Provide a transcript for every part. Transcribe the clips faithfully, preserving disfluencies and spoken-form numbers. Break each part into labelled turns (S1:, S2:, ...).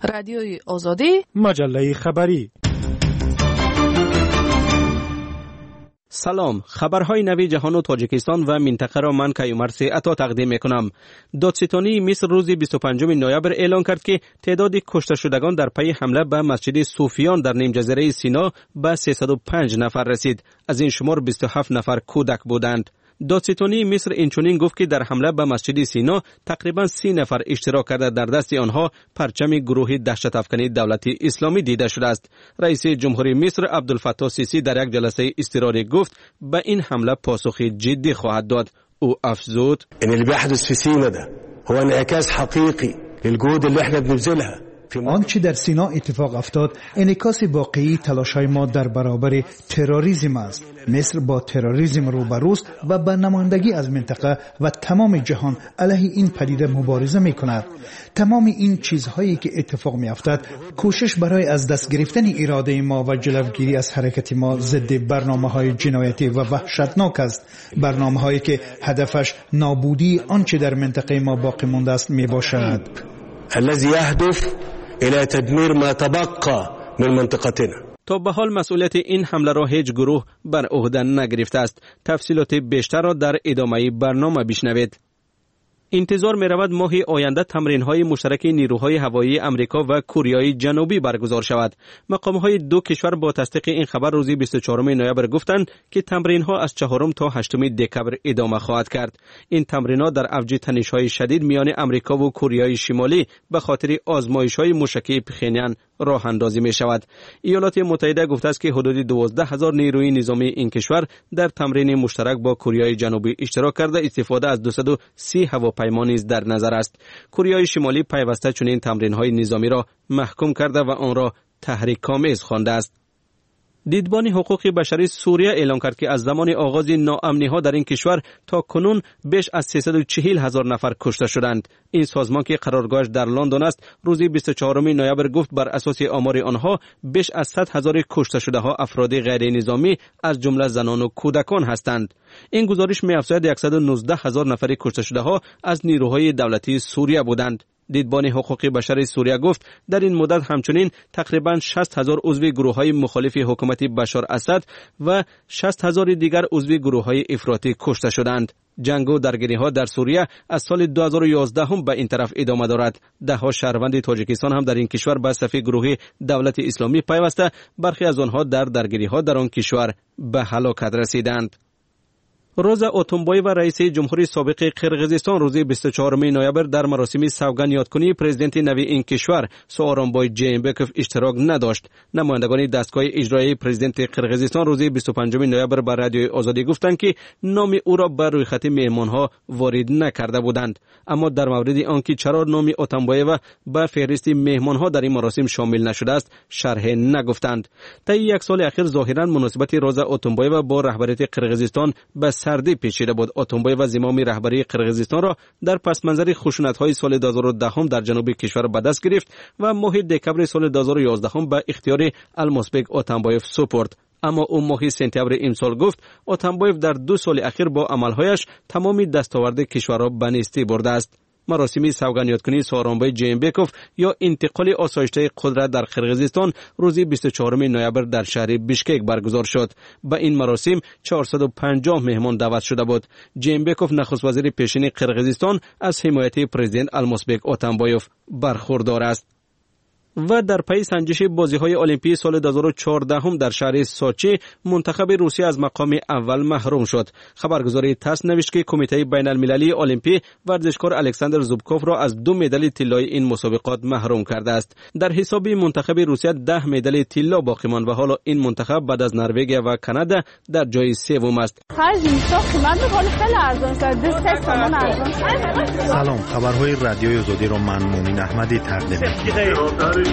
S1: رادیوی آزادی،
S2: مجله خبری.
S3: سلام، خبرهای نوی جهان و تاجیکستان و منطقه را من کیومرث عطا تقدیم میکنم. دادستانی مصر روز بیست و پنجم نوامبر اعلام کرد که تعداد کشته شدگان در پی حمله به مسجد صوفیان در نیم جزیره سینا به سیصد و پنج نفر رسید. از این شمار بیست و هفت نفر کودک بودند. دادستانی مصر اینچنین گفت که در حمله به مسجد سینا تقریبا سی نفر اشتراک کرده در دست آنها پرچم گروه دهشت افکنی دولت اسلامی دیده شده است. رئیس جمهوری مصر عبدالفتاح سیسی در یک جلسه اضطراری گفت به این حمله پاسخ جدی خواهد داد. او افزود:
S4: ان اللي بيحدث في سيناء ده هو انعكاس حقيقي للجهود اللي احنا بنبذلها.
S5: آنچه در سینا اتفاق افتاد انعکاس واقعی تلاش‌های ما در برابر تروریسم است. مصر با تروریسم روبروست و به نمایندگی از منطقه و تمام جهان علیه این پدیده مبارزه می‌کند. تمام این چیزهایی که اتفاق می‌افتد کوشش برای از دست گرفتن اراده ما و جلوگیری از حرکت ما ضد برنامه‌های جنایتی و وحشتناک است. برنامه‌هایی که هدفش نابودی آنچه در منطقه ما باقی مانده است میباشد.
S4: الذي يهدف الى تدمير ما تبقى من منطقتنا.
S3: تا به حال مسئولیت این حمله را هیچ گروه بر عهده نگرفته است. تفصیلات بیشتر را در ادامه برنامه بشنوید. انتظار می رود ماه آینده تمرین های مشترک نیروهای هوایی امریکا و کره جنوبی برگزار شود. مقام های دو کشور با تصدیق این خبر روز بیست و چهارم نوامبر گفتند که تمرین ها از چهارم تا هشتم دکبر ادامه خواهد کرد. این تمرین ها در اوج تنش های شدید میان امریکا و کره شمالی به خاطر آزمایش های موشکی پخینیان راه اندازی می شود. ایالات متحده گفته است که حدود دوازده هزار نیروی نظامی این کشور در تمرین مشترک با کره جنوبی اشتراک کرده استفاده از دویست و سی هواپیما نیز در نظر است. کره شمالی پیوسته چنین تمرین‌های نظامی را محکوم کرده و آن را تحریک‌آمیز خوانده است. دیدبان حقوق بشری سوریه اعلام کرد که از زمان آغاز ناامنی‌ها در این کشور تا کنون بیش از سیصد و چهل هزار نفر کشته شدند. این سازمان که قرارگاهش در لندن است روز بیست و چهارم نوامبر گفت بر اساس آمار آنها بیش از صد هزار کشته شده ها افراد غیر نظامی از جمله زنان و کودکان هستند. این گزارش می‌افزاید صد و نوزده هزار نفر کشته شده ها از نیروهای دولتی سوریه بودند. دیدبان حقوق بشر سوریه گفت در این مدت همچنین تقریباً شصت هزار عضو گروه‌های مخالف حکومت بشار اسد و شصت هزار دیگر عضو گروه‌های افراطی کشته شدند. جنگ و درگیری‌ها در سوریه از سال دو هزار و یازده هم به این طرف ادامه دارد. ده ها شهروند تاجیکستان هم در این کشور به صف گروه دولت اسلامی پیوسته، برخی از آنها در درگیری‌ها در آن کشور به هلاکت رسیدند. روزا اتونبایو رئیس جمهوری سابق قرقیزستان روز بیست و چهارم نوامبر در مراسم سوگند یادکنی پرزیدنت نوی این کشور سوارونبای جینبکوف اشتراک نداشت. نمایندگان دستگاه اجرایی پرزیدنت قرقیزستان روز بیست و پنجم نوامبر به رادیوی آزادی گفتند که نام او را بر روی خط مهمانها وارد نکرده بودند، اما در مورد آنکه چرا نام اتونبایو به فهرست مهمانها در این مراسم شامل نشده است شرح نگفتند. طی یک سال اخیر ظاهرا مناسبت روزا اتونبایو با رهبریت قرقیزستان به سردی پیچیده بود. اتونبایو و زمام رهبری قرقیزستان را در پس منظر خشونت‌های سال دو هزار و ده در جنوب کشور به دست گرفت و ماه دکبر سال دو هزار و یازده به اختیار المازبک اتونبایو سپرد. اما او ماه سپتامبر امسال گفت اتونبایو در دو سال اخیر با عملهایش تمامی دستاورد کشور را به نیستی برده است. مراسم سوگند یادکنی سوارونبای جینبکوف یا انتقال آسایشته قدرت در قرقیزستان روز بیست و چهارم نوامبر در شهر بیشکک برگزار شد. به این مراسم چهارصد و پنجاه مهمان دعوت شده بود. جینبکوف نخست وزیر پیشین قرقیزستان از حمایت پرزیدنت المازبک اتونبایوف برخوردار است. و در پی سنجش بازی‌های المپیک سال دو هزار و چهارده هم در شهر سوچی منتخب روسیه از مقام اول محروم شد. خبرگزاری تاس نوشت که کمیته بین‌المللی المپیک ورزشکار الکساندر زوبکوف را از دو مدال طلای این مسابقات محروم کرده است. در حساب منتخب روسیه ده مدال طلا باقی ماند و حالا این منتخب بعد از نروژ و کانادا در جای سوم است.
S2: سلام، خبرهای رادیوی آزادی را من مومن احمدی تقدیم می‌کنم.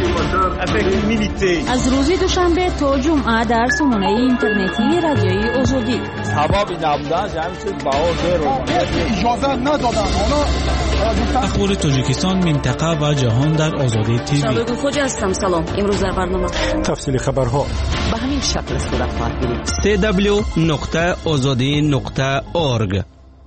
S6: از روز دوشنبه تا جمعه در سامانه اینترنتی رادیوی آزادی.
S7: هوا نبودن جمع شد بهار اجازه ندادن.
S8: اخبار تاجیکستان، منطقه و جهان در آزادی تیوی.
S9: شبگو خوجا هستم. سلام. امروز در برنامه
S2: تفصیل خبرها
S9: به همین شکل صورت خواهد گرفت.
S3: دبلیو دبلیو دبلیو دات آزادی دات اورگ.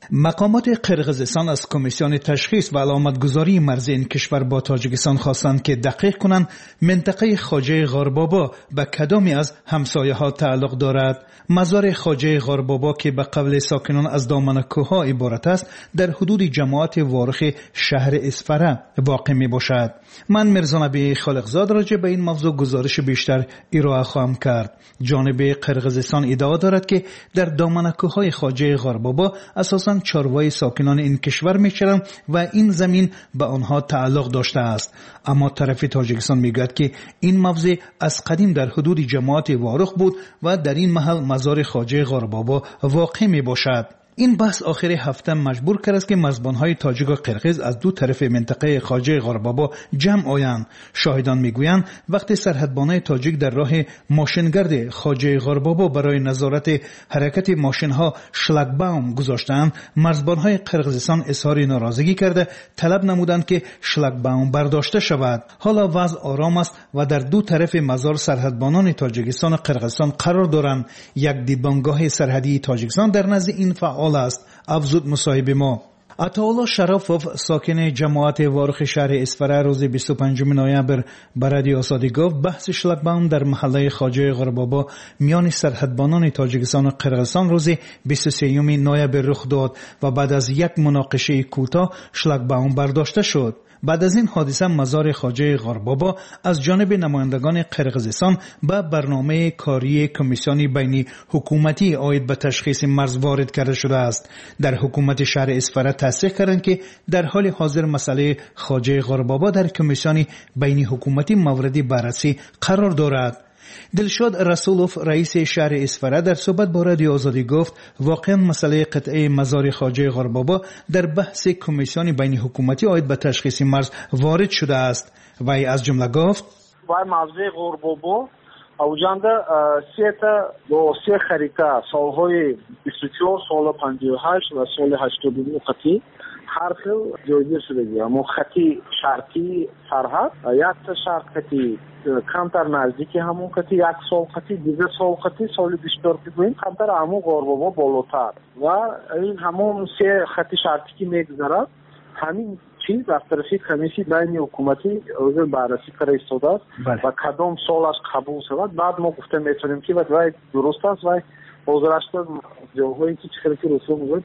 S5: مقامات قرقیزستان از کمیسیون تشخیص و علامتگذاری مرزی این کشور با تاجیکستان خواستند که دقیق کنند منطقه خواجه غاربابا به کدامی از همسایه ها تعلق دارد. مزار خواجه غاربابا که به قول ساکنان از دامن کوه‌ها عبارت است، در حدود جماعت وارخ شهر اسفره واقع می باشد. من مرزا نبی خالقزاد راجع به این موضوع گزارش بیشتر ارائه خواهم کرد. جانب قرقیزستان ادعا دارد که در دامن کوه‌های خواجه غاربابا اساساً چاروای ساکنان این کشور می‌شوند و این زمین به آنها تعلق داشته است. اما طرف تاجیکستان میگوید که این موضع از قدیم در حدود جماعت وارخ بود و در این محل مزار خواجه غاربابا واقع می باشد. این بحث آخر هفته مجبور کرد است که مرزبان‌های تاجیک و قرقیز از دو طرف منطقه خواجه غاربابا جمع آیند. شاهدان میگویند وقتی سرحدبانای تاجیک در راه ماشینگرد خواجه غاربابا برای نظارت حرکت ماشین‌ها شلگباوم گذاشتند، مرزبان‌های قرقیزستان اظهار ناراضگی کرده طلب نمودند که شلگباوم برداشته شود. حالا وضع آرام است و در دو طرف مزار سرحدبانان تاجیکستان و قرقیزستان قرار دارند. یک دیدبانگاه سرحدی تاجیکستان در نزد این فعال است، افزود مصاحبه ما. عطاالله شرافوف ساکن جماعت وارخ شهر اسفره روز بیست و پنجم نوامبر به رادیو آزادی گفت بحث شلگباوم در محله خواجه غاربابا میان سرحدبانان تاجیکستان و قرقیزستان روز بیست و سوم نوامبر رخ داد و بعد از یک مناقشه کوتاه شلگباوم برداشته شد. بعد از این حادثه مزار خواجه غاربابا از جانب نمایندگان قرقیزستان به برنامه کاری کمیسیون بین حکومتی عاید به تشخیص مرز وارد کرده شده است. در حکومت شهر اسفره تصدیق کردند که در حال حاضر مسئله خواجه غاربابا در کمیسیون بین حکومتی مورد بررسی قرار دارد. دلشاد رسولوف رئیس شهر اسفره در صحبت با رادیو آزادی گفت واقعا مسئله قطعه مزار خواجه غاربابا در بحث کمیسیون بین حکومتی عاید به تشخیص مرز وارد شده است. وی از جمله گفت
S1: و موضوع غاربابا اوجانده سه تا دو سه خریطه سالهای بیست و چهار، سال پنجاه و هشت و سال هشتاد و نه خطی هر خیل جایگیر شده گیره. اما خطی شرقی سرحد یک تا شرق خطی کمتر نزدیکی همون خطی یک سال خطی دیگه سال خطی سال بیشتر که گویم کمتر همون غاربابا بالاتر و این همون سه خطی شرقی که میگذارد همین چیز از طرفی کمیسی بین حکومتی روز بررسی کرده ایستاده است و کدام سالش قبول شود. بعد ما گفته میتونیم که وای درست است و حاضرشت جاهایی که چخیلی که رسول بود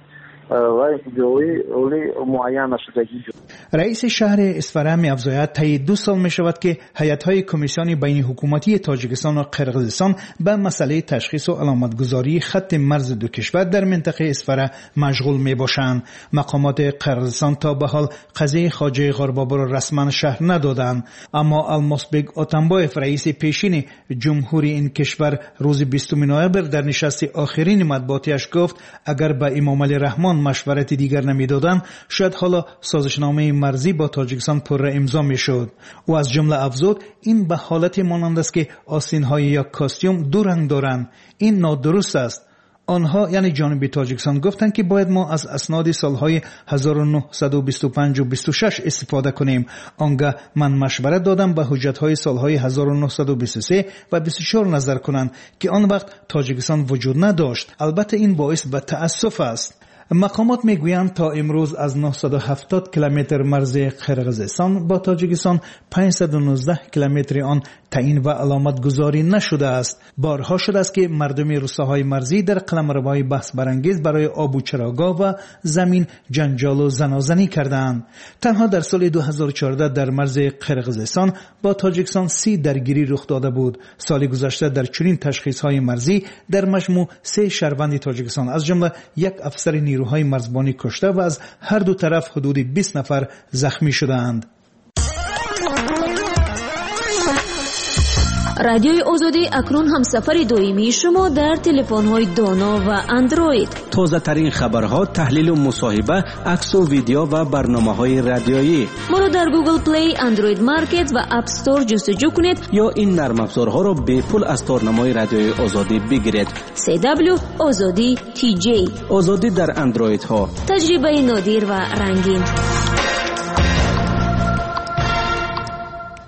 S1: و جایی اولی معین نشدگی شد.
S5: رئیس شهر اسفره می افزاید طی دو سال می شود که هیئت‌های کمیسیون بین حکومتی تاجیکستان و قرقیزستان به مسئله تشخیص و علامتگذاری خط مرز دو کشور در منطقه اسفره مشغول می باشند. مقامات قرقیزستان تا به حال قضیه خواجه غاربابا را رسما شرح ندادند، اما الماسبگ اتنبایف رئیس پیشین جمهوری این کشور روز بیستم نوامبر در نشست آخرین مطبوعاتیش گفت اگر به امام علی رحمان مشورت دیگر نمیدادند شاید حالا سازشنامه مرزی با تاجیکستان پر امضا میشد. و از جمله افزود این به حالت مانند است که آستین‌های یا کاستیوم دو رنگ دارند. این نادرست است. آنها یعنی جانب تاجیکستان گفتند که باید ما از اسناد سالهای هزار و نهصد و بیست و پنج و بیست و شش استفاده کنیم. آنگاه من مشورت دادم به حجت‌های سالهای هزار و نهصد و بیست و سه و بیست و چهار نظر کنند که آن وقت تاجیکستان وجود نداشت. البته این باعث به تأسف است. مقامات میگویند تا امروز از نهصد و هفتاد کیلومتر مرز قرقیزستان با تاجیکستان پانصد و نوزده کیلومتر آن تعیین و علامت گذاری نشده است. بارها شده است که مردم روستاهای مرزی در قلمروای بحث برانگیز برای آب و چراگاه و زمین جنجال و زنازنی کردند. تنها در سال دو هزار و چهارده در مرز قرقیزستان با تاجیکستان سی درگیری رخ داده بود. سال گذشته در چنین تشخیص‌های مرزی در مجموع سه شهروند تاجیکستان از جمله یک افسر نیروهای مرزبانی کشته و از هر دو طرف حدود بیست نفر زخمی شدند.
S6: رادیوی آزادی اکنون هم سفر دائمی شما در تلفن‌های دانا و اندروید.
S3: تازه ترین خبرها، تحلیل و مصاحبه، عکس و ویدیو و برنامه‌های رادیویی.
S6: ما را در گوگل پلی، اندروید مارکت و اپ استور جستجو کنید
S3: یا این نرم افزارها را به پول از تارنمای رادیوی آزادی بگیرید.
S6: سی دبلیو آزادی تی جی.
S3: آزادی در اندروید ها.
S6: تجربه نادر و رنگین.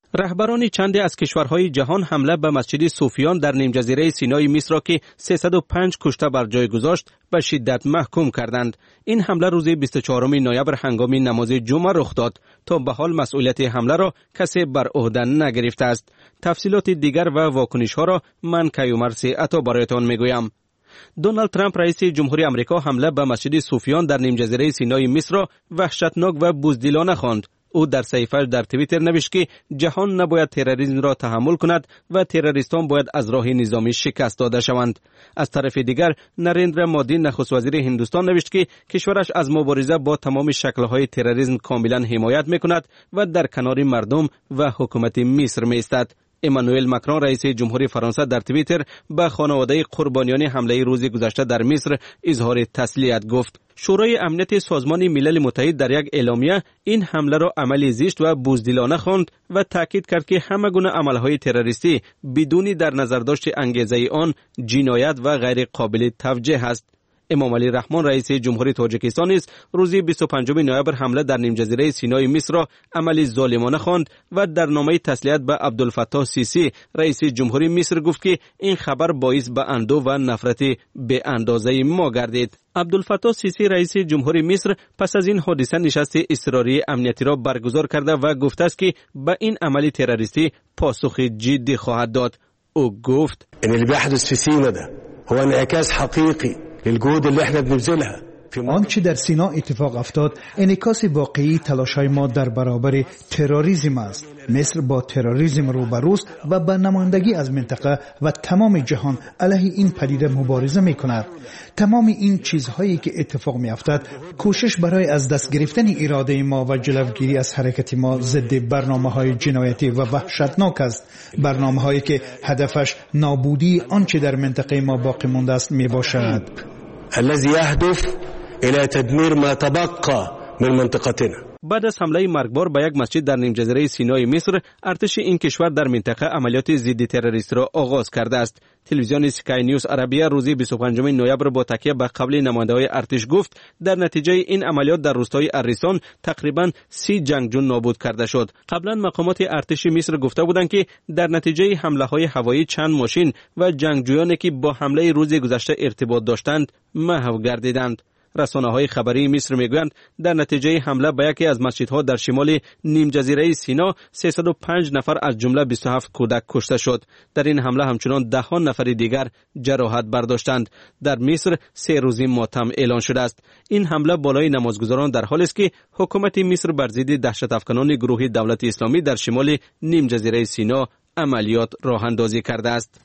S3: رهبران چندی از کشورهای جهان حمله به مسجد صوفیان در نیم جزیره سینای مصر را که سیصد و پنج کشته بر جای گذاشت به شدت محکوم کردند. این حمله روز بیست و چهارم نوامبر هنگام نماز جمعه رخ داد. تا به حال مسئولیت حمله را کسی بر عهده نگرفته است. تفصیلات دیگر و واکنش ها را من کیومرث عطا برایتان میگویم. دونالد ترامپ رئیس جمهوری آمریکا حمله به مسجد صوفیان در نیم جزیره سینای مصر را وحشتناک و بزدلانه خواند. او در صحیفه‌اش در توییتر نوشت که جهان نباید تروریسم را تحمل کند و تروریستان باید از راه نظامی شکست داده شوند. از طرف دیگر نریندرا مودی نخست وزیر هندوستان نوشت که کشورش از مبارزه با تمام شکل‌های تروریسم کاملا حمایت می‌کند و در کنار مردم و حکومت مصر می‌ایستد. امانوئل ماکرون رئیس جمهوری فرانسه در توییتر به خانواده قربانیان حمله روز گذشته در مصر اظهار تسلیت گفت. شورای امنیت سازمان ملل متحد در یک اعلامیه این حمله را عملی زشت و بزدلانه خواند و تاکید کرد که همه گونه عملهای تروریستی بدون در نظر داشت انگیزه آن جنایت و غیر قابل توجیه است. امام علی رحمان رئیس جمهوری تاجیکستان نیز روز بیست و پنجم نوامبر حمله در نیم جزیره سینای مصر را عملی ظالمانه خواند و در نامه تسلیت به عبدالفتاح سیسی رئیس جمهوری مصر گفت که این خبر باعث به اندوه و نفرت به اندازه ما گردید. عبدالفتاح سیسی رئیس جمهوری مصر پس از این حادثه نشست اضطراری امنیتی را برگزار کرده و گفته است که به این عمل تروریستی پاسخ جدی خواهد داد. او گفت
S4: ان اللي بيحدث في سيناء ده هو انعكاس حقيقي للجهود اللي احنا بنبذلها.
S5: آنچه در سینا اتفاق افتاد انعکاس واقعی تلاش‌های ما در برابر تروریسم است. مصر با تروریسم روبروست و به نمایندگی از منطقه و تمام جهان علیه این پدیده مبارزه می‌کند. تمام این چیزهایی که اتفاق می‌افتد کوشش برای از دست گرفتن اراده ما و جلوگیری از حرکت ما ضد برنامه‌های جنایتی و وحشتناک است. برنامه‌هایی که هدفش نابودی آنچه در منطقه ما باقی مانده است میباشد.
S4: الذي يهدف الى تدمير ما تبقى من منطقتنا.
S3: بعد از حمله مرگبار به یک مسجد در نیم جزیره سینای مصر، ارتش این کشور در منطقه عملیات ضد تروریستی را آغاز کرده است. تلویزیون اسکای نیوز عربیه روز بیست و پنجم نوامبر با تکیه به قول نماینده‌های ارتش گفت در نتیجه این عملیات در روستای اریسان تقریباً سی جنگجو نابود کرده شد. قبلا مقامات ارتش مصر گفته بودند که در نتیجه حمله‌های هوایی چند ماشین و جنگجویانی که با حمله روز گذشته ارتباط داشتند محو گردیدند. رسانه‌های خبری مصر میگویند در نتیجه حمله به یکی از مسجدها در شمال نیم جزیره سینا سیصد و پنج نفر از جمله بیست و هفت کودک کشته شد. در این حمله همچنان ده ها نفر دیگر جراحت برداشتند. در مصر سه روزی ماتم اعلان شده است. این حمله بالای نمازگزاران در حالی است که حکومت مصر بر ضد دهشت افکنان گروه دولت اسلامی در شمال نیم جزیره سینا عملیات راه اندازی کرده است.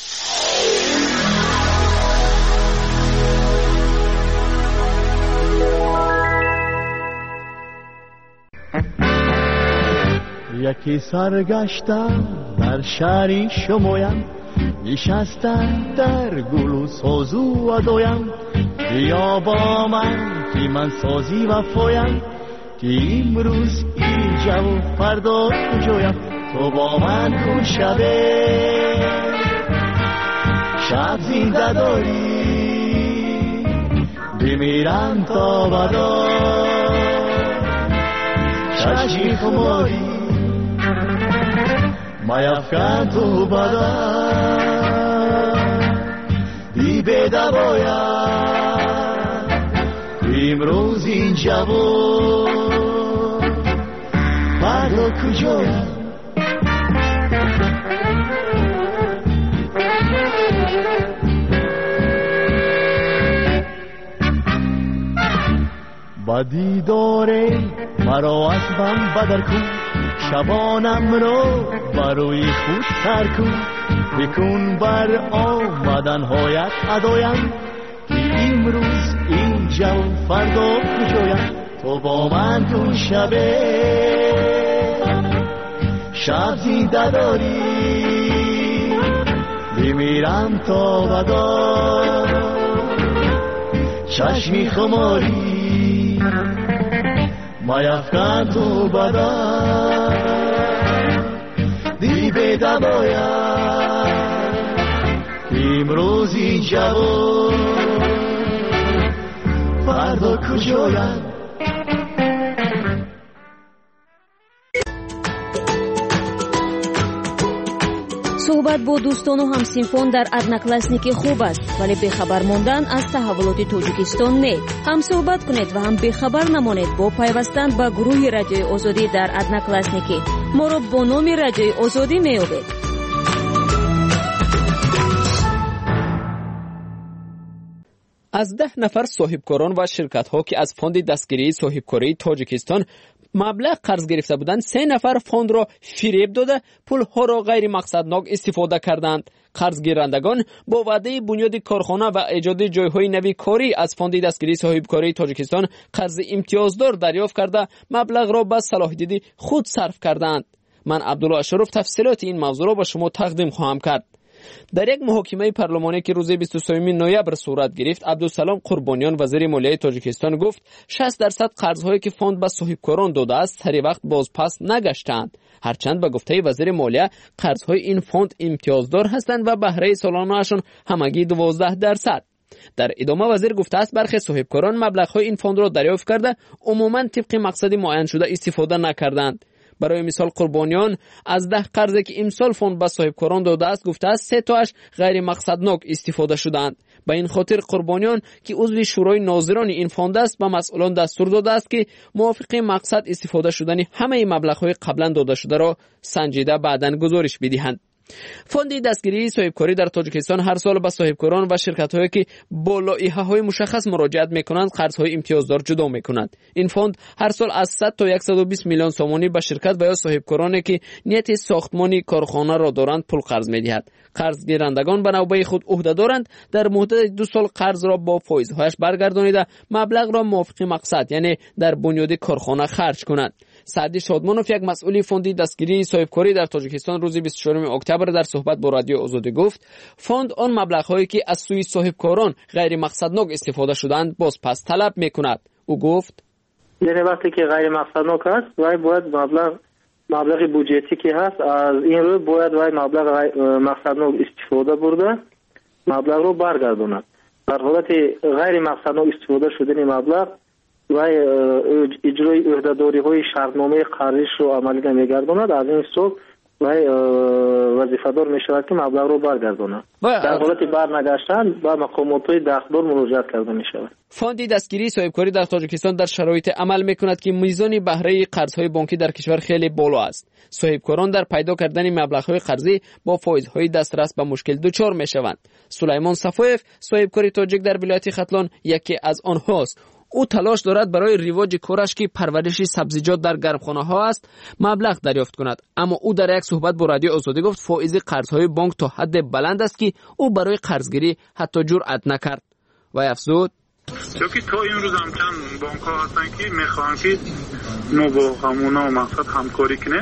S10: یکی سرگشتم در شهری شمایم، نشستم در گل و سازو و دویم. بیا با من که من سازی و فایم، که امروز اینجا و فردا کجایم. تو با من کن شبه شب زنده داری، بمیرم تا بدا چشمی خماری. میفکن تو بدن بی بده باید امروز اینجا بود فردا کجایم. با دیداره مرا از من بدر کن، شبانم رو برای خود سر کن. بکن بر آمدن هایت ادایم، که امروز اینجا و فردا کجایم. تو با من کن شبه شب زنده داری، بمیرم تا بدا چشمی خماری. میفکن تو بدن دی بده باید امروز اینجا و فردا کجایم.
S6: صحبت با دوستان و همسینفان در ادناکلاسنیک خوب است، ولی بخبر ماندن از تحولات تاجیکستان نه. هم صحبت کنید و هم بخبر نمانید با پیوستن به گروه رادیوی آزادی در ادناکلاسنیک. ما را با نام رادیوی آزادی می‌یابید.
S3: از ده نفر صاحبکاران و شرکت‌ها که از فوند دستگیری صاحبکاری تاجیکستان مبلغ قرض گرفته بودند، سه نفر فوند را فریب داده پول‌ها را غیر مقصدناک استفاده کردند. قرضگیرندگان با وعده بنیاد کارخانه و ایجاد جای‌های نوی کاری از فوند دستگیری صاحبکاری تاجیکستان قرض امتیازدار دریافت کرده مبلغ را به صلاح دیدی خود صرف کردند. من عبدالله اشرف تفصیلات این موضوع را به شما تقدیم خواهم کرد. در یک محاکمه پارلمانی که روز بیست و سه نوامبر صورت گرفت، عبدالسلام قربانیان وزیر مالیه تاجیکستان گفت شصت درصد قرض‌هایی که فوند به صاحبکاران داده است سری وقت بازپس نگشتند. هرچند به گفته وزیر مالیه قرض‌های این فوند امتیازدار هستند و بهره سالانه‌شان همگی دوازده درصد. در ادامه وزیر گفته است برخی صاحبکاران مبلغ‌های این فوند را دریافت کرده عموماً طبق مقصد معین شده استفاده نکردند. برای مثال قربانیان از ده قرضی که امسال فوند به صاحبکاران داده است گفته است سه تاش غیر مقصدناک استفاده شدند. به این خاطر قربانیان که عضو شورای ناظران این فوند است به مسئولان دستور داده است که موافق مقصد استفاده شدن همه مبلغ‌های قبلا داده شده را سنجیده بعداً گزارش بدهند. فوند دستگیری صاحبکاری در تاجیکستان هر سال به صاحبکاران و شرکت‌هایی که با لایحه‌های مشخص مراجعت می‌کنند قرض‌های امتیازدار جدا می‌کند. این فوند هر سال از صد تا صد و بیست میلیون سومانی به شرکت و یا صاحبکارانی که نیت ساختمانی کارخانه را دارند پول قرض می‌دهد. قرضگیرندگان به نوبه خود عهده دارند در مدت دو سال قرض را با فایزهایش برگردانیده مبلغ را موافق مقصد یعنی در بنیاد کارخانه خرج کنند. سعدی شادمانوف یک مسئول فوند دستگیری صاحبکاری در تاجیکستان روز بیست و چهارم اکتبر در صحبت با رادیو آزادی گفت فوند آن مبلغ‌هایی که از سوی صاحبکاران غیر مقصدناک استفاده شدند باز پس طلب می‌کند. او گفت
S11: یعنی وقتی که غیر مقصدناک است وای باید مبلغ مبلغ بودجتی که هست از این رو باید وای مبلغ مقصدناک استفاده برده مبلغ رو برگرداند. در حالت غیر مقصدناک استفاده شدن مبلغ و اجرای عهده‌داری های شرطنامه قرضش رو عملی نمیگرداند. از این سو و وظیفه‌دار میشود که مبلغ رو برگرداند. در حالت برنگشتن به مقامات دستور مراجعه کرده میشود.
S3: فوند دستگیری صاحبکاری در تاجیکستان در شرایط عمل میکند که میزان بهره قرض‌های بانکی در کشور خیلی بالا است. صاحبکاران در پیدا کردن مبلغ‌های قرضی با فایزهای دسترس به مشکل دچار میشوند. سلیمان صفایف صاحبکار تاجیک در ولایت ختلان یکی از آنهاست. او تلاش دارد برای رواج کارش که پرورش سبزیجات در گرمخانه ها است مبلغ دریافت کند، اما او در یک صحبت با رادیو آزادی گفت فایز قرض‌های بانک تا حد بلند است که او برای قرضگیری حتی جرأت نکرد و افزود
S12: چون تا امروز هم چند بانک ها هستن که میخوان که ما با همونا و مقصد همکاری کنه.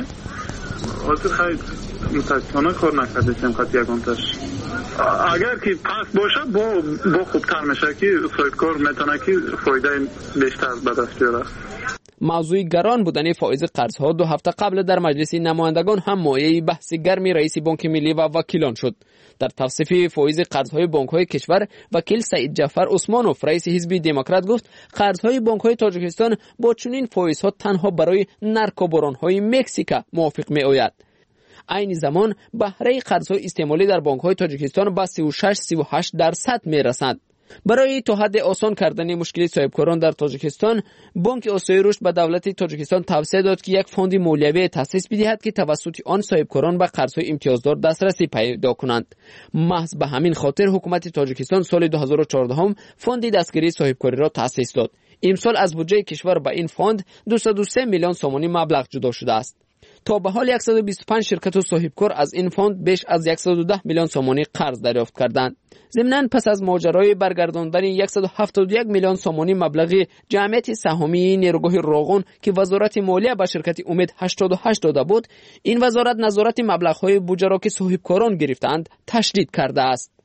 S12: واسه خیلی متاسفانه کار نکرده چند قد یکانتش. اگر که پس باشه با با خوبتر میشه که صاحبکار میتونه که فایده بیشتر به دست بیاره.
S3: موضوع گران بودن فایز قرض‌ها دو هفته قبل در مجلس نمایندگان هم مایه بحث گرمی رئیس بانک ملی و وکیلان شد. در توصیف فایز قرض‌های بانک‌های کشور وکیل سعید جعفر عثمانوف رئیس حزب دموکرات گفت قرض‌های بانک‌های تاجیکستان با چنین فایزها تنها برای نرکوباران‌های مکزیک موافق می‌آید. این زمان بهره قرض‌های استعمالی در بانک‌های تاجیکستان به سی و شش تا سی و هشت درصد می‌رسد. برای تا حد آسان کردن مشکل صاحبکاران در تاجیکستان، بانک آسیای رشد به دولت تاجیکستان توصیه داد که یک فوند مالیوی تأسیس بدهد که توسط آن صاحبکاران به قرض‌های امتیازدار دسترسی پیدا کنند. محض به همین خاطر حکومت تاجیکستان سال دو هزار و چهارده هم فوند دستگیری صاحبکاری را تأسیس داد. امسال از بودجه کشور به این فوند دویست و سه میلیون سومانی مبلغ جدا شده است. تا به حال صد و بیست و پنج شرکت و صاحبکار از این فوند بیش از صد و ده میلیون سومانی قرض دریافت کردند. ضمناً پس از ماجرای برگرداندن صد و هفتاد و یک میلیون سومانی مبلغ جمعیت سهامی نیروگاه راغون که وزارت مالیه به شرکت امید هشتاد و هشت داده بود، این وزارت نظارت مبلغ‌های بودجه را که صاحبکاران گرفتند تشدید کرده است.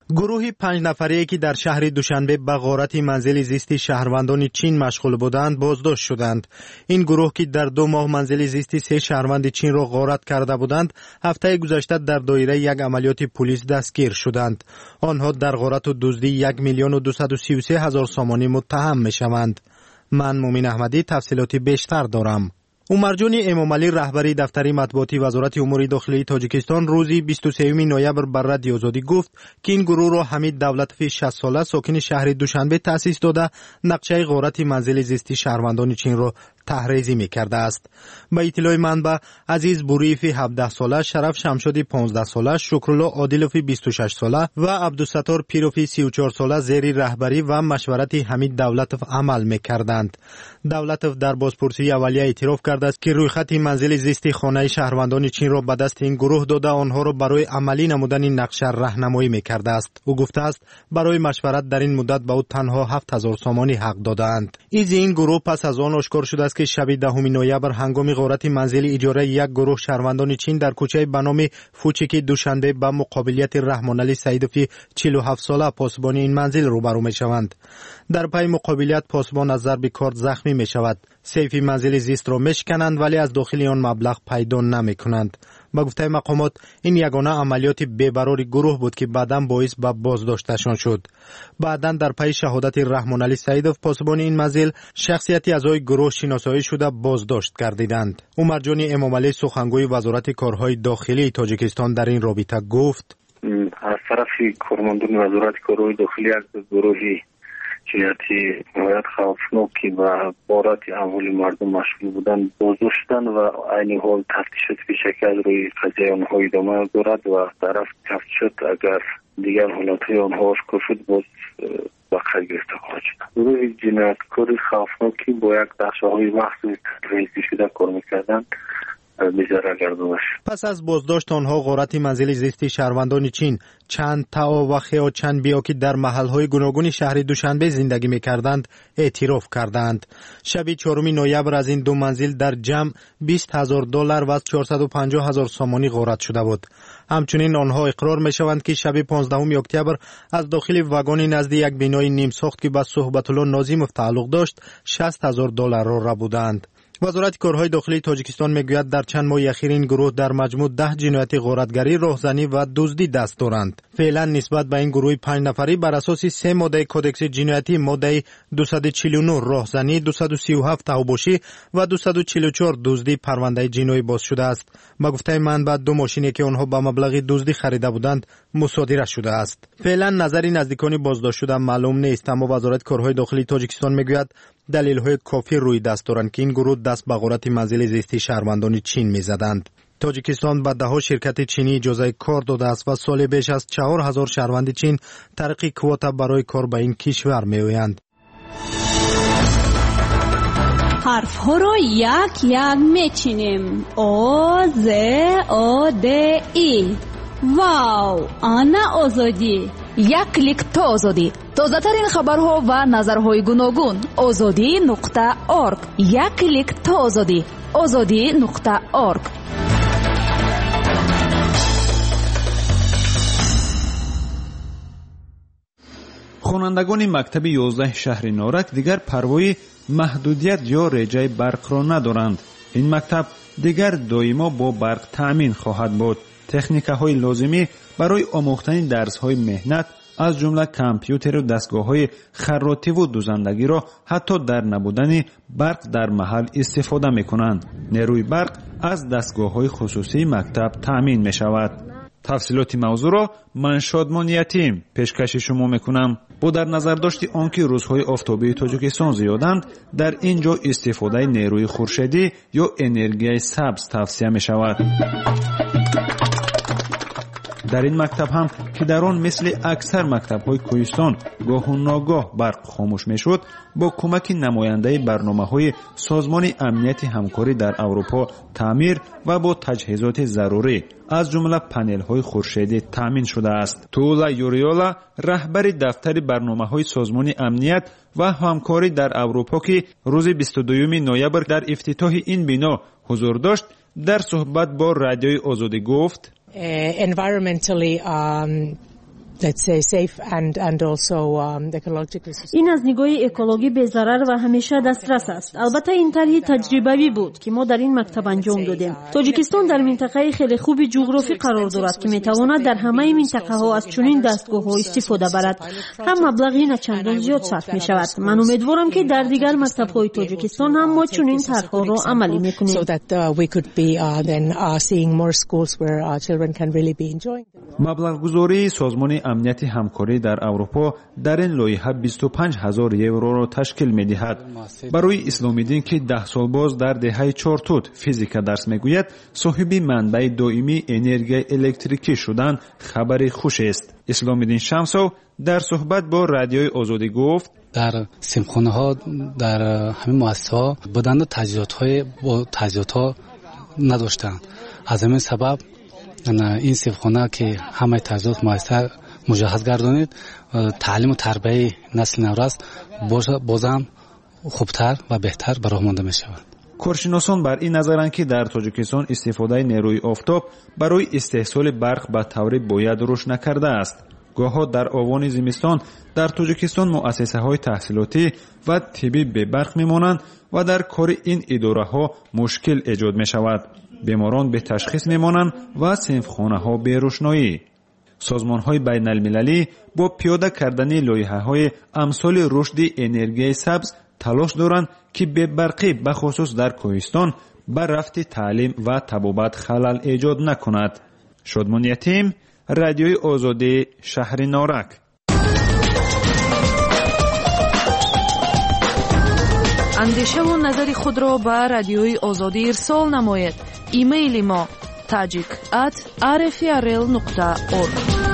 S2: گروه پنج نفری که در شهر دوشنبه به غارت منزل زیستی شهروندان چین مشغول بودند بازداشت شدند. این گروه که در دو ماه منزل زیستی سه شهروند چین را غارت کرده بودند، هفته گذشته در دایره یک عملیات پلیس دستگیر شدند. آنها در غارت و دزدی یک میلیون و دویست و سی و سه هزار سامانی متهم میشوند. من مومین احمدی تفصیلاتی بیشتر دارم. عمرجان امامعلی رهبری دفتر مطبوعاتی وزارت امور داخلی تاجیکستان روزی بیست و سوم نوامبر بر رادیو آزادی گفت که این گروه را حمید دولتوف شصت ساله ساکن شهر دوشنبه تأسیس داده نقشه غارت منزل زیستی شهروندان چین را تحریزی می‌کرده است. با اطلاع منبع عزیز بوریف هفده ساله، شرف شمشادی پانزده ساله، شکرالله عادلوف بیست و شش ساله و عبدالستار پیروف سی و چهار ساله زیر رهبری و مشورت حمید دولتوف عمل می‌کردند. دولتوف در بازپرسی اولیه اعتراف کرده است که رویخط منزل زیستی خانه شهروندان چین را به دست این گروه داده آنها را برای عملی نمودن نقشه راهنمایی می‌کرده است. او گفته است برای مشورت در این مدت به او تنها هفت هزار سامانی حق دادند. ایز این گروه پس از آن آشکار شده است که شب دهم نوامبر هنگام غارت منزل اجاره یک گروه شهروندان چین در کوچه به نام فوچکی دوشنبه به مقابلیت رحمانعلی سیدوفی چهل و هفت ساله پاسبان این منزل روبرو می‌شوند. در پی مقابلیت پاسبان از ضرب کارد زخمی می‌شود. سیف منزل زیست را میشکنند ولی از داخل آن مبلغ پیدا نمی‌کنند. با گفته مقامات این یگانه عملیات بی‌برار گروه بود که بعداً باعث به بازداشتشان شد. بعداً در پی شهادت رحمانعلی سیدوف پاسبان این منزل شخصیتی اعضای گروه شناسایی شده بازداشت گردیدند. عمرجان امامعلی سخنگوی وزارت کارهای داخلی تاجیکستان در این رابطه گفت:
S13: از طرف کارمندان وزارت کارهای داخلی از گروهی جنایتی نهایت خوفناکی و بارات اموال مردم مشغول بودن بازداشت شدند و عین حال تفتیشات پیشکی از روی قضیه آنها ادامه دارد و طرف تفتیشات اگر دیگر حالتهای آنها آشکار شد باز به خیر گرفته خواهد شد. گروه جنایتکار خوفناکی با یک دسته‌های مخصوص تروریستی شده کار می‌کردند.
S2: پس از بازداشت آنها غارت منزل زیستی شهروندان چین چند تا و خیا چند بیا که در محلهای گوناگون شهر دوشنبه زندگی می‌کردند اعتراف کردند. شب چهارم نوامبر از این دو منزل در جمع بیست هزار دلار و چهارصد و پنجاه هزار سامانی غارت شده بود. همچنین آنها اقرار می‌شوند که شب پانزدهم اکتبر از داخل واگن نزد یک بنای نیم ساخت که به صحبت الله ناظموف تعلق داشت شصت هزار دلار را بودند. وزارت کارهای داخلی تاجیکستان میگوید در چند ماه اخیر این گروه در مجموع ده جنایت غارتگری، راهزنی و دزدی دست دارند. فعلا نسبت به این گروه پنج نفری بر اساس سه ماده کدکس جنایتی ماده دویست و چهل و نه راهزنی، دویست و سی و هفت توباشی و دویست و چهل و چهار دزدی پرونده جنایی باز شده است. با گفته منبع دو ماشینی که آنها با مبلغ دزدی خریده بودند مصادره شده است. فعلا نظری نزدیکان بازداشت شده معلوم نیست، اما وزارت کارهای داخلی تاجیکستان میگوید دلیل‌های کافی روی دست دارند که این گروه دست به غارت منزل زیستی شهروندان چین می‌زدند. تاجیکستان به ده‌ها شرکت چینی اجازه کار داده است و سال بیش از چهار هزار شهروند چین طریق کواتا برای کار به این کشور می‌آیند.
S14: حرف‌ها را یک یک می‌چینیم. او ز او د ای. واو، آنا آزادی.
S9: یک کلیک تا آزادی. تازه ترین خبرها و نظرهای گوناگون. آزادی نقطه ارگ. یک کلیک تا آزادی. آزادی نقطه ارگ.
S8: خوانندگان مکتب یازده شهر نارک دیگر پروای محدودیت یا رجای برق را ندارند. این مکتب دیگر دائما با برق تأمین خواهد بود. تکنیک‌های لازمی برای آموختن درس‌های مهنت از جمله کامپیوتر و دستگاه‌های خراطی و دوزندگی را حتی در نبودن برق در محل استفاده می‌کنند. نیروی برق از دستگاه‌های خصوصی مکتب تأمین می‌شود. تفصیلات موضوع را من شادمان یتیم پیشکش شما میکنم. با در نظر داشتی آنکه روزهای آفتابی تاجیکستان زیادند، در اینجا استفاده نیروی خورشیدی یا انرژی سبز توصیه می شود. در این مکتب هم که در آن مثل اکثر مکتب‌های کوهستان گاه و ناگاه برق خاموش میشد، با کمک نماینده برنامه‌های سازمان امنیت همکاری در اروپا تعمیر و با تجهیزات ضروری از جمله پنل‌های خورشیدی تامین شده است. تولا یوریولا رهبر دفتر برنامه‌های سازمان امنیت و همکاری در اروپا که روز بیست و دوم نوامبر در افتتاح این بنا حضور داشت، در صحبت با رادیوی آزادی گفت:
S15: Uh, environmentally um, این از نگاه اکولوژی بی‌ضرر و همیشه دسترس است. البته این طرح تجربوی بود که ما در این مکتب انجام دادیم. تاجیکستان در منطقه خیلی خوب جغرافی قرار دارد که میتواند در همه منطقه ها از چنین دستگاه ها استفاده برد. هم مبلغی نه چندان زیاد صرف می شود. من امیدوارم که در دیگر مکتب های تاجیکستان هم ما چنین طرح ها را عملی میکنیم.
S8: маблағгузории созмони амнияти ҳамкорӣ дар аврупо дар ин лоиҳа бисту панҷ ҳазор евроро ташкил медиҳад. барои исломиддин ки даҳ сол боз дар деҳаи чортут физика дарс мегӯяд, соҳиби манбаи доимии энергияи электрикӣ шудан хабари хушест. исломиддин шамсов дар суҳбат бо радиои озодӣ гуфт:
S16: дар симхонаҳо дар ҳамин муассисаҳо буданда таҷҳизотҳои бо таҷҳизотҳо надоштанд. аз ҳамин сабаб این سیفخانه که همه تجهیزات مؤثر مجهز گردانید تعلیم و تربیت نسل نو است بازم خوبتر و بهتر برای مانده می شود.
S8: کارشناسان بر این نظرند که در تاجیکستان استفاده نیروی آفتاب برای استحصال برق به طور باید رشد نکرده است. گاه‌ها در آوان زمستان در تاجیکستان مؤسسه‌های تحصیلاتی و طبی به برق می‌مانند و در کار این اداره‌ها مشکل ایجاد می‌شود. بیماران به تشخیص می‌مانند و صنفخانه‌ها به روشنایی. سازمان‌های بین‌المللی با پیاده کردن لایحه‌های امثال رشد انرژی سبز تلاش دارند که به برقی به خصوص در کوهستان به رفت تعلیم و طبابت خلل ایجاد نکند. شادمان یتیم، رادیوی آزادی، شهر نارک.
S17: اندیشه و نظر خود را به رادیوی آزادی ارسال نماید. ایمیل ما tajik at r f r l nokta org.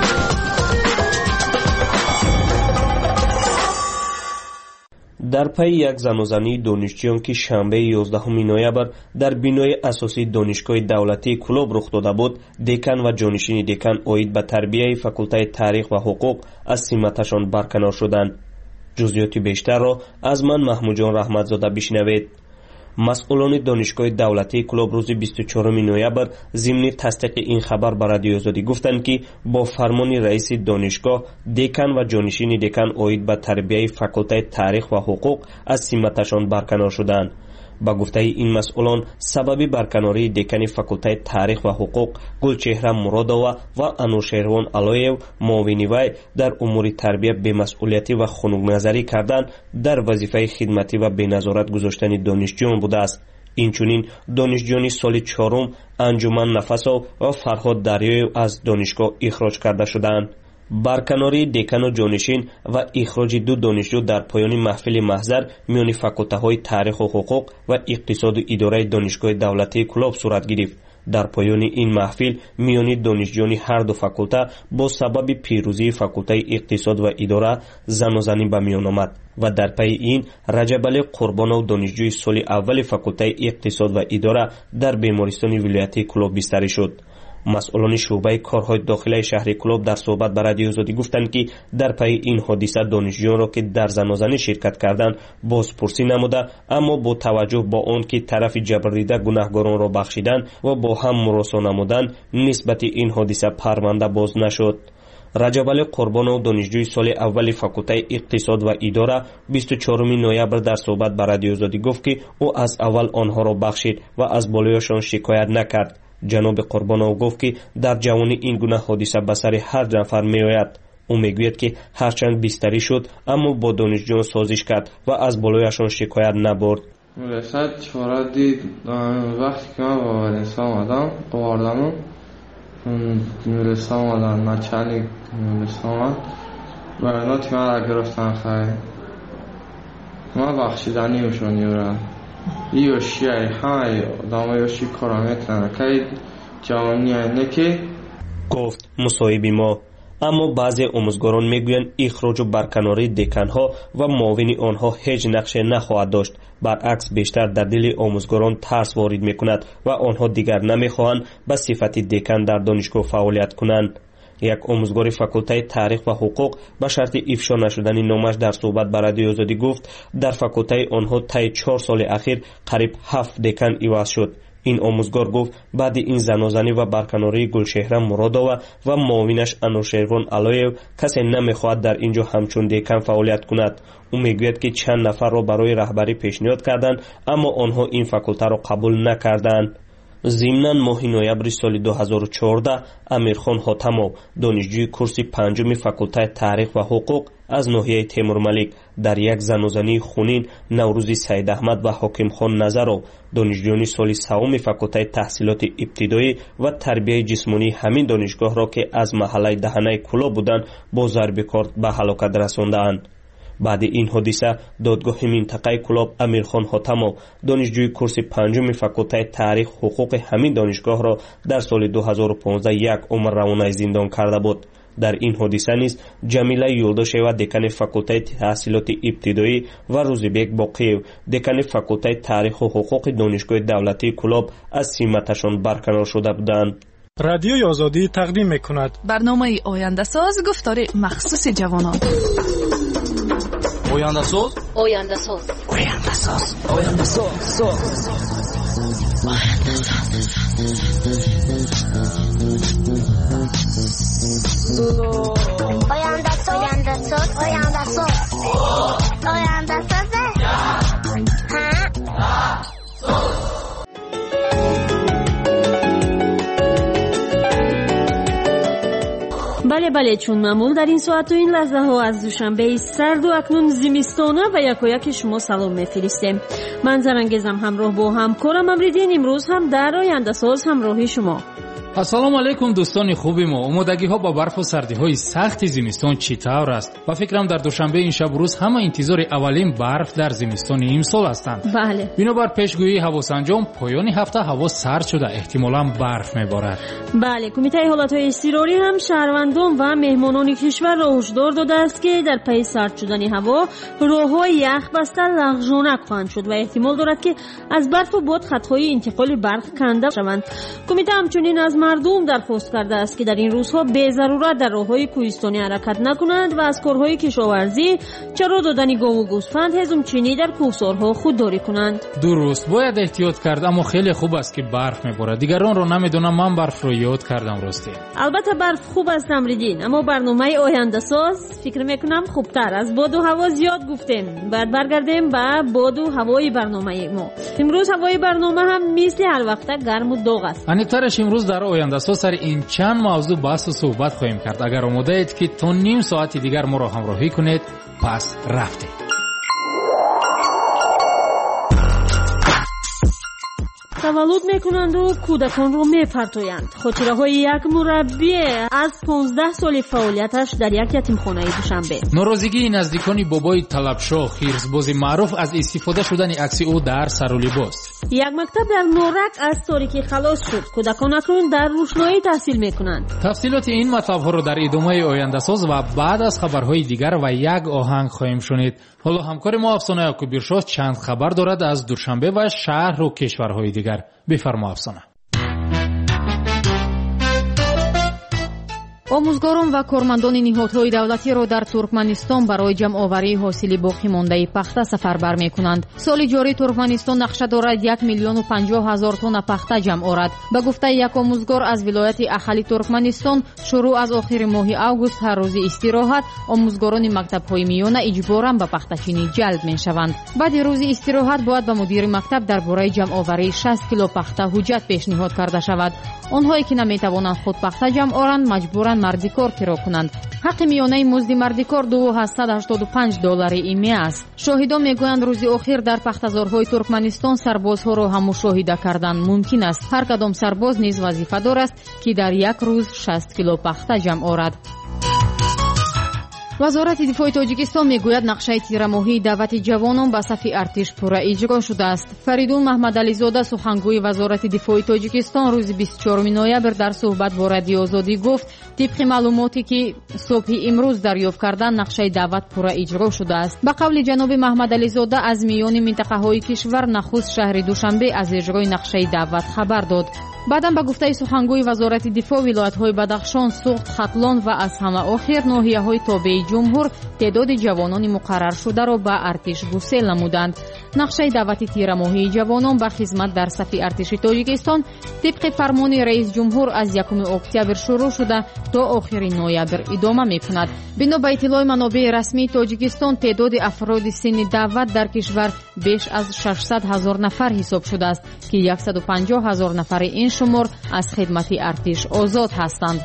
S3: در پی یک زنوزنی دانشجویان که شنبه یازدهم نوامبر در بینای اساسی دانشگاه دولتی کلوب رخ داده بود، دکان و جانشین دکان اوید به تربیه فاکولته تاریخ و حقوق از سمتشان برکنار شدند. جزئیات بیشتر را از من محمود جان رحمتزاده بشنوید. مسئولان دانشگاه دولتی کلوب روز بیست و چهارم نوامبر ضمن تصدیق این خبر به رادیو آزادی گفتند که با فرمان رئیس دانشگاه دکان و جانشین دکان اوید به تربیه فاکولته تاریخ و حقوق از سمتشان برکنار شدند. با گفته این مسئولان سبب برکناری دکان فاکولته تاریخ و حقوق گلچهره مرادова و انوشیروان علایو معاون وی در امور تربیت به مسئولیتی و خنک کردن در وظیفه خدمتی و به نظارت گذاشتن دانشجویان بوده است. اینچنین دانشجویان سال چهارم انجمن نفسو و فرهاد دریای از دانشگاه اخراج کرده شدند. برکناری دکان و جانشین و اخراج دو دانشجو در پایان محفل محضر میان فاکولته های تاریخ و حقوق و اقتصاد و اداره دانشگاه دولتی کلوب صورت گرفت. در پایان این محفل میان دانشجویان هر دو فاکولته با سبب پیروزی فاکولته اقتصاد و اداره زن و زنی به میان آمد و در پی این رجب علی قربانو دانشجوی سال اول فاکولته اقتصاد و اداره در بیمارستان ولایتی کلوب بستری شد. مسئولان شعبه کارهای داخلی شهر کلوب در صحبت با رادیو آزادی گفتند که در پی این حادثه دانشجویان را که در زنازنی شرکت کردند بازپرسی نموده، اما با توجه با آن که طرف جبردیده گناهکاران را بخشیدند و با هم مراسا نمودند نسبت این حادثه پرونده باز نشد. رجب علی قربانو دانشجوی سال اول فاکولته اقتصاد و اداره بیست و چهارم نوامبر در صحبت با رادیو آزادی گفت که او از اول آنها را بخشید و از بالایشان شکایت نکرد. جناب قربانو گفت که در جوانی این گونه حادثه به سر هر نفر می آید. او میگوید که هرچند بستری شد اما با دانشجویان سازش کرد و از بالایشان شکایت نبرد.
S18: مدرسه چهارده دید وقتی که من با مدرسه آمدم قواردم مدرسه آمدن نچلی مدرسه آمد و ناتی من را گرفتن خیلی من بخشیدنی اوشون یورم یوشی های های دامه یوشی کارامتن که جوانی هنده که
S3: گفت مصاحبی ما. اما بعضی آموزگاران میگویند اخراج و برکناری دکانها و معاون آنها هیچ نقشه نخواهد داشت. برعکس بیشتر در دل آموزگاران ترس وارد میکند و آنها دیگر نمیخواهند به صفت دکان در دانشگاه فعالیت کنند. یک آموزگار فاکولته تاریخ و حقوق به شرط افشا نشدن نامش در صحبت با رادیو آزادی گفت در فاکولته آنها طی چهار سال اخیر قریب هفت دکان عوض شد.
S19: این آموزگار گفت بعد این زنازنی و برکناری گلشهره مرادова و معاونش انوشیروان علایو کسی نمیخواهد در اینجا همچون دیکن فعالیت کند. او میگوید که چند نفر را برای رهبری پیشنهاد کردند اما آنها این فاکولته را قبول نکردند. ضمناً ماه نوامبر سال دو هزار و چهارده امیرخان حاتمов دانشجوی کورس پنجم فاکولته تاریخ و حقوق از ناحیه تیمورملک در یک زنازنی خونین نوروزی سید احمد و حاکم خان نظرov دانشجویان سال سوم فاکولته تحصیلات ابتدایی و تربیت جسمانی همین دانشگاه را که از محله دهنه کلا بودند با ضرب کارد به هلاکت رساندند. بعد این حادثه دادگاه منطقه کلاب امیرخان حاتمov دانشجوی کورس پنجم فاکولته تاریخ حقوق همین دانشگاه را در سال دو هزار و پانزده یک عمر روانه زندان کرده بود. در این حادثه نیز جمیله یولداشeva دکان فاکولته تحصیلات ابتدایی و روزبек боқиев دکان فاکولته تاریخ و حقوق دانشگاه دولتی کلاب از سمتشان برکنار شده بودند.
S20: رادیوی آزادی تقدیم میکند
S17: برنامه آینده ساز گفتار مخصوص جوانان.
S21: آینده ساز
S22: آینده ساز
S21: آینده ساز آینده ساز
S22: آینده ساز آینده ساز آینده ساز آینده ساز
S15: بله بله چون معمول در این ساعت و این لحظه ها از دوشنبه سرد و اکنون زمستانه و یکایک شما سلام میفرستیم. من زرنگزم همراه با همکارم امریدین امروز هم در آینده ساز همراهی شما.
S23: السلام علیکم دوستان خوبی ما. آمادگی ها با برف و سردی های سخت زمستان چطور است؟ و فکرم در دوشنبه این شب روز همه انتظار اولین برف در زمستان امسال هستند.
S15: بله.
S23: بنابر پیشگویی هواسنجام پایان هفته هوا سرد شده، احتمالاً برف میبارد.
S15: بله، کمیته حالتهای اضطراری هم شهروندان و مهمانان کشور را هشدار داده است که در پی سرد شدن هوا راههای یخ بسته لغزانک خواهند شد و احتمال دارد که از برف و باد خطهای انتقال برق کنده شوند. کمیته همچنین از مردم درخواست کرده است که در این روزها به ضرورت در راههای کوهستانی حرکت نکنند و از کارهای کشاورزی، چرا دادن گاو و گوسفند، هضمچینی در کوهسارها خودداری کنند.
S23: درست، باید احتیاط کرد، اما خیلی خوب است که برف میبارد. دیگران رو نمیدونم، من برف رو یاد کردم. راستی
S15: البته برف خوب است امریدین، اما برنامه آینده ساز فکر میکنم خوبتر. از باد و هوا زیاد گفتیم، بعد برگردیم به باد و هوای برنامه ما. امروز هوای برنامه هم مثل هر وقت گرم و داغ است.
S23: انیترش امروز در آینده ساز سر این چند موضوع بحث و صحبت خواهیم کرد. اگر آماده اید که تا نیم ساعت دیگر ما را همراهی کنید، پس رفتیم.
S15: تولد میکنند و کودکان رو میپرتویند. خاطره های یک مربی از پانزده سال فعالیتش در یک یتیمخانه دوشنبه.
S23: ناراضگی نزدیکان بابای طلبشاه خیرسباز معروف از استفاده شدن عکس او در سر و لباس.
S15: یک مکتب در نورک از تاریکی خلاص شد. کودکان اکنون در روشنایی تحصیل میکنند.
S23: تفصیلات این مطلب ها رو در ادامه آینده ساز و بعد از خبرهای دیگر و یک آهنگ خواهیم شنید. حالا همکار ما افسانه یعقوبی‌شاه چند خبر دارد از دوشنبه و شهر و کشورهای دیگر. بفرما افسانه.
S9: آموزگاران و کارمندان نهادهای دولتی را در ترکمنستان برای جمع‌آوری حاصل باقی مانده پخته سفربر می‌کنند. سال جاری ترکمنستان نقشه دارد یک میلیون و پنجاه هزار تن پخته جمع آورد. به گفته یک آموزگار از ولایت احلی ترکمنستان، شروع از آخر ماه اوگوست هر روز استراحت آموزگاران مکتب‌های میانه اجباراً به پخته‌چینی جلب می‌شوند. بعد روز استراحت باید به مدیر مکتب درباره جمع‌آوری شصت کیلو پخته حجت پیشنهاد کرده شود. آنهایی که نمی‌توانند خود پخته جمع آورند مجبوراً مردی کار کرا کنند. حق میانه مزد مردی کار دو هزار و هشتصد و هشتاد و پنج دلار ایمی است. شاهدان میگویند روز اخیر در پخته‌زارهای ترکمنستان سربازها را هم مشاهده کردن ممکن است. هر کدام سرباز نیز وظیفه دارد که در یک روز شصت کیلو پخته جمع آورد. وزارت دفاع تاجیکستان میگوید نقشه تیرماهی دعوت جوانان به صف ارتش پورا اجرا شده است. فریدون محمدعلیزاده سخنگوی وزارت دفاع تاجیکستان روز بیست و چهارم نوامبر در صحبت با رادیو آزادی گفت طبق معلوماتی که صبح امروز دریافت کردند نقشه دعوت پورا اجرا شده است. به قول جناب محمدعلیزاده از میان منطقه های کشور نخست شهر دوشنبه از اجرای نقشه دعوت خبر داد. بعداً به گفته سخنگوی وزارت دفاع ولایت‌های بدخشان، سوخت، ختلان و از همه آخر ناحیه‌های تابع جمهور تعداد جوانان مقرر شده را به ارتش گسیل نمودند. нақшаи даъвати тирамоҳии ҷавонон ба хизмат дар сафи артиши тоҷикистон тибқи фармони раис ҷумҳур аз якуми октябр шурӯъ шуда то охири ноябр идома мекунад. бино ба иттилои манобеъи расмии тоҷикистон теъдоди афроди синни даъват дар кишвар беш аз шашсад ҳазор нафар ҳисоб шудааст ки сад و پنجاه ҳазор нафари ин шумор аз хидмати артиш озод ҳастанд.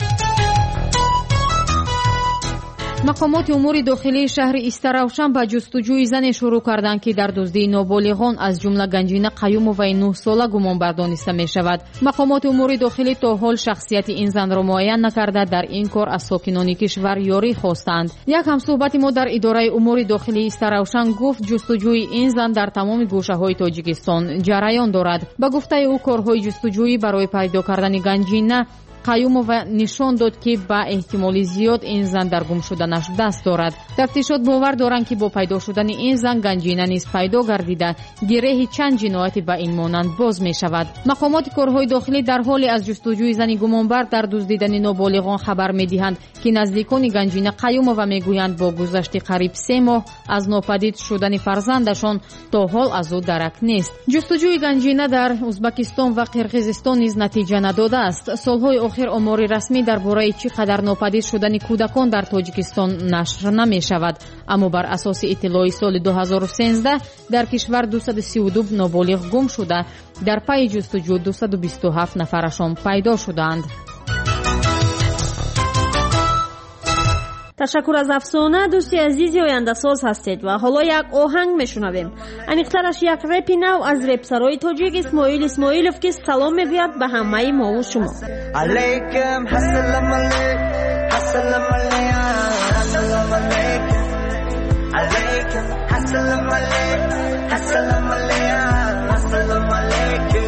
S9: мақомоти умури дохилии шаҳри истаравшан ба ҷустуҷӯи зане шурӯъ карданд ки дар дуздии ноболиғон аз ҷумла Ганҷина Қаюмоваи нӯҳ сола гумонбар дониста мешавад. мақомоти умури дохилӣ то ҳол шахсияти ин занро муайян накарда дар ин кор аз сокинони кишвар ёрӣ хостанд. як ҳамсӯҳбати мо дар идораи умури дохилии истаравшан гуфт ҷустуҷӯи ин зан дар тамоми гӯшаҳои Тоҷикистон ҷараён дорад. ба гуфтаи ӯ корҳои ҷустуҷӯӣ барои пайдо кардани Ганҷина Қаюмова нишон дод ки ба эҳтимоли зиёд ин зан дар гум шуданаш даст дорад. тафтишот бовар доранд ки бо пайдо шудани ин зан Ганҷина низ пайдо гардида гиреҳи чанд ҷинояти ба ин монанд боз мешавад. мақомоти корҳои дохилӣ дар ҳоли аз ҷустуҷӯи зани гумонбар дар дуздидани ноболиғон хабар медиҳанд ки наздикони Ганҷина Қаюмова мегӯянд бо гузашти қариб се моҳ аз нопадид шудани фарзандашон то ҳол аз ӯ дарак нест. ҷустуҷӯи Ганҷина дар Узбекистон ва Қирғизистон низ натиҷа надодааст. солҳои охир омори расмӣ дар бораи чӣ қадар нопадид шудани кӯдакон дар Тоҷикистон нашр намешавад, аммо бар асоси иттилои соли ду ҳазору сенздаҳ дар кишвар дусаду сию ду ноболиғ гум шуда дар пайи ҷустуҷӯ дусаду бисту ҳафт нафарашон пайдо шуданд.
S15: ташаккур аз афсона. дӯсти азизи ояндасоз ҳастед ва ҳоло як оҳанг мешунавем. аниқтараш як репи нав аз репсарои тоҷик Исмоил Исмоилов ки салом мегӯяд ба ҳамаи мову шумо.
S21: алейкум ассалом алейкум ассалом алейкум алейкум ассалом алейкум ассалом алейкум ассалом алейкум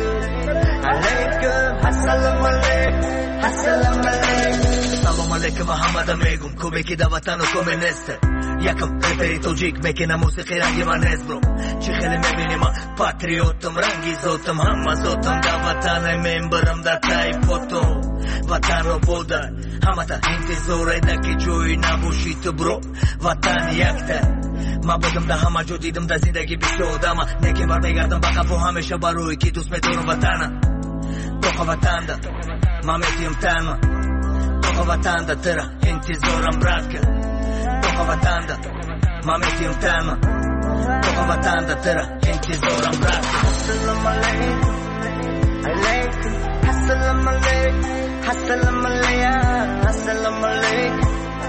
S21: алейкум ассалом алейкум ассалом алейкум салом алейкум ва ҳамада мегум кубе ки да ватану куме несте якам репери тоҷик мекина мусиқи ранги ва нест бро чӣ хеле мебинӣ ман патриотам ранги зотам ҳама зотам да ватане мен барам дар таи потом ватан обода ҳамата интизореда ки ҷои набошӣ ту бро ватан якта ман будам да ҳама ҷо дидам да зиндагӣ бишодама неки бармегардам ба қафо ҳамеша барои ки дӯст медорам ватана тоқа ватанда ман метиём танма тоқа ватанда тира интизорам братка тоқа ватанда ман метиём танма тоқа ватанда тира интизорам братка ассалом алейкум алейкум ассалом алейкум ассалом алейкум ассалом алейкум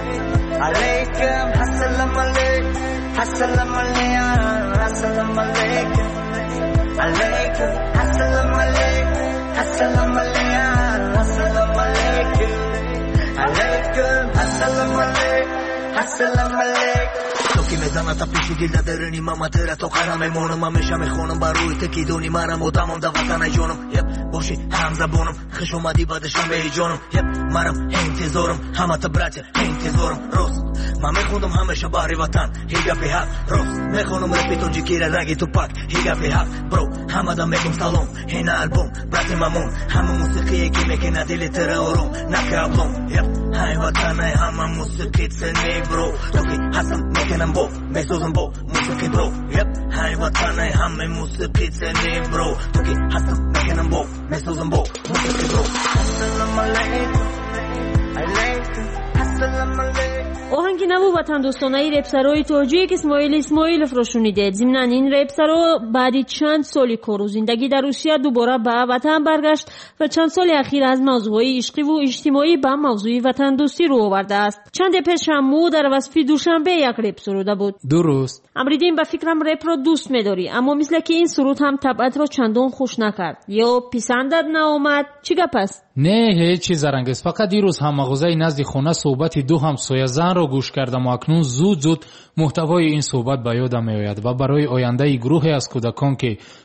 S21: алейкум ассалом алейкум ассалом алейкум ассалом алейкум алейкум ассалом алейкум ассалом алейкум ассалом алейкум алейкум ассалом алейкум ассалом алейкум то ки мезанад пеши дил да дарини мама тера то қара мемонам ҳамеша мехонам барои ты ки дони марам одамам да ватана ҷонам боши ҳамзабонам хуш омадӣ ба душанбеи ҷонам марам интизорам ҳамата братя интизорам рост ман мехондам ҳамеша баҳри ватан ҳигапи ҳақ рост мехонам репи тоҷикира раги ту пак ҳигапи ҳақ бро ҳамада мегум салом ҳина албом брати мамон ҳама мусиқие ки мекина дили тера ором нака аблом ҳай ватанай ҳама мусиқи цени бро то ки ҳастам мекунам бо месозам бо мусиқи бро ҳай ватанай ҳама мусиқи цени бро то ки ҳастам мекунам бо месозам бо мусиқи бро ассалом алейкум алейкум ассалом алейкум.
S15: оҳанги наву ватандӯстонаи репсарои тоҷик Исмоил Исмоиловро шунидед. зимнан ин репсаро баъди чанд соли кору зиндагӣ дар Русия дубора ба ватан баргашт ва чанд соли ахир аз мавзӯъҳои ишқиву иҷтимоӣ ба мавзӯи ватандӯстӣ рӯ овардааст. чанде пешам ӯ дар васфи душанбе як реп суруда буд.
S23: дуруст.
S15: амридин ба фикрам репро дӯст медорӣ, аммо мисле ки ин суруд ҳам табъатро чандон хуш накард. ё писандат наомад? чӣ гап аст?
S23: не ҳеҷ чиз зарангест. фақат дирӯз ҳаммағозаи назди хона суҳбати ду ҳамсоя занро гӯш кардам ва акнун зуд зуд муҳтавои ин суҳбат ба ёдам меояд ва барои ояндаи гурӯҳе аз кӯдакон ки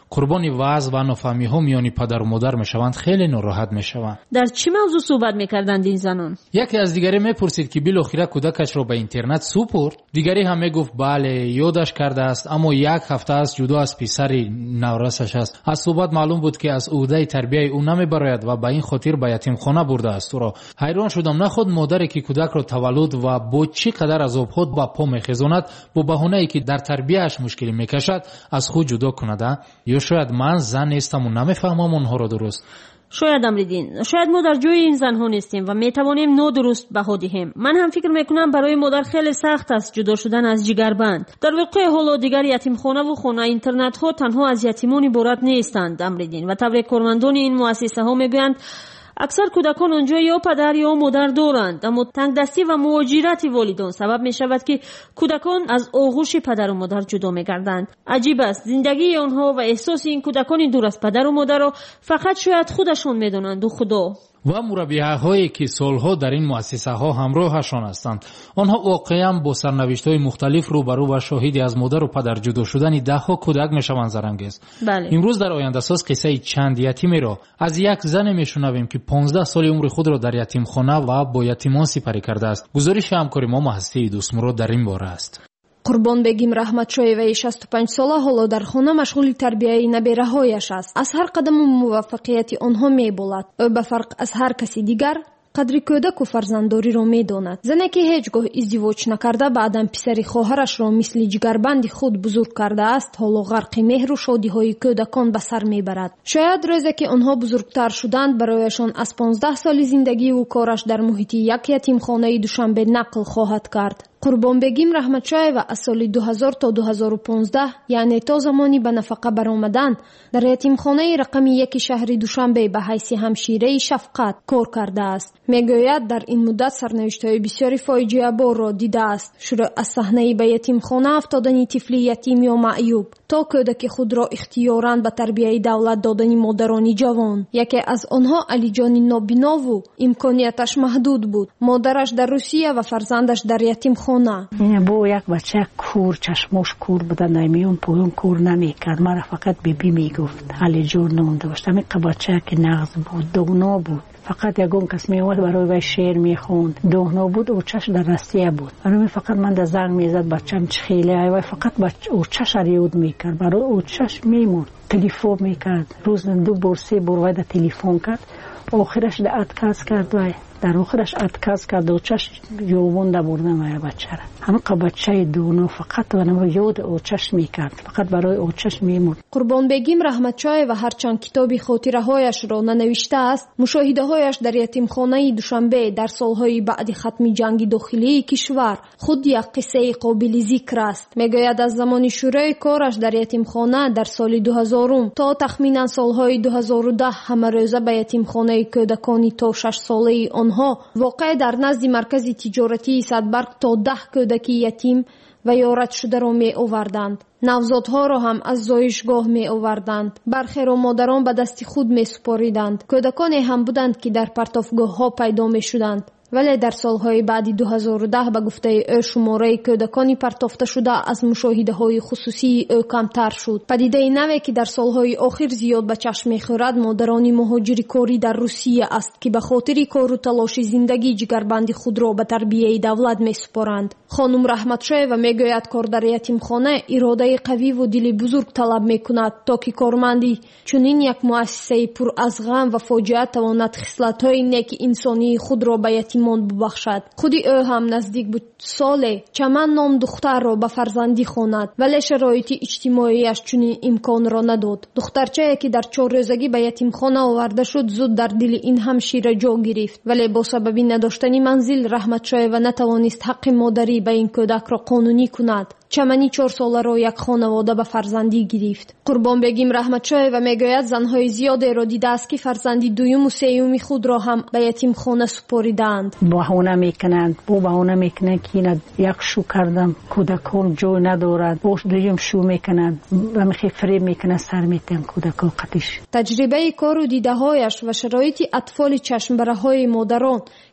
S23: قربانی وضع و نافهمی‌ها میان پدر و مادر میشوند، خیلی ناراحت میشوند.
S15: در چه موضوع صحبت میکردند این زنان؟
S23: یکی از دیگری میپرسید که بالاخره کودکش را به اینترنت سپرد. دیگری هم میگفت بله یادش کرده است، اما یک هفته است جدا از پسر نورسش است. از صحبت معلوم بود که از عهده تربیت او نمیبراید و به این خاطر به یتیم خانه برده است. او را حیران شدم، نه خود مادری که کودک را تولد و با چقدر عذاب‌ها با پا میخزاند با بهانه‌ای که در تربیتش مشکلی میکشد از خود جدا کند، یا شاید من زن نیستم و نمیفهمم اونها را درست.
S15: شاید امریدین، شاید ما در جای این زنها نیستیم و میتوانیم نادرست بها دهیم. من هم فکر میکنم برای مادر خیلی سخت است جدا شدن از جگربند. در واقع حالا دیگر یتیمخانه و خانه اینترنت ها تنها از یتیمان عبارت نیستند امریدین، و طبق کارمندان این مؤسسه ها میگویند اکثر کودکان آنجا یا پدر یا مادر دارند، اما تنگدستی و مهاجرت والدان سبب می شود که کودکان از آغوش پدر و مادر جدا می گردند. عجیب است، زندگی آنها و احساس این کودکان دور از پدر و مادر را فقط شاید خودشان می دانند و خدا.
S23: و مربیه‌هایی که سالها در این مؤسسه ها همراهشان هستند، آنها واقعا با سرنوشت‌های مختلف روبرو و شاهدی از مادر و پدر جدا شدن ده ها کودک میشوند زرانگیز.
S15: بله.
S23: امروز در آینده ساز قصه چند یتیمی را از یک زن میشنویم که پانزده سال عمر خود را در یتیمخانه و با یتیمان سپری کرده است. گزارش همکار ما هستی دوستمراد در این باره است.
S1: قурбонбегим раҳматшоеваи шасту панҷ сола ҳоло дар хона машғули тарбияи набераҳояш аст. аз ҳар қадаму муваффақияти онҳо меболад. ӯ ба фарқ аз ҳар каси дигар қадри кӯдаку фарзанддориро медонад. зане ки ҳеҷ гоҳ издивоҷ накарда баъдан писари хоҳарашро мисли ҷигарбанди худ бузург кардааст, ҳоло ғарқи меҳру шодиҳои кӯдакон ба сар мебарад. шояд рӯзе ки онҳо бузургтар шуданд барояшон аз понздаҳ соли зиндагиву кораш дар муҳити як ятимхонаи душанбе нақл хоҳад кард. قурбонбегим раҳматшоева аз соли дуҳазор то дуҳазору понздаҳ, яъне то замони ба нафақа баромадан, дар ятимхонаи рақами яки шаҳри душанбе ба ҳайси ҳамшираи шафқат кор кардааст. мегӯяд дар ин муддат сарнавиштҳои бисёри фоҷиаборро дидааст, шурӯъ аз саҳнаи ба ятимхона афтодани тифли ятим ё маъюб то кӯдаки худро ихтиёран ба тарбияи давлат додани модарони ҷавон. яке аз онҳо алиҷони нобинову имконияташ маҳдуд буд. модараш дар русия ва фарзандаш дар ятимхона.
S5: این بو یک بچه کور، چشماش کور بودن، نمیون پویون کور نمیکرد. مرا فقط بیبی میگفت علی جور نمونده باشت. همین بچه که نغز بود، دوغنا بود. فقط یگون کس میومد برای وی شعر میخوند. دوغنا بود، اوچش در رسیه بود. برای فقط من در زنگ میزد بچم چخیله ای وی فقط بچه اوچش ریود میکرد. برای اوچش میمورد. تلفن میکرد. روز دو بار سه بار وی در تلفن کرد. آخرش در ادکاز کرد وی. در آخرش ادکاز کرد و چش یوونده بردن وی بچه را. همه بچه دونو فقط ونما یاد اوچش میکرد. فقط برای اوچش میمورد.
S1: قورбонбегим раҳматшоева ҳарчанд китоби хотираҳояшро нанавиштааст, мушоҳидаҳояш дар ятимхонаи душанбе дар солҳои баъди хатми ҷанги дохилии кишвар худ як қиссаи қобили зикр аст. мегӯяд аз замони шӯрӯи кораш дар ятимхона дар соли дуҳазорум то тахминан солҳои дуҳазору даҳ ҳамарӯза ба ятимхонаи кӯдакони то шаш солаи онҳо воқеъ дар назди маркази тиҷоратии садбарг то даҳ кӯдаки ятим ва ёратшударо меоварданд. навзодҳоро ҳам аз зоишгоҳ меоварданд. бархеро модарон ба дасти худ месупориданд. кӯдаконе ҳам буданд ки дар партофгоҳҳо пайдо мешуданд. вале дар солҳои баъди дуҳазору даҳ ба гуфтаи ӯ шумораи кӯдакони партофташуда аз мушоҳидаҳои хусусии ӯ камтар шуд. падидаи наве ки дар солҳои охир зиёд ба чашм мехӯрад модарони муҳоҷири корӣ дар русия аст ки ба хотири кору талоши зиндагии ҷигарбанди худро ба тарбияи давлат месупоранд. хонум раҳматшоева мегӯяд кор дар ятимхона иродаи қавиву дили бузург талаб мекунад, то ки корманди чунин як муассисаи пур аз ғам ва фоҷиа тавонад хислатҳои неки инсонии худро ба ятимон бубахшад. худи ӯ ҳам наздик буд соле чаман ном духтарро ба фарзандӣ хонад, вале шароити иҷтимоияш чунин имконро надод. духтарчае ки дар чоррӯзагӣ ба ятимхона оварда шуд зуд дар дили ин ҳамшира ҷо гирифт, вале бо сабаби надоштани манзил раҳматшоева натавонист ҳаққи модарӣ ба ин кӯдакро қонунӣ кунад. чамани чор соларо як хонавода ба фарзандӣ гирифт. قورбонбегим раҳматшоева мегӯяд занҳои зиёдеро дидааст ки фарзанди дуюму сеюми худро ҳам ба ятимхона супоридаанд.
S5: баҳона мекунанд бо баҳона мекунанд ки як шу кардам кӯдакон ҷой надорад, бош дуюм шу мекунанд, рамихи фиреб мекунанд, сар метиҳанд кӯдакон қатиш.
S1: таҷрибаи кору дидаҳояш ва шароити атфоли чашмбараҳои модарон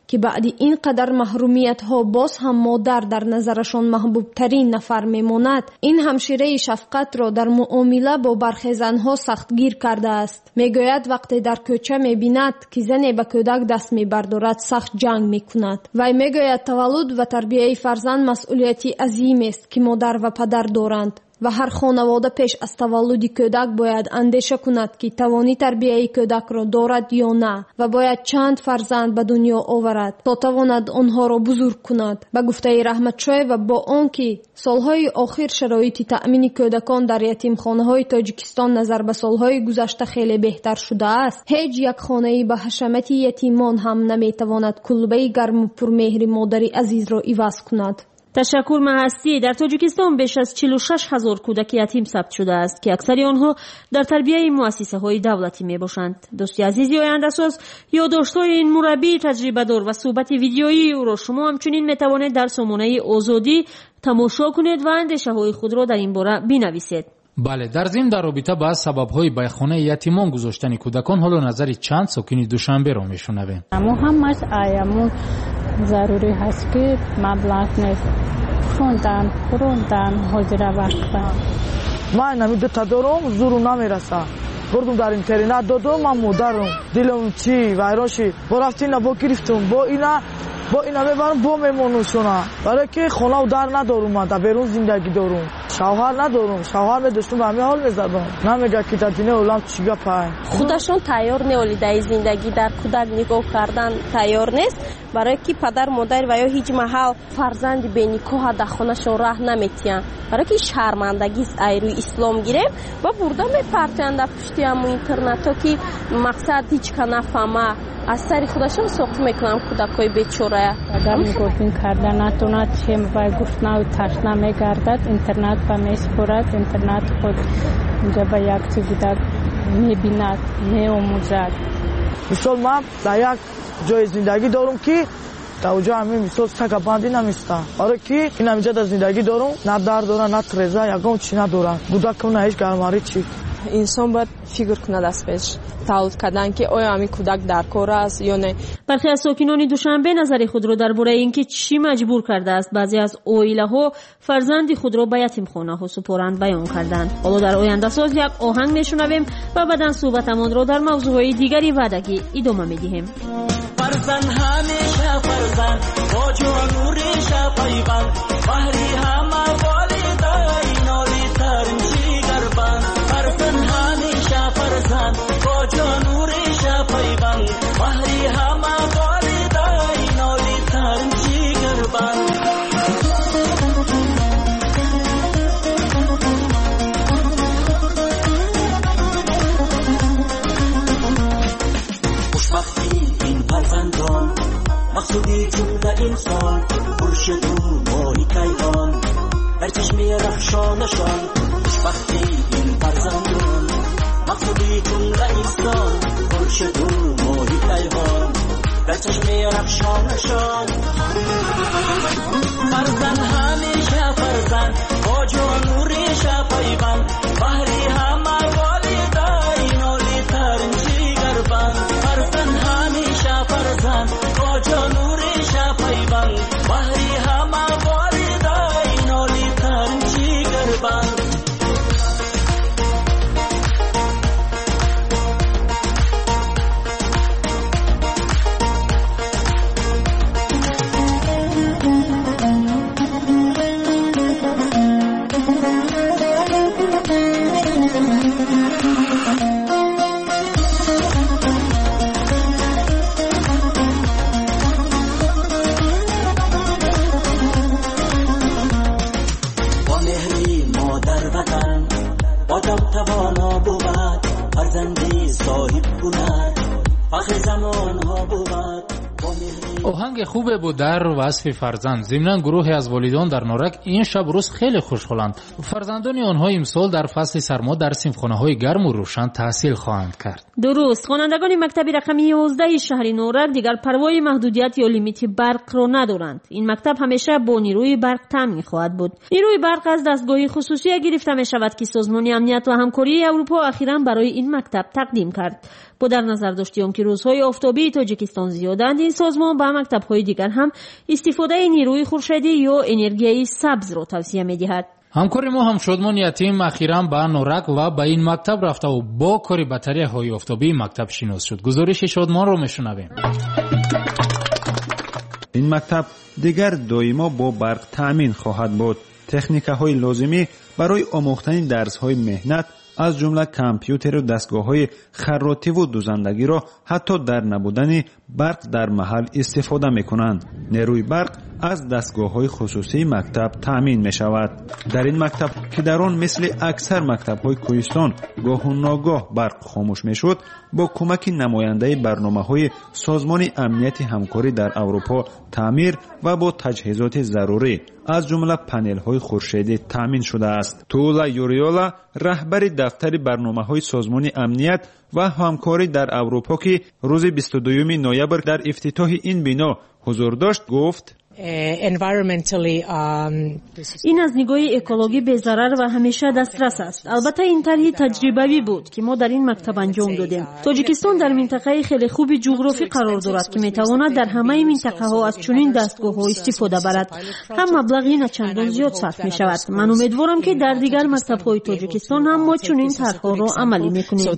S1: که بعد این قدر محرومیت ها باز هم مادر در نظرشان محبوب ترین نفر میماند، این همشیره شفقت را در معامله با برخی زنها سختگیر کرده است. میگوید وقتی در کوچه میبیند که زن به کودک دست میبردارد سخت جنگ میکند. وی میگوید تولد و تربیت فرزند مسئولیتی عظیم است که مادر و پدر دارند و هر خانواده پیش از تولد کودک باید اندیشه کند که توانی تربیت کودک را دارد یا نه و باید چند فرزند به دنیا آورد تا تواند آنها را بزرگ کند. به گفته رحمتشاه و با آنکه سالهای آخر شرایط تأمین کودکان در یتیمخانه‌های تاجیکستان نظر به سالهای گذشته خیلی بهتر شده است، هیچ یک خانه‌ای به حشمت یتیمان هم نمیتواند کلبه گرم و پرمهر مادری عزیز را عوض کند.
S15: تشکر محستی. در تاجیکستان بیش از چهل و شش هزار کودک یتیم ثبت شده است که اکثر آنها در تربیت مؤسسه های دولتی می باشند. دوستی عزیزی آینده ساز یادداشت‌های این مربی تجربه دار و صحبت ویدیویی او را شما همچنین می توانید در سامانه آزادی تماشا کنید و اندیشه های خود را در این باره بنویسید.
S23: بله، در ضمن در رابطه با سبب‌های به خانه یتیمان گذاشتن کودکان حالا نظر چند ساکن دوشنبه را میشنویم.
S4: اما همش ایامون ضروری هست که مبلغ نیست. خوندن خوندن حاضر وقت
S7: من نمیده تا دارم زورو نمیرسه. بردم در اینترنت دادم من مادرم دلم چی ویران شد. با رفتین با گرفتم با اینا با اینا میبرم با میمونوشونه برای که خونه و در ندارم. من در بیرون زندگی دارم، شوهر ندارم. شوهر نداشتم به همین حال میزدم. نمیگه که در دینه اولم چیگه پای
S10: خودشون تیار نیولیده زندگی در کودک نگاه کردن تیار نیست، برای که پدر مادر و یا هیچ محل فرزند به نکاح در خونهشون راه نمیتین، برای که شرمندگی ایروی اسلام گیریم و برده میپرتند در پشتی همون اینترنت ها که مقصد هیچ که نفهمه از سری خودشون سخت میکنم کودکای بیچاره.
S4: اگر میگفتین کردن نتوند چیم و گفتن و تشنه میگردد اینترنت به میسپرد. اینترنت خود اینجا به یک چیزی در میبیند میاموزد.
S7: مثال من در یک جای زندگی دارم که در اونجا همین مثال سگ بندی نمیستن. آره که این همینجا در زندگی دارم نه در دارن نه ترزه یکم چی ندارن. کودکم نه هیچ گرماری چی.
S24: انسان باید فکر کند از پیش تولد کردن که آیا همین کودک در کار است یا نه.
S15: برخی از ساکنان دوشنبه نظر خود را درباره اینکه چی مجبور کرده است بعضی از عائله‌ها فرزند خود را به یتیمخانه‌ها سپارند بیان کردند. حالا در آینده ساز یک آهنگ میشنویم و بعداً صحبتمان را در موضوعهای دیگری وعدگی ادامه میدهیم.
S21: فرزند همیشه فرزند با جان و ریشه پیوند بحری همه والدین عالی ترین جیگربند. فرزند همیشه فرزند با جان و ریشه پیوند بحری همه والدین عالی ترین جیگربند. خوشبختی این فرزندان مقصودی جمله انسان خورشید و ماهی کیوان در چشمه رخشانشان. خوشبختی این فرزندان مقصودی جمله انسان خورشید و ماهی کیوان در چشمه رخشانشان. فرزند همیشه فرزند با جان و ریشه پیوند بحری همه والدین عالی ترین جیگربند. فرزند همیشه فرزند با جان و ریشه پیوند بحری همه والدین عالی ترین جیگربند. توانا بود فرزندی صاحب کند آخر زمان ها بود.
S23: آهنگ خوبه بود در وصف فرزند. ضمناً گروهی از والدان در نارک این شب روز خیلی خوشحالند. فرزندان آنها امسال در فصل سرما در صنفخانه‌های گرم و روشن تحصیل خواهند کرد.
S15: درست. خوانندگان مکتب رقم یازده شهر نارک دیگر پروای محدودیت یا لیمیت برق را ندارند. این مکتب همیشه با نیروی برق تامین خواهد بود. نیروی برق از دستگاه خصوصی گرفته می شود که سازمان امنیت و همکاری اروپا اخیراً برای این مکتب تقدیم کرد. با در نظر داشتی آنکه روزهای آفتابی تاجیکستان زیادند، این سازمان به مکتب‌های دیگر هم استفاده نیروی خورشیدی یا انرژی سبز را توصیه می‌دهد.
S23: همکار ما هم شادمان یتیم اخیراً به نورک و به این مکتب رفته و با کار بطریه های آفتابی مکتب شناس شد. گزارش شادمان رو میشنویم.
S8: این مکتب دیگر دائما با برق تأمین خواهد بود. تکنیک‌های لازمی برای آموختن درس‌های مهنت از جمله کامپیوتر و دستگاه‌های خراطی و دوزندگی را حتی در نبودن برق در محل استفاده می‌کنند. نیروی برق از دستگاه‌های خصوصی مکتب تأمین می‌شود. در این مکتب که در آن مثل اکثر مکتب‌های کوهستان گاه و ناگاه برق خاموش می‌شد، با کمک نماینده برنامه‌های سازمان امنیت همکاری در اروپا تعمیر و با تجهیزات ضروری از جمله پنل‌های خورشیدی تأمین شده است. تولا یوریولا رهبر دفتر برنامه‌های سازمان امنیت و همکاری در اروپا که روز بیست و دوم نوامبر در افتتاح این بنا حضور داشت گفت:
S15: این از نگاه اکولوژی بی‌ضرر و همیشه دسترس است. البته این طرح تجربوی بود که ما در این مکتب انجام دادیم. تاجیکستان در منطقه خیلی خوب جغرافی قرار دارد که میتواند در همه منطقه ها از چنین دستگاه ها استفاده برد. هم مبلغی نه چندان زیاد صرف می شود. من امیدوارم که در دیگر مکتب های تاجیکستان هم ما چنین طرح‌ها را عملی میکنیم.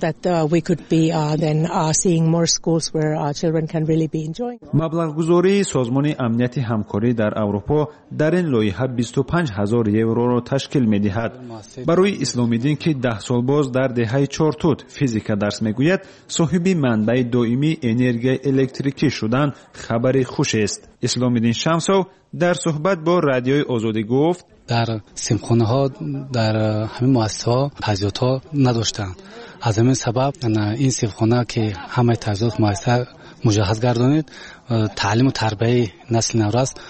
S8: مبلغ گذاری سازمان امنیت همکاری در اروپا در این لایحه بیست و پنج هزار یورو را تشکیل می‌دهد. برای اسلام‌الدین که ده سال باز در دهه چهارتوت فیزیک درس می‌گوید، صاحب منبع دائمی انرژی الکتریکی شدن خبر خوش است. اسلام‌الدین شمسو در صحبت با رادیوی آزادی گفت:
S16: در سیمخانه‌ها در همه مؤسسه‌ها تجهیزات نداشتند. از همین سبب این سیمخانه که همه تجهیزات مؤسسه مجهز گردانید، تعلیم و تربیت نسل نو است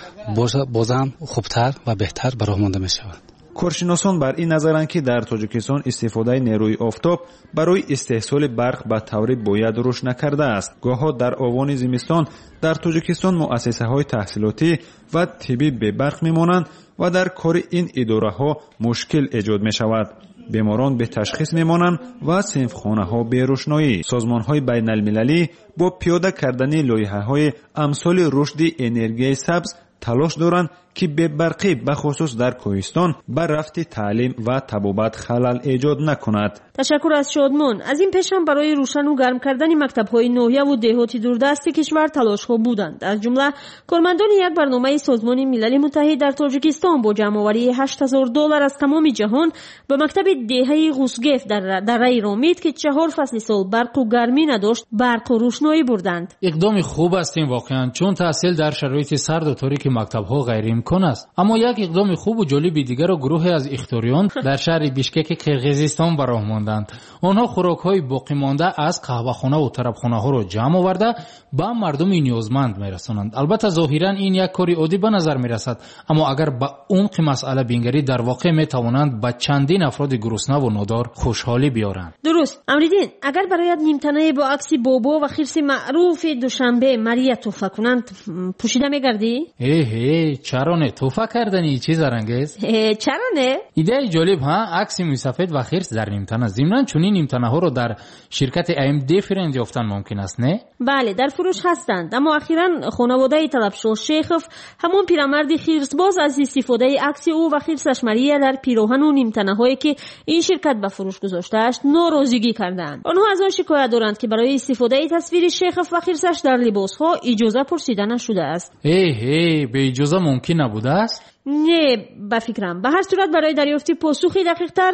S16: بازم خوبتر و بهتر به راه مانده می شود.
S8: کارشناسان بر این نظرند که در تاجیکستان استفاده نیروی آفتاب برای استحصال برق به طور باید رشد نکرده است. گاه‌ها در آوان زمستان در تاجیکستان مؤسسه‌های تحصیلاتی و طبی به برق می‌مانند و در کار این اداره‌ها مشکل ایجاد می‌شود. بیماران به تشخیص میمانند و صنفخانه‌ها به روشنایی. سازمان‌های بین‌المللی با پیاده کردن لایحه‌های امثال رشد انرژی سبز تلاش دارند که به برقی بخصوص در کوهستان بر رفت تعلیم و طبابت خلل ایجاد نکند.
S15: تشکر از شادمان. از این پیش هم برای روشن و گرم کردن مکتب‌های ناحیه و دهاتی دوردست کشور تلاش‌ها بودند. از جمله کارمندان یک برنامه سازمان ملل متحد در تاجیکستان با جمع‌آوری هشت هزار دلار از تمام جهان به مکتب دهه قوسگیف در دره رامید که چهار فصل سال برق و گرمی نداشت برق و روشنایی بردند.
S23: اقدام خوب است این واقعا، چون تحصیل در شرایط سرد و تاریک مکتب‌ها غیر امکان است. اما یک اقدام خوب و جالب دیگر را گروهی از اختیاریان در شهر بیشکک قرقیزستان به راه ماندند. آنها خوراک‌های باقی مانده از قهوه‌خانه و طربخانه‌ها را جمع آورده به مردم نیازمند می‌رسانند. البته ظاهراً این یک کاری عادی به نظر می‌رسد، اما اگر به عمق مسئله بنگری در واقع می‌توانند به چندین افراد گرسنه و نادار خوشحالی بیارند.
S15: درست. امریدین، اگر برایت نیمتنه با عکس بابا و خرس معروف دوشنبه ماریا تحفه کنند، پوشیده می‌گردی؟
S23: هی هی چرا نه؟ توفه کردنی چیز رنگیز؟
S15: چرا نه؟
S23: ایده جالب ها، عکس موسفید و خرس در نیمتنه. ضمناً چنین نیمتنه ها رو در شرکت ام دیفرنت یافتن ممکن است نه؟
S15: بله، در فروش هستند. اما اخیراً خانواده طلبشو شیخف همون پیرمردی خرسباز از استفاده عکس او و خرسش ماریا در پیراهن و نیمتنه هایی که این شرکت به فروش گذاشته است ناراضگی کردند. آنها از آن شکایت دارند که برای استفاده تصویر شیخف و خرسش در لباس ها اجازه پرسیده نشده است.
S23: هی هی به اجازه ممکن نبوده است؟
S15: نه، به فکرم. به هر صورت برای دریافت پاسخی دقیق تر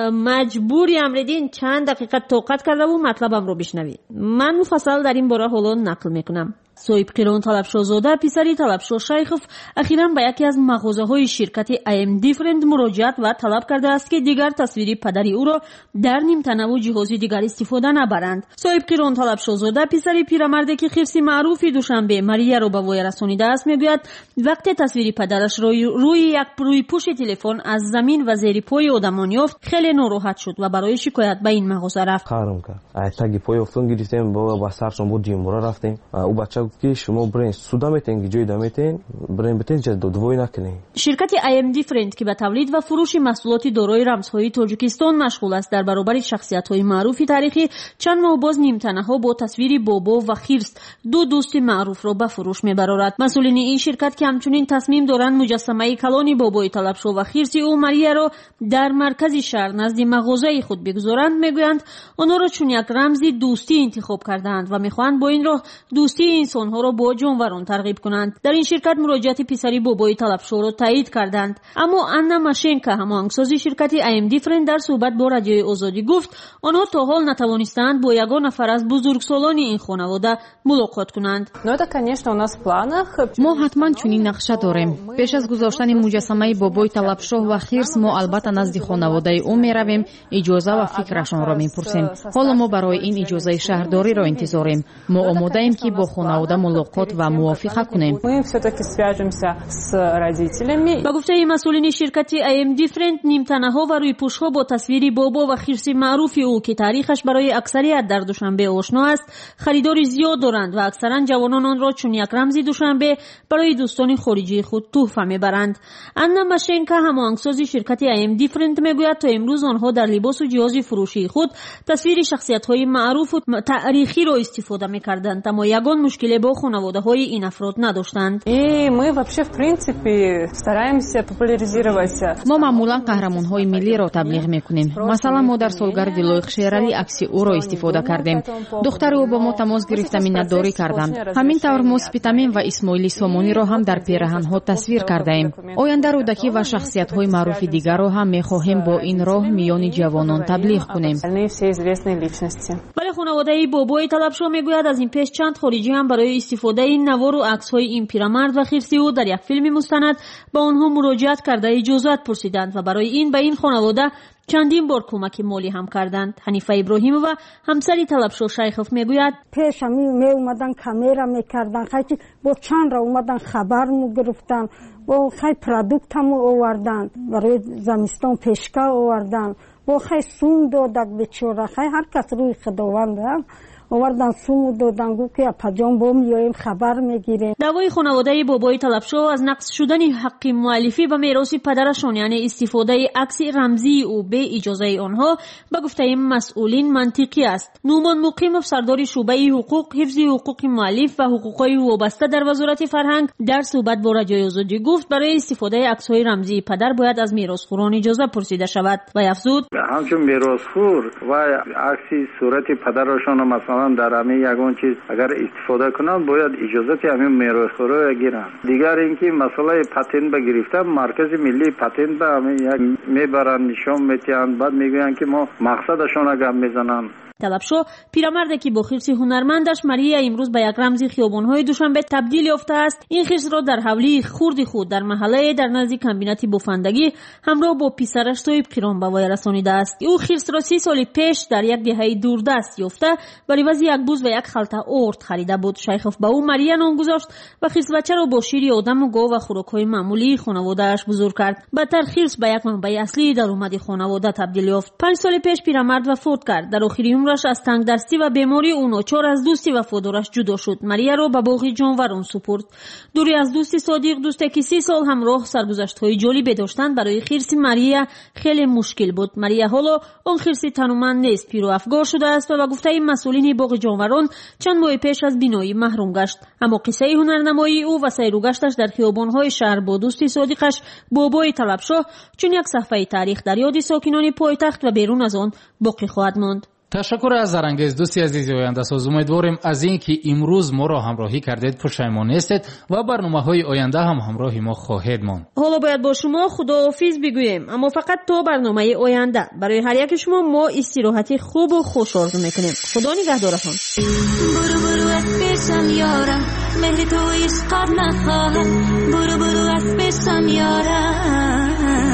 S15: مجبوری امردین چند دقیقه توقف کرده و مطلبم رو بشنوید. من مفصل در این باره حالا نقل میکنم. صاحب قیران طلبشوزاده پسری طلبشو شیخف اخیراً به یکی از مغازه‌های شرکت ام دیفرنت مراجعت و طلب کرده است که دیگر تصویری پدری او را در نیمتنه و جهازی دیگر استفاده نبرند. صاحب قیران طلبشوزاده پسری پیرمردی که خرس معروفی دوشنبه ماریا را به وی رسانیده است میگوید وقتی تصویری پدرش را روی یک روی پوش تلفن از زمین و زیر پای آدمان یافت خیلی ناراحت شد و برای شکایت به این مغازه رفت.
S6: خارم کرد. تاگی پای افتون گرفتیم با با سرشون بود جیم را رفتیم. او بچه گفت که شما برین سودا میتین که جای دمیتین برین بتین جد دوی نکنین.
S15: شرکت آی ام دیفرنت که به تولید و فروش محصولات دارای رمزهای تاجیکستان مشغول است در برابر شخصیت‌های معروف تاریخی چند ماه باز نیمتنه‌ها با تصویر بابا و خرس دو دوست معروف را به فروش می‌برند. مسئولین این شرکت که همچنین تصمیم دارند مجسمه کلان بابای طلبشو و خرس او ماریا را در مرکز شهر نزد مغازه خود بگذارند میگویند آنها را چون یک رمز دوستی انتخاب کردند و میخواهند با این راه دوستی انسانها را با جانوران ترغیب کنند. در این شرکت مراجعت پسری بابای طلبشو را تایید کردند، اما آنا ماشینکا هماهنگساز شرکت آی ام دیفرنت در صحبت با رادیوی آزادی گفت آنها تا حال نتوانستند با یگان نفر از بزرگسالان این خانواده ملاقات کنند.
S9: ما حتما چنین نقشه داریم. پیش از گذاشتن مجسمه بابای طلبشو و خرس ما البته نزد خانواده او میرویم، اجازه و فکرشان را میپرسیم. حالا ما برای این اجازه شهرداری را انتظاریم. ما آماده ایم که با خانواده ملاقات و موافقه کنیم.
S15: با گفته مسئولین شرکت آی ام دیفرنت نیمتنه‌ها و روی پوش‌ها با تصویر بابا و خرس معروف او که تاریخش برای اکثریت در دوشنبه آشنا است خریدار زیاد دارند و اکثرا جوانان آن را چون یک رمز دوشنبه برای دوستان خارجی خود تحفه میبرند. آنا ماشینکا هماهنگساز شرکت آی ام دیفرنت میگوید تا امروز آنها در لباس و جهاز فروشی خود تصویر شخصیت‌های معروف و تاریخی را استفاده می‌کردند، اما یگان مشکلی با خانواده‌های این افراد نداشتند.
S9: ما معمولا قهرمان‌های ملی را تبلیغ می‌کنیم. مثلا ما در سالگرد لایق شیرالی عکس او را استفاده کردیم. دختر او با ما تماس گرفته مینتداری کردند. همین طور ما سپیتامین و اسماعیل سامانی را هم در پیراهن‌ها تصویر کرده ایم. آینده رودکی و شخصیت‌های معروف دیگر را هم می‌خواهیم با این راه میان جوانان تبلیغ کنیم.
S15: ولی خانواده بابای طلبشو میگوید از این پیش چند خارجی هم برای استفاده این نوار و عکس‌های این پیرمرد و خرسی او در یک فیلم مستند با آنها مراجعت کرده اجازت پرسیدند و برای این به این خانواده چندین بار کمک مالی هم کردند. حنیفه ابراهیم و همسری طلبشو شیخوف میگوید
S11: پیش می می اومدن کامera میکردن، خیلی با چند را اومدن خبر مو گرفتن، با خیلی پروداکت هم آوردن برای زمستان پیشکا آوردن، با خیلی سوم دادک بیچاره، خیلی هر کس روی خداوند آوردن سوم دادن گفت که پجام با میایم خبر میگیریم.
S15: دعوای خانواده بابای طلبشو از نقض شدن حق مؤلفی و میراث پدرشان یعنی استفاده عکس رمزی او به اجازه آنها به گفته مسئولین منطقی است. نومان مقیموف سردار شعبه حقوق حفظ حقوق مؤلف و حقوقهای وابسته در وزارت فرهنگ در صحبت با رادیوی آزادی گفت برای استفاده عکس‌های رمزی پدر باید از میراثخوران اجازه پرسیده شود و افزود
S12: همچون میراثخور و عکس صورت پدرشان مثلا در همین یگان چیز اگر استفاده کنند باید اجازه همین میراثخورا گیرن. دیگر اینکه مسئله پتنت بگرفتن مرکز ملی پتنت به همین یک میبرن نشان میتین بعد میگوین که ما مقصدشان گم میزنن.
S15: طلبشو پیرمردی که با خرس هنرمندش ماریا امروز به یک رمز خیابان‌های دوشنبه تبدیل یافته است این خرس را در حولی خرد خود در محله در نزدیک کابینت بوفندگی همراه با پسرش طیب قیران به وی رسانیده است. او خرس را سی سال پیش در یک دهه دوردست یافته برای عوض یک بوز و یک خلطه ارد خریده بود. شیخوف به او ماریا نام گذاشت و خرس بچه را با شیر آدم و گاو و خوراک‌های معمولی خانواده‌اش بزرگ کرد. بعدتر خرس به یک منبع اصلی درآمد خانواده تبدیل یافت. پنج سال پیش پیرمرد وفات کرد. در آخر عمرش از تنگ دستی و بیماری او ناچار از دوستی وفادارش جدا شد. ماریا را به باغ جانوران سپرد. دوری از دوستی صادق، دوستی که سی سال همراه سرگذشت‌های جالبی داشتند برای خرس ماریا خیلی مشکل بود. ماریا حالا آن خرس تنومند نیست، پیر و افگار شده است و به گفته مسئولین باغ جانوران چند ماه پیش از بینایی محروم گشت. اما قصه هنرنمایی او و سیر و گشتش در خیابان‌های شهر با دوستی صادقش بابای طلبشو چون یک صفحه تاریخ در یاد ساکنان پایتخت و بیرون از آن باقی خواهد ماند.
S23: تشکر از زرنگیز دوستی عزیزی آینده ساز. امیدواریم از این که امروز ما را همراهی کردید پشیمان نیستید و برنامه‌های آینده هم همراه ما خواهید ماند.
S15: حالا باید با شما خداحافظ بگوییم، اما فقط تا برنامه آینده. برای هر یک شما ما استراحت خوب و خوش آرزو میکنیم. خدا نگهدارتان.
S21: برو برو از پیشم یارم، مهر تو عشقت نخواهم. برو برو از پیشم یارم،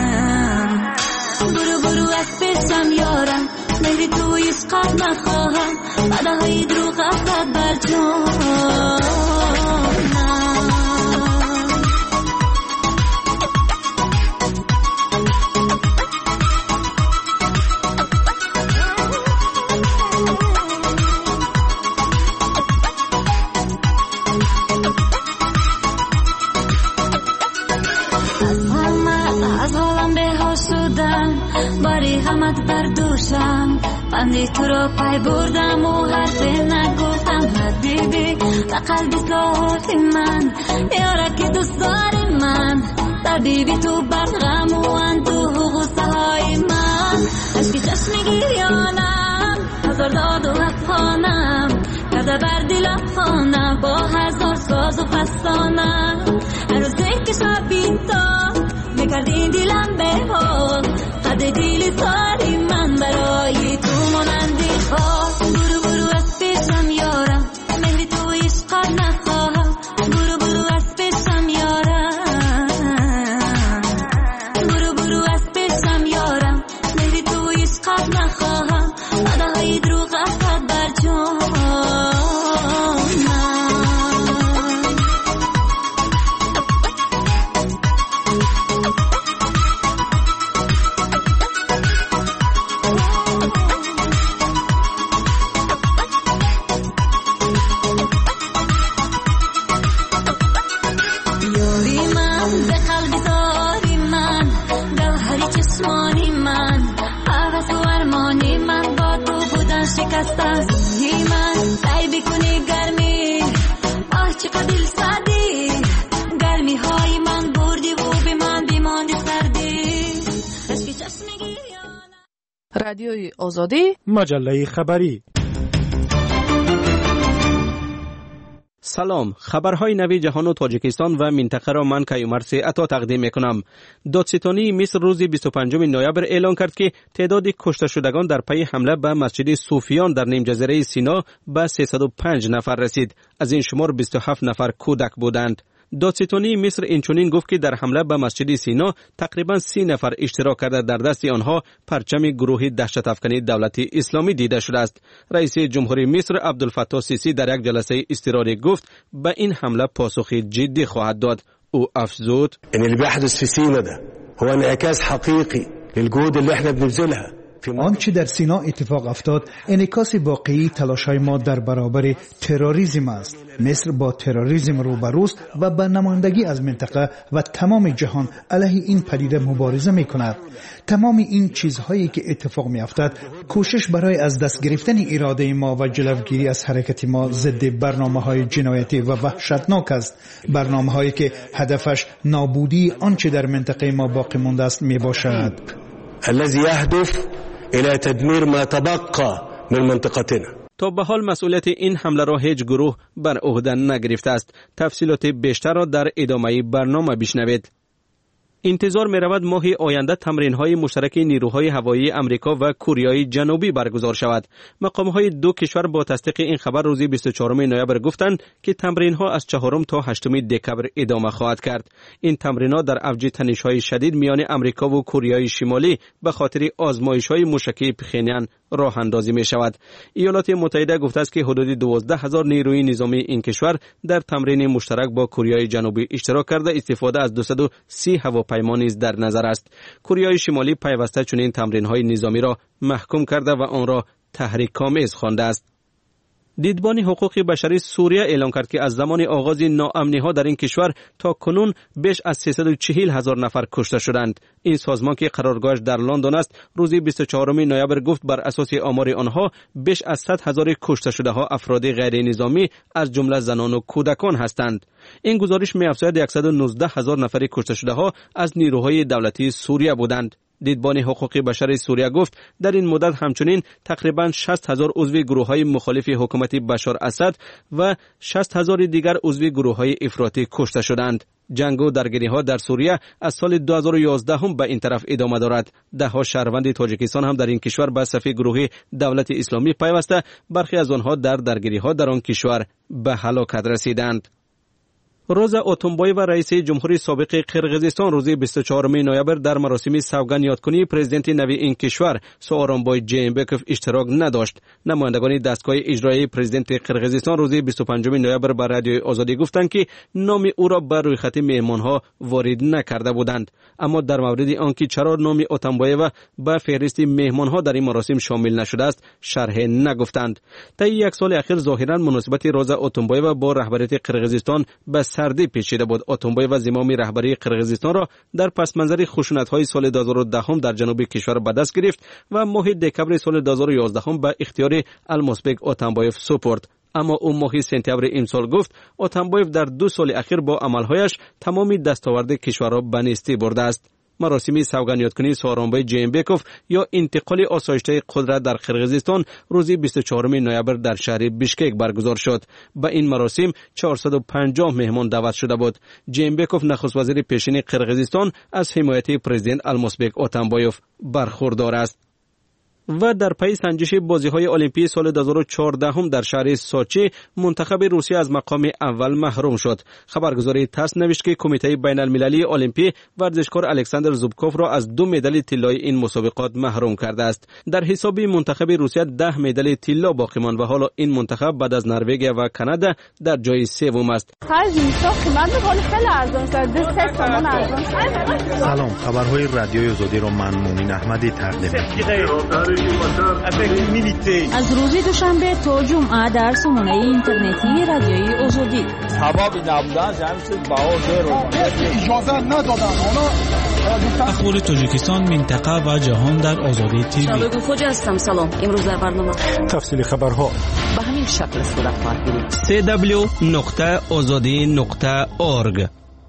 S21: برو برو از پیشم یارم، مهر تو عشقت نخواهم. بعدهای دروغ افت بر جانم.
S2: باری همت بر دوشم بندی تو رو پای بردم و حرف نگفتم حبیبی و قلبی صافی من یاره که دوست داری من طبیبی تو برغم و اندوه و غصه های من عشقی چشم گریانم هزار داد و افغانم کرده بر دل افغانم با هزار ساز و فستانم هر روزه که شبی تا میکردین دلم به حال قد دل ساری من برای تو مانندی خواه برو برو از پیشم یارم مهری تو عشقت نخواهم برو برو از پیشم یارم برو برو از پیشم یارم مهری تو عشقت نخواهم وعده های دروغ افت بر جان
S17: رادیوی آزادی
S20: مجله خبری.
S3: سلام، خبرهای نوی جهان و تاجیکستان و منطقه را من کیومر عطا تقدیم میکنم. دادستانی مصر روز بیست و پنجم نوامبر اعلام کرد که تعداد کشته شدگان در پی حمله به مسجد صوفیان در نیم جزیره سینا به سیصد و پنج نفر رسید. از این شمار بیست و هفت نفر کودک بودند. دادستانی مصر اینچنین گفت که در حمله به مسجد سینا تقریبا سی نفر اشتراک کرده در دست آنها پرچم گروه دهشت افکنی دولت اسلامی دیده شده است. رئیس جمهوری مصر عبدالفتاح سیسی در یک جلسه اضطراری گفت به این حمله پاسخی جدی خواهد داد. او افزود:
S13: ان اللي بيحدث في سينا ده هو انعكاس حقيقي للجهود اللي احنا بنبذلها.
S14: آنچه در سینا اتفاق افتاد انعکاس واقعی تلاش‌های ما در برابر تروریسم است. مصر با تروریسم روبروست و به نمایندگی از منطقه و تمام جهان علیه این پدیده مبارزه می‌کند. تمام این چیزهایی که اتفاق می‌افتد کوشش برای از دست گرفتن اراده ما و جلوگیری از حرکت ما ضد برنامه‌های جنایتی و وحشتناک است. برنامه‌هایی که هدفش نابودی آنچه در منطقه ما باقی مانده است میباشد.
S13: الذي يهدف الى تدمير ما تبقى من منطقتنا.
S3: تا به حال مسئولیت این حمله را هیچ گروه بر عهده نگرفته است. تفصیلات بیشتر را در ادامه برنامه بشنوید. انتظار می رود ماه آینده تمرین های مشترک نیروهای هوایی امریکا و کره جنوبی برگزار شود. مقام های دو کشور با تصدیق این خبر روز بیست و چهارم نوامبر گفتند که تمرین ها از چهارم تا هشتم دکبر ادامه خواهد کرد. این تمرین ها در اوج تنش های شدید میان امریکا و کره شمالی به خاطر آزمایش های موشکی پخینیان راه اندازی می شود. ایالات متحده گفته است که حدود دوازده هزار نیروی نظامی این کشور در تمرین مشترک با کره جنوبی اشتراک کرده. استفاده از دویست و سی هواپیما نیز در نظر است. کره شمالی پیوسته چنین تمرین‌های نظامی را محکوم کرده و آن را تحریک‌آمیز خوانده است. دیدبان حقوق بشری سوریه اعلام کرد که از زمان آغاز ناامنی‌ها در این کشور تا کنون بیش از سیصد و چهل هزار نفر کشته شدند. این سازمان که قرارگاهش در لندن است روز بیست و چهارم نوامبر گفت بر اساس آمار آنها بیش از صد هزار کشته شده ها افراد غیر نظامی از جمله زنان و کودکان هستند. این گزارش می‌افزاید صد و نوزده هزار نفر کشته شده ها از نیروهای دولتی سوریه بودند. دیدبان حقوق بشر سوریه گفت در این مدت همچنین تقریباً شصت هزار عضو گروه‌های مخالف حکومت بشار اسد و شصت هزار دیگر عضو گروه‌های افراطی کشته شدند. جنگ و درگیری‌ها در سوریه از سال دو هزار و یازده هم به این طرف ادامه دارد. ده ها شهروند تاجیکستان هم در این کشور به صف گروه دولت اسلامی پیوسته، برخی از آنها در درگیری‌ها در آن کشور به هلاکت رسیدند. روزا اتونبایو رئیس جمهوری سابق قرقیزستان روز بیست و چهارم نوامبر در مراسم سوگند یادکنی پرزیدنت نوی این کشور سوارونبای جینبکوف اشتراک نداشت. نمایندگان دستگاه اجرایی پرزیدنت قرقیزستان روز بیست و پنجم نوامبر به رادیوی آزادی گفتند که نام او را بر روی خط مهمانها وارد نکرده بودند، اما در مورد آنکه چرا نام اتونبایو به فهرست مهمانها در این مراسم شامل نشده است شرح نگفتند. طی یک سال اخیر ظاهرا مناسبت روزا اتونبایو با رهبریت قرقیزستان به سردی پیچیده بود. اتنبایف و زمام رهبری قرقیزستان را در پس منظر خشونت‌های سال دو هزار و ده در جنوب کشور به دست گرفت و ماه دکبر سال دو هزار و یازده به اختیار المسبک اتنبایف سپرد. اما او ماه سپتامبر امسال گفت اتنبایف در دو سال اخیر با عملهایش تمامی دستاورد کشور را به نیستی برده است. مراسم سوگندیادکنی سوارانبای جیمبکوف یا انتقال آسایشته قدرت در قرقیزستان روز بیست و چهارم نوامبر در شهر بیشکک برگزار شد. به این مراسم چهارصد و پنجاه مهمان دعوت شده بود. جیمبکوف نخست وزیر پیشین قرقیزستان از حمایت پرزیدنت المسبک اتنبایف برخوردار است. و در پی سنجش بازی‌های المپیک سال دو هزار و چهارده در شهر سوچی منتخب روسیه از مقام اول محروم شد. خبرگزاری تاس نوشت که کمیته بین المللی المپیک ورزشکار الکساندر زوبکوف را از دو مدال طلای این مسابقات محروم کرده است. در حساب منتخب روسیه ده مدال طلا باقی ماند و حالا این منتخب بعد از نروژ و کانادا در جای سوم است.
S5: سلام، خبرهای رادیوی آزادی را من مومن احمدی تقدیم می‌کنم.
S15: از روز دوشنبه تا جمعه در سامانه اینترنتی رادیوی آزادی.
S18: اخبار تاجیکستان، منطقه و جهان در آزادی تیوی.
S19: شالوگو خوجا هستم. سلام. امروز در برنامه
S5: تفصیل خبرها
S19: به همین شکل صورت خواهد گرفت.
S3: سی دبلیو نقطه آزادی نقطه اورگ.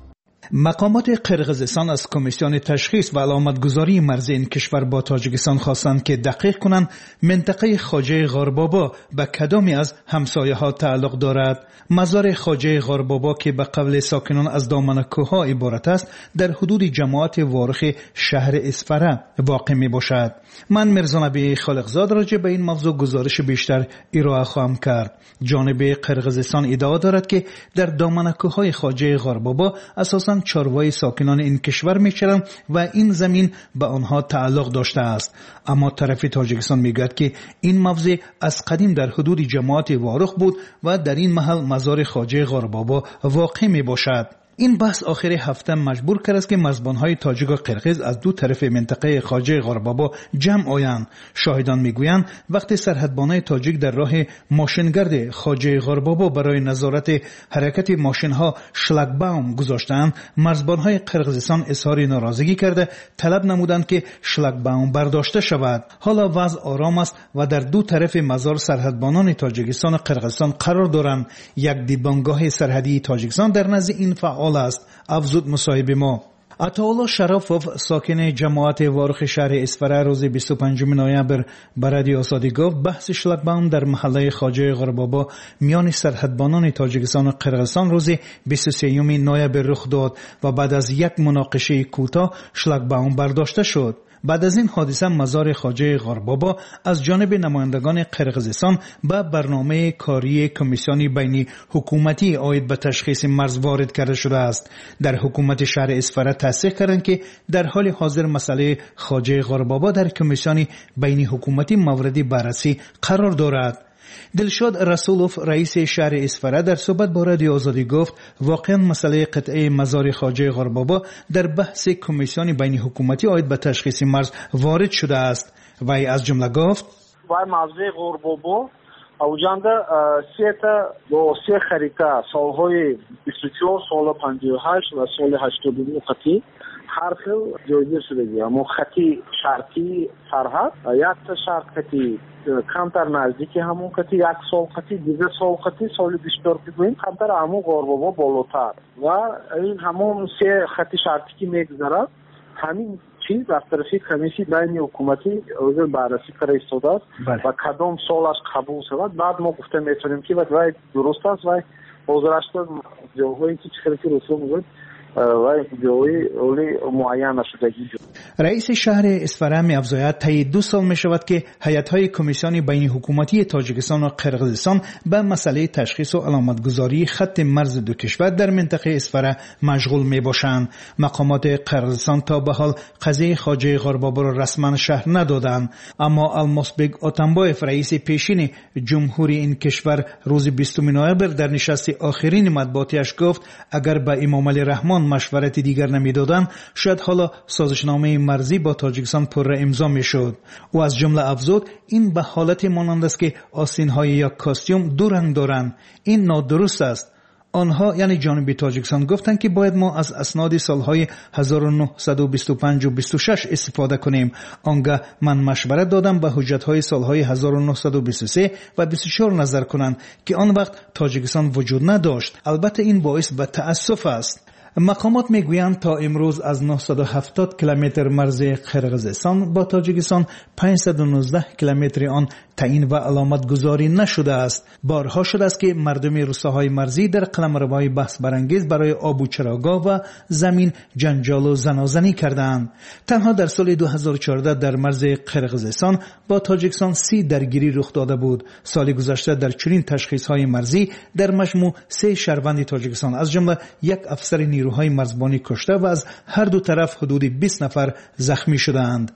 S14: مقامات قرقیزستان از کمیسیون تشخیص و علامتگذاری مرزی این کشور با تاجیکستان خواستند که دقیق کنند منطقه خواجه غاربابا به کدامی از همسایه ها تعلق دارد. مزار خواجه غاربابا که به قول ساکنان از دامن کوه‌ها عبارت است، در حدود جماعت وارخ شهر اسفره واقع می باشد. من مرزا نبی خالقزاد راجع به این موضوع گزارش بیشتر ارائه خواهم کرد. جانب قرقیزستان ادعا دارد که در دامن کوه‌های خواجه غاربابا اساساً چاروای ساکنان این کشور می‌شوند و این زمین به آنها تعلق داشته است. اما طرف تاجیکستان میگوید که این موضع از قدیم در حدود جماعت وارخ بود و در این محل مزار خواجه غاربابا واقع می باشد. این بحث آخر هفته مجبور کرد است که مزبانهای تاجیک و قرقیز از دو طرف منطقه خواجه غاربابا جمع آیند. شاهدان میگویند وقتی سرحدبانای تاجیک در راه ماشینگرد خواجه غاربابا برای نظارت حرکت ماشینها شلگباوم گذاشتند، مزبانهای قرقیزستان اظهار ناراضگی کرده طلب نمودند که شلگباوم برداشته شود. حالا وضع آرام است و در دو طرف مزار سرحدبانان تاجیکستان و قرقیزستان قرار دارند. یک دیدبانگاه سرحدی تاجیکستان در نزد این فعال است. افزود مصاحب ما. عطاالله شرافوف ساکن جماعت وارخ شهر اسفره روز بیست و پنجم نوامبر به رادیو آزادی گفت بحث شلگباوم در محله خواجه غاربابا میان سرحدبانان تاجیکستان و قرقیزستان روز بیست و سوم نوامبر رخ داد و بعد از یک مناقشه کوتاه شلگباوم برداشته شد. بعد از این حادثه مزار خواجه غاربابا از جانب نمایندگان قرقیزستان به برنامه کاری کمیسیون بین حکومتی عاید به تشخیص مرز وارد کرده شده است. در حکومت شهر اسفره تصدیق کردند که در حال حاضر مسئله خواجه غاربابا در کمیسیون بین حکومتی مورد بررسی قرار دارد. دلشاد رسولوف رئیس شهر اسفره در صحبت با رادیو آزادی گفت واقعا مسئله قطعه مزار خواجه غاربابا در بحث کمیسیون بین حکومتی عاید به تشخیص مرز وارد شده است. وی از جمله گفت
S22: وای موضوع غاربابا اوجانده سه تا دو سه خریطه سالهای بیست و چهار، سال پنجاه و هشت و سال هشتاد و نه خطی هر خیل جایگیر شده. اما خطی شرطی سرحد، یک تا شرط خطی کمتر نزدیکی همون خطی یک سال خطی، دیگه سال خطی سال بیشتر که بگوییم کمتر همون غاربابا بالاتر و این همون سه خطی شرطی که میگذرد همین چیز از طرف کمیسی بین حکومتی اوزر بررسی کرده ایستاده است و کدام سالش قبول شود. بعد ما گفته میتونیم که وای درست است وای بازرشت جاهایی که چه خیلی رسول میگوید وای جاهایی اولی معین شدگی.
S14: رئیس شهر اسفره می افزاید طی دو سال می شود که هیئت‌های کمیسیون بین حکومتی تاجیکستان و قرقیزستان به مسئله تشخیص و علامتگذاری خط مرز دو کشور در منطقه اسفره مشغول می باشند. مقامات قرقیزستان تا به حال قضیه خواجه غاربابا را رسما شرح ندادند، اما المسبک اتنبایف رئیس پیشین جمهوری این کشور روز بیستم نوامبر در نشست آخرین مطبوعاتیش گفت اگر به امام علی رحمان مشورت دیگر نمیدادند شاید حالا سازشنامه مرزی با تاجیکستان پر امضا میشد. و از جمله افزود این به حالت مانند است که آستین‌های یک کاستیوم دو رنگ دارند. این نادرست است. آنها یعنی جانب تاجیکستان گفتند که باید ما از اسناد سالهای هزار و نهصد و بیست و پنج و بیست و شش استفاده کنیم. آنگاه من مشورت دادم به حجت‌های سالهای هزار و نهصد و بیست و سه و بیست و چهار نظر کنند که آن وقت تاجیکستان وجود نداشت. البته این باعث به تأسف است. مقامات میگویند تا امروز از نهصد و هفتاد کیلومتر مرز قرقیزستان با تاجیکستان پانصد و نوزده کیلومتر آن تعیین و علامت گذاری نشده است. بارها شده است که مردم روستاهای مرزی در قلمروهای بحث برانگیز برای آب و چراگاه و زمین جنجال و زنازنی کردند. تنها در سال دو هزار و چهارده در مرز قرقیزستان با تاجیکستان سی درگیری رخ داده بود. سال گذشته در چنین تشخیص‌های مرزی در مجموع سه شهروند تاجیکستان از جمله یک افسر نیروهای مرزبانی کشته و از هر دو طرف حدود بیست نفر زخمی شدند.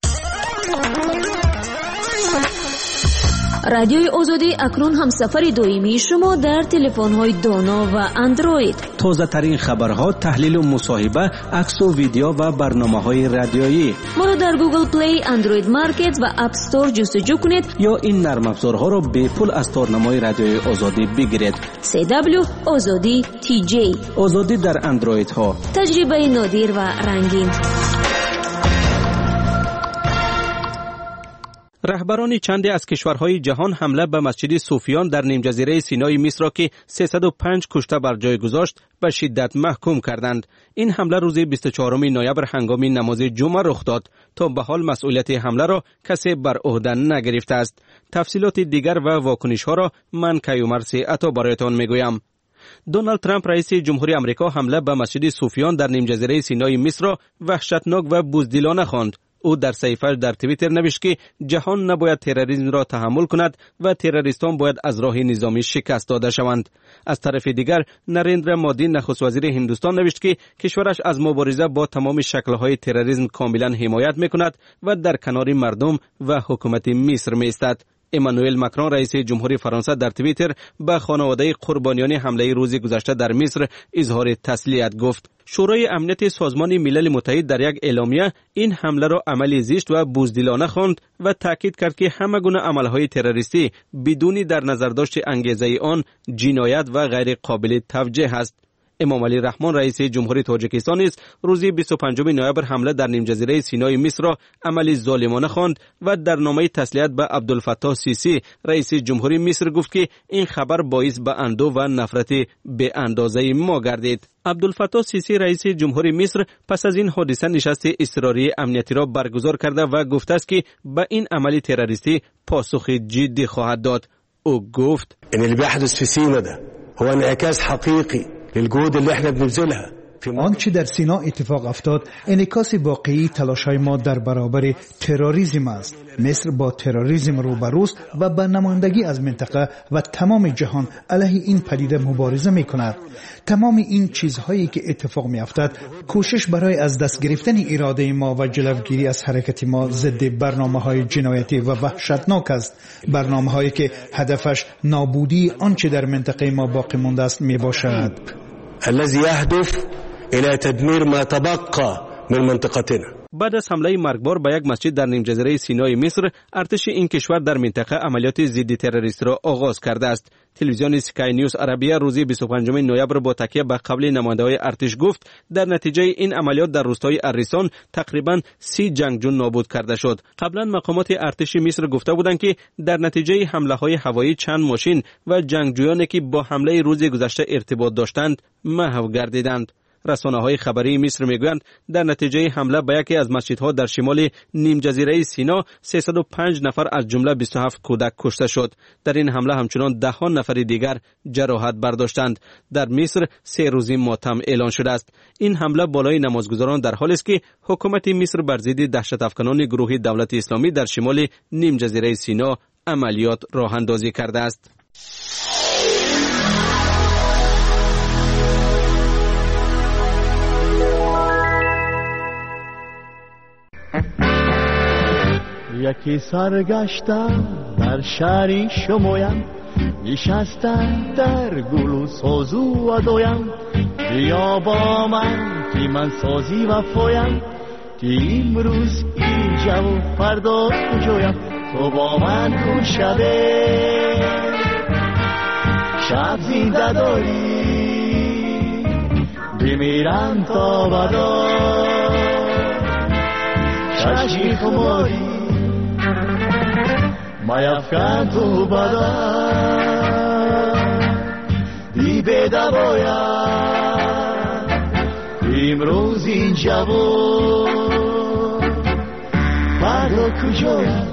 S1: رادیوی آزادی اکنون همسفر دائمی شما در تلفن‌های دانا و اندروید.
S3: تازه ترین خبرها، تحلیل و مصاحبه، عکس و ویدیو و برنامه‌های رادیویی.
S1: ما را در گوگل پلی، اندروید مارکت و اپ استور جستجو کنید
S3: یا این نرم افزارها را به پول از تارنمای رادیوی آزادی بگیرید.
S1: سی دبلیو آزادی تی جی.
S3: آزادی در اندروید ها.
S1: تجربه نادر و رنگین.
S3: رهبران چندی از کشورهای جهان حمله به مسجد صوفیان در نیم جزیره سینای مصر را که سیصد و پنج کشته بر جای گذاشت به شدت محکوم کردند. این حمله روز بیست و چهارم نوامبر هنگام نماز جمعه رخ داد. تا به حال مسئولیت حمله را کسی بر عهده نگرفته است. تفصیلات دیگر و واکنش ها را من کیومرث عطا برایتان میگویم. دونالد ترامپ رئیس جمهوری آمریکا حمله به مسجد صوفیان در نیم جزیره سینای مصر را وحشتناک و بزدلانه خواند. او در صحیفه‌اش در توییتر نوشت که جهان نباید تروریسم را تحمل کند و تروریستان باید از راه نظامی شکست داده شوند. از طرف دیگر نریندرا مودی نخست وزیر هندوستان نوشت که کشورش از مبارزه با تمام شکل‌های تروریسم کاملا حمایت می‌کند و در کنار مردم و حکومت مصر می‌ایستد. امانوئل ماکرون رئیس جمهوری فرانسه در توییتر به خانواده قربانیان حمله روز گذشته در مصر اظهار تسلیت گفت. شورای امنیت سازمان ملل متحد در یک اعلامیه این حمله را عملی زشت و بزدلانه خواند و تاکید کرد که همه گونه عملهای تروریستی بدون در نظر داشت انگیزه آن جنایت و غیر قابل توجیه است. امام علی رحمان رئیس جمهوری تاجیکستان نیز روز بیست و پنجم نوامبر حمله در نیم جزیره سینای مصر را عملی ظالمانه خواند و در نامه تسلیت به عبدالفتاح سیسی رئیس جمهوری مصر گفت که این خبر باعث به اندوه و نفرت به اندازه ما گردید. عبدالفتاح سیسی رئیس جمهوری مصر پس از این حادثه نشست اضطراری امنیتی را برگزار کرده و گفته است که به این عمل تروریستی پاسخ جدی خواهد داد. او گفت:
S13: ان اللي بيحدث في سيناء ده هو انعكاس حقيقي للجهود اللي احنا بنبذلها.
S14: آنچه در سینا اتفاق افتاد انعکاس واقعی تلاش‌های ما در برابر تروریسم است. مصر با تروریسم روبروست و با نمایندگی از منطقه و تمام جهان علیه این پدیده مبارزه می‌کند. تمام این چیزهایی که اتفاق می‌افتد کوشش برای از دست گرفتن اراده ما و جلوگیری از حرکت ما ضد برنامه‌های جنایتی و وحشتناک است. برنامه‌هایی که هدفش نابودی آنچه در منطقه ما باقی مانده است میباشد.
S13: الذي يهدف الى تدمير ما تبقى من منطقتنا.
S3: بعد از حمله مرگبار به یک مسجد در نیم جزیره سینای مصر، ارتش این کشور در منطقه عملیات ضد تروریستی را آغاز کرده است. تلویزیون سکای نیوز عربیه روز بیست و پنجم نوامبر با تکیه به قول نماینده‌های ارتش گفت در نتیجه این عملیات در روستای اریسان تقریباً سی جنگجو نابود کرده شد. قبلا مقامات ارتش مصر گفته بودند که در نتیجه حمله‌های هوایی چند ماشین و جنگجویانی که با حمله روز گذشته ارتباط داشتند محو گردیدند. رسانه‌های خبری مصر میگویند در نتیجه حمله به یکی از مسجدها در شمال نیم جزیره سینا سیصد و پنج نفر از جمله بیست و هفت کودک کشته شد. در این حمله همچنان ده ها نفر دیگر جراحت برداشتند. در مصر سه روزه ماتم اعلان شده است. این حمله بالای نمازگزاران در حالی است که حکومت مصر بر ضد دهشت افکنان گروه دولت اسلامی در شمال نیم جزیره سینا عملیات راه اندازی کرده است.
S4: یکی سرگشتم در شهری شمایم، نشستم در گل و سازو و دویم. بیا با من که من سازی و فایم، که امروز اینجا و فردا کجایم. تو با من گوش شده شب زنده داری بمیرم تا بدا چشمی خماری میفکن تو بدا دی به دوایم امروز این جوان فردا کجایم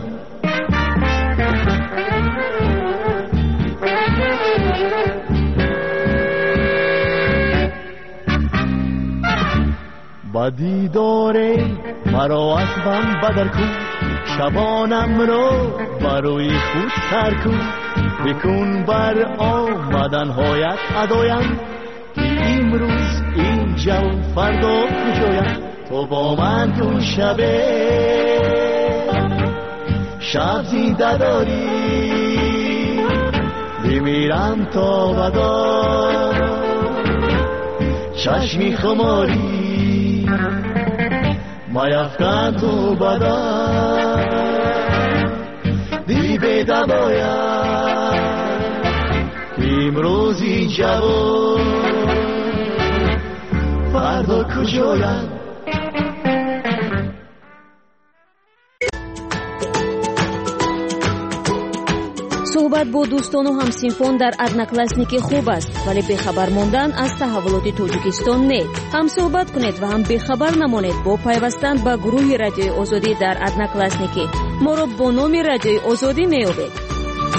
S4: با دیدار مرا از من بدر کن شبانم رو برای خود سر کن بکن بر آمدن هایت ادایم که امروز اینجا و فردا کجایم تو با من کن شبه شب زنده داری بمیرم تا بدا چشمی خماری میفکن تو بدا دی به دوایم که امروزی جوان فردا کجایم
S1: صحبت با دوستان و همسینفون در одноклассники خوب است ولی بخبر ماندن از تحولات تاجیکستان نه. هم صحبت کنید و هم بخبر نمانید با پیوستن به گروه رادیوی آزادی در одноклассники. ما را با نام رادیوی آزادی میابید.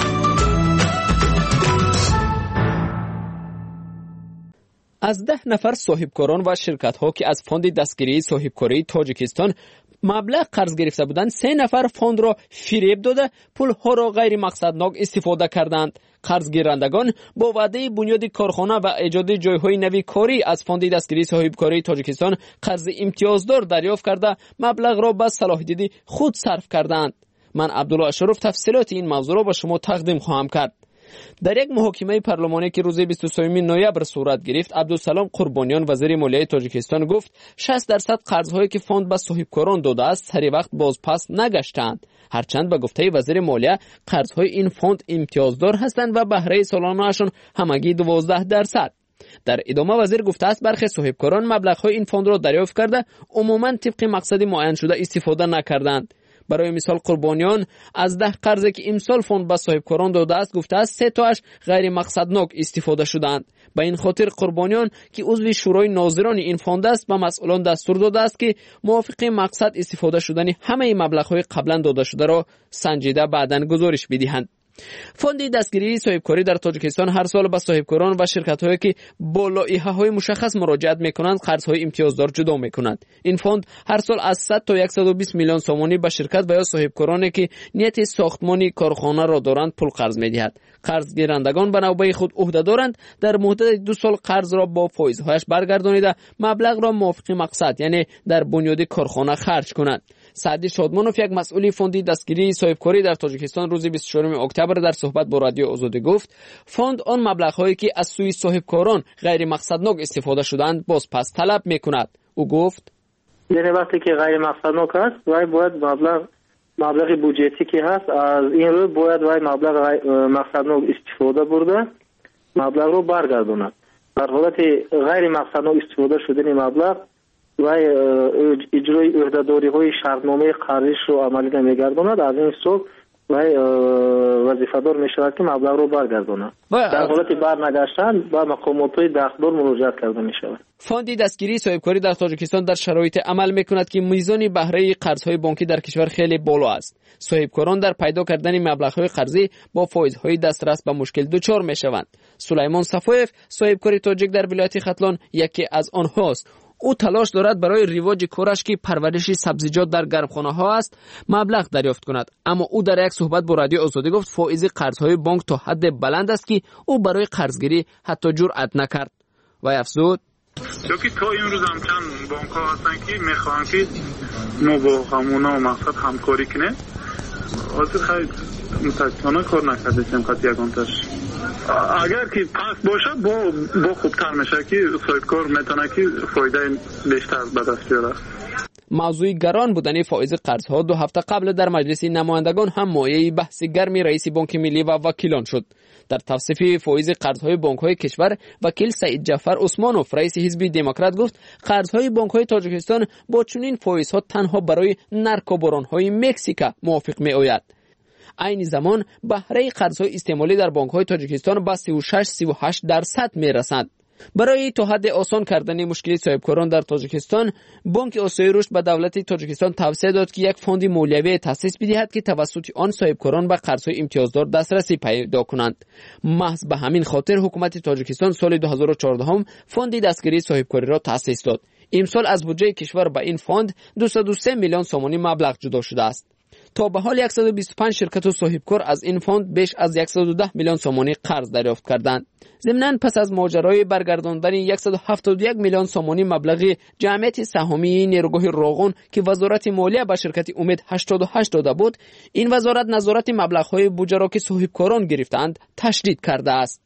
S3: از ده نفر صاحبکاران و شرکت‌ها که از فاند دستگیری صاحبکاری تاجیکستان مبلغ قرض گرفته بودند، سه نفر فاند را فریب داده پولها را غیر مقصدناک استفاده کردند. قرض گیرندگان با وعده بنیاد کارخانه و ایجاد جایهای نوی کاری از فاند دستگیری صاحبکاری تاجیکستان قرض امتیازدار دریافت کرده مبلغ را به صلاحیت خود صرف کردند. من عبدالله اشرف تفصیلات این موضوع را به شما تقدیم خواهم کرد. در یک محاکمه پارلمانی که روز بیست و سه نوامبر صورت گرفت، عبدالسلام قربانیان وزیر مالیه تاجیکستان گفت شصت درصد قرض‌هایی که فاند به صاحبکاران داده است سری وقت بازپس نگشتند. هرچند به گفته وزیر مالیه قرض‌های این فاند امتیازدار هستند و بهره سالانه‌شان همگی دوازده درصد. در ادامه وزیر گفته است برخی صاحبکاران مبلغ‌های این فاند را دریافت کرده عموماً طبق مقصد معین شده استفاده نکردند. برای مثال قربانیان از ده قرضی که امسال فاند به صاحبکاران داده است گفته است سه تاش غیر مقصدناک استفاده شدند. به این خاطر قربانیان که عضو شورای ناظران این فاند است به مسئولان دستور داده است که موافق مقصد استفاده شدن همه مبلغ‌های قبلا داده شده را سنجیده بعداً گزارش بدهند. فاند دستگیری صاحبکاری در تاجیکستان هر سال به صاحبکاران و شرکت‌هایی که با لایحه‌های مشخص مراجعت می‌کنند قرض‌های امتیازدار جدا می‌کند. این فاند هر سال از صد تا صد و بیست میلیون سومانی به شرکت و یا صاحبکارانی که نیت ساختمانی کارخانه را دارند پول قرض می‌دهد. قرض گیرندگان به نوبه خود عهده دارند در مدت دو سال قرض را با فایزهایش برگردانیده مبلغ را موافق مقصد یعنی در بنیاد کارخانه خرج کنند. سعدی شادمانوف یک مسئول فاند دستگیری صاحبکاری در تاجیکستان روز بیست و چهارم اکتبر در صحبت با رادیو آزادی گفت فاند آن مبلغ‌هایی که از سوی صاحبکاران غیر مقصدناک استفاده شدند بازپس طلب می‌کند. او گفت
S7: یعنی وقتی که غیر مقصدناک است وای باید مبلغ مبلغ بودجتی که هست از این رو باید وای مبلغ مقصدناک استفاده برده مبلغ رو برگرداند. در حالت غیر مقصدناک استفاده شدن مبلغ و اجرای عهده‌داری های شرطنامه قرضش رو عملی نمیگرداند از این سو و وظیفه‌دار میشود که مبلغ رو برگرداند. در حالت برنگشتن با مقامات دستور مراجعه کرده میشود.
S3: فاند دستگیری صاحبکاری در تاجیکستان در شرایط عمل میکند که میزان بهره قرض‌های بانکی در کشور خیلی بالا است. صاحبکاران در پیدا کردن مبلغ‌های قرضی با فایزهای دسترس به مشکل دچار میشوند. سلیمان صفایف صاحبکار تاجیک در ولایت ختلان یکی از آنهاست. او تلاش دارد برای رواج کارش که پرورش سبزیجات در گرمخانه ها است مبلغ دریافت کند، اما او در یک صحبت با رادیو آزادی گفت فائز قرض‌های بانک تا حد بلند است که او برای قرضگیری حتی جرأت نکرد و افزود
S22: چون تا امروز هم چند بانک ها هستن که میخوان که ما با همونا مقصد همکاری کنه حاضر خیلی متاسفانه کار نکرده چند یگانتش اگر که پس باشه با با خوبتر میشه که صاحبکار میتونه که فایده بیشتر به دست بیاره.
S8: موضوع گران بودن فائز قرضها دو هفته قبل در مجلس نمایندگان هم مایه بحث گرمی رئیس بانک ملی و وکیلان شد. در توصیف فائز قرضهای بانک‌های کشور، وکیل سعید جعفر عثمانوف رئیس حزب دموکرات گفت قرضهای بانک‌های تاجیکستان با چنین فائزها تنها برای نرکوباران‌های مکزیک موافق می‌آید. عین زمان بهره قرض‌های استعمالی در بانک‌های تاجیکستان به سی و شش سی و هشت درصد می‌رسد. برای تا حد آسان کردن مشکل صاحبکاران در تاجیکستان، بانک آسیای رشد به دولت تاجیکستان توصیه داد که یک فوند مالیوی تأسیس بدهد که توسط آن صاحبکاران به قرض‌های امتیازدار دسترسی پیدا کنند. محض به همین خاطر حکومت تاجیکستان سال دو هزار و چهارده هم فوند دستگیری صاحبکاری را تأسیس داد. امسال از بودجه کشور به این فوند دویست و سه میلیون سومانی مبلغ جدا شده است. تا به حال صد و بیست و پنج شرکت و صاحبکار از این فوند بیش از صد و ده میلیون سومانی قرض دریافت کردند. ضمناً پس از ماجرای برگرداندن صد و هفتاد و یک میلیون سومانی مبلغ جمعیت سهامی نیروگاه راغون که وزارت مالیه به شرکت امید هشتاد و هشت داده بود، این وزارت نظارت مبلغ‌های بودجه را که صاحبکاران گرفتند تشدید کرده است.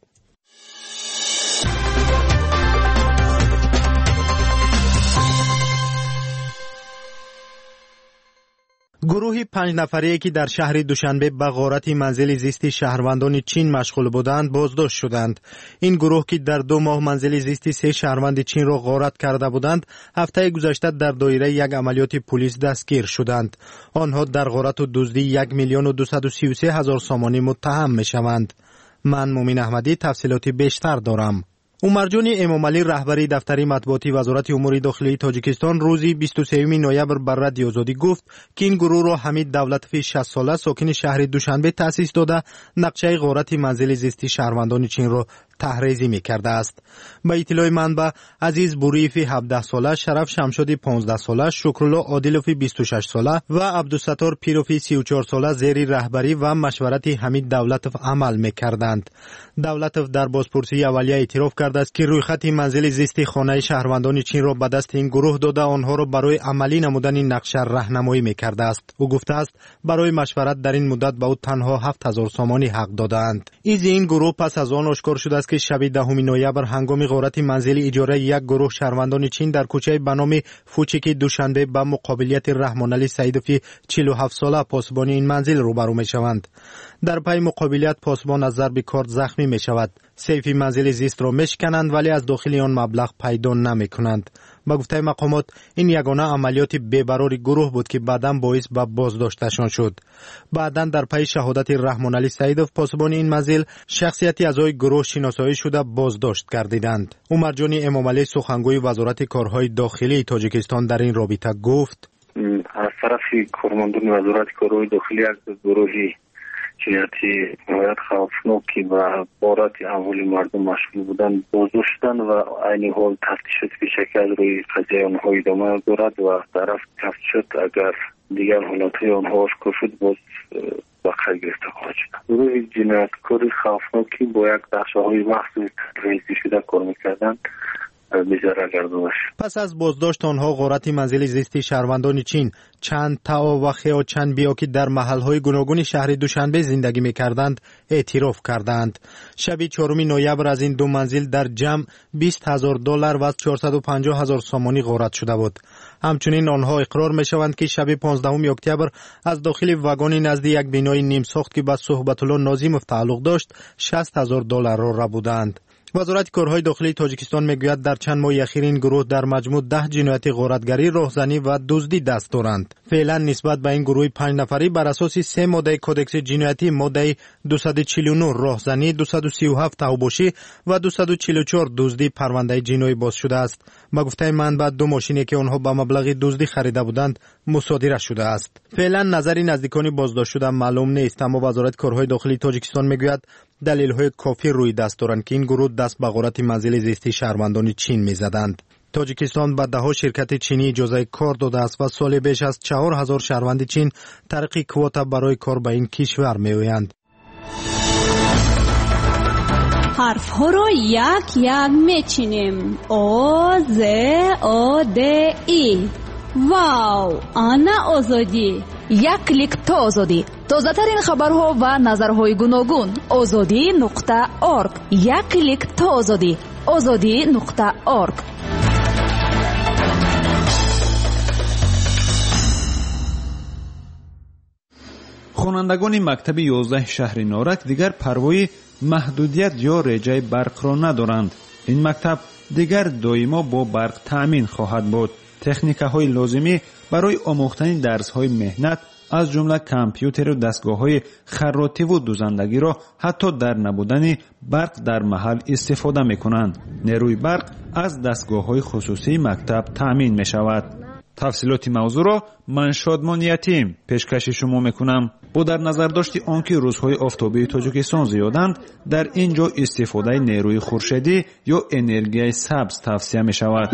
S5: گروهی پنج نفره که در شهر دوشنبه به غارت منزل زیستی شهروندان چین مشغول بودند بازداشت شدند. این گروه که در دو ماه منزل زیستی سه شهروند چین را غارت کرده بودند، هفته گذشته در دایره یک عملیات پلیس دستگیر شدند. آنها در غارت و دزدی یک میلیون و دویست و سی و سه هزار سومانی متهم میشوند. من مومن احمدی تفصیلات بیشتر دارم. عمرجان امامعلی رهبری دفتر مطبوعاتی وزارت امور داخلی تاجیکستان روزی بیست و سوم نوامبر بر رادیو آزادی گفت که این گروه را حمید دولتوی شصت ساله ساکن شهر دوشنبه تأسیس داده نقشه غارت منزل زیستی شهروندان چین را تحریزی می کرده است. با اطلاع منبع، عزیز بوریفی هفده ساله، شرف شمشادی پانزده ساله، شکرالله عادلوفی بیست و شش ساله و عبدالستار پیروفی سی و چهار ساله زیر رهبری و مشورت حمید دولتوف عمل می کردند. دولتوف در بازپرسی اولیه اعتراف کرده است که رویخط منزل زیستی خانه شهروندان چین را به دست این گروه داده آنها را برای عملی نمودن این نقشه راهنمایی می کرده است. او گفته است برای مشورت در این مدت به او تنها هفت هزار سومانی حق دادند. ایز این گروه پس از آن آشکار شده است که شب دهم نوامبر هنگام غارت منزل اجاره یک گروه شهروندان چین در کوچه به نام فوچیکی دوشنبه به مقابلیت رحمانعلی سعیدوفی چهل و هفت ساله پاسبان این منزل روبرو می شوند. در پی مقابلیت پاسبان از ضرب کارد زخمی می شود. سیف منزل زیست را میشکنند ولی از داخل آن مبلغ پیدا نمی کنند. با گفته مقامات این یگانه عملیات بی‌برار گروه بود که بعداً باعث به بازداشتشان شد. بعداً در پی شهادت رحمانعلی سعیدوف پاسبان این منزل شخصیتی اعضای گروه شناسایی شده بازداشت گردیدند. عمرجان امامعلی سخنگوی وزارت کارهای داخلی تاجیکستان در این رابطه گفت:
S10: از طرف کارمندان وزارت کارهای داخلی یک گروهی جنایتی نهایت خوفناکی و بارات اموال مردم مشغول بودن بازداشت شدند و عین حال تفتیشات پیشکی از روی قضیه آنها ادامه دارد و طرف تفتیشات اگر دیگر حالتهای آنها آشکار شد باز به خیر گرفته خواهد شد. گروه جنایتکاری خوفناکی با یک بخش‌های مخصوص ریزی شده کار می‌کردند.
S5: پس از بازداشت آنها غارت منزل زیستی شهروندان چین چند تا و خیا چند بیا که در محلهای گوناگون شهر دوشنبه زندگی می‌کردند اعتراف کردند. شب چهارم نوامبر از این دو منزل در جمع بیست هزار دلار و چهارصد و پنجاه هزار سومانی غارت شده بود. همچنین آنها اقرار می‌شوند که شب پانزدهم اکتبر از داخل واگن نزد یک بینای نیم ساخت که به صحبت الله ناظیموف تعلق داشت شصت هزار دلار را ربودند. وزارت کارهای داخلی تاجیکستان میگوید در چند ماه اخیر این گروه در مجموع ده جنایت غارتگری، راهزنی و دزدی دست دارند. فعلا نسبت به این گروه پنج نفری بر اساس سه ماده کدکس جنایتی ماده دویست و چهل و نه راهزنی، دویست و سی و هفت توباشی و دویست و چهل و چهار دزدی پرونده جنایی باز شده است. با گفته منبع دو ماشینی که آنها با مبلغ دزدی خریده بودند مصادره شده است. فعلا نظری نزدیکان بازداشت شده معلوم نیست، اما وزارت کارهای داخلی تاجیکستان میگوید دلیل‌های کافی روی دست دارند که این گروه دست به غارت منزل زیستی شهروندان چین می‌زدند. تاجیکستان به ده‌ها شرکت چینی اجازه کار داده است و سال بیش از چهار هزار شهروند چین طریق کوتا برای کار به این کشور می‌آیند.
S16: حرف‌ها را یک یک می‌چینیم. او ز او د ای. واو، آنا آزادی.
S17: یک کلیک تا آزادی. تازه‌ترین خبرها و نظرهای گوناگون. آزادی نقطه اورگ. یک کلیک تا آزادی. آزادی نقطه اورگ.
S6: خانندگان مکتب یازده شهر نارک دیگر پروای محدودیت یا رجای برق را ندارند. این مکتب دیگر دائما با برق تأمین خواهد بود. تکنیک‌های لازمی برای آموختن درس‌های مهنت از جمله کامپیوتر و دستگاه‌های خراطی و دوزندگی را حتی در نبودن برق در محل استفاده می‌کنند. نیروی برق از دستگاه‌های خصوصی مکتب تأمین می‌شود. تفصیلات موضوع را من شادمان یتیم پیشکش شما میکنم. با در نظر داشتی آنکه روزهای آفتابی تاجیکستان زیادند، در اینجا استفاده نیروی خورشیدی یا انرژی سبز توصیه می شود.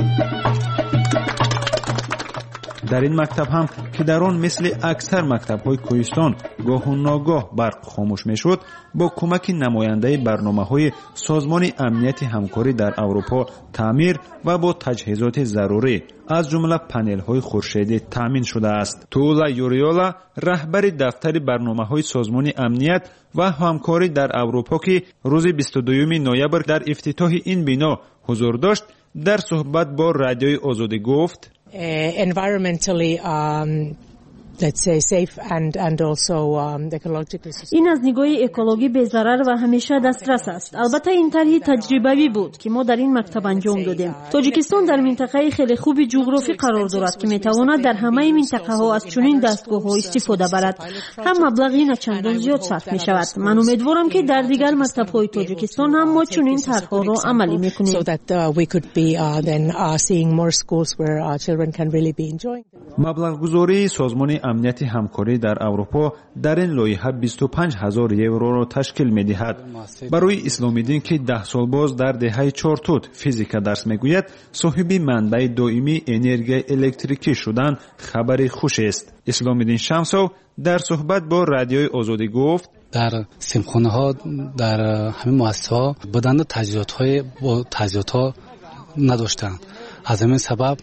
S6: در این مکتب هم که در آن مثل اکثر مکتب‌های کوهستان گاه و ناگاه برق خاموش می‌شد، با کمک نماینده برنامه‌های سازمان امنیت همکاری در اروپا تعمیر و با تجهیزات ضروری از جمله پنل‌های خورشیدی تامین شده است. تولا یوریولا رهبر دفتر برنامه‌های سازمان امنیت و همکاری در اروپا که روز بیست و دوم نوامبر در افتتاح این بنا حضور داشت، در صحبت با رادیوی آزادی گفت:
S9: Uh, environmentally um, let's say safe and and also um, ecologically sustainable.
S15: این از نگاه اکولوژی بی‌ضرر و همیشه دسترس است. البته این طرح تجربوی بود که ما در این مکتب انجام دادیم. تاجیکستان در منطقه خیلی خوبی جغرافی قرار دارد که میتواند در همه منطقه ها از چنین دستگاه ها استفاده برد. هم مبلغی نه چندان زیاد صرف می شود. من امیدوارم که در دیگر مکتب های تاجیکستان هم ما چنین طرح‌ها را عملی میکنیم.
S9: So that uh, we could be uh, then uh, seeing more schools where uh, children can really be enjoying.
S6: مبلغ گذاری سازمان امنیت همکاری در اروپا در این لایحه بیست و پنج هزار یورو را تشکیل می‌دهد. برای اسلامیدین که ده سال باز در دهه چهارتوت فیزیک درس می‌گوید، صاحب منبع دائمی انرژی الکتریکی شدن خبر خوش است. اسلامیدین شمسو در صحبت با رادیوی آزادی گفت:
S11: در سیمخانه‌ها در همه مؤسسه‌ها بدن تجهیزات‌های با تجهیزات‌ها نداشتند. از همین سبب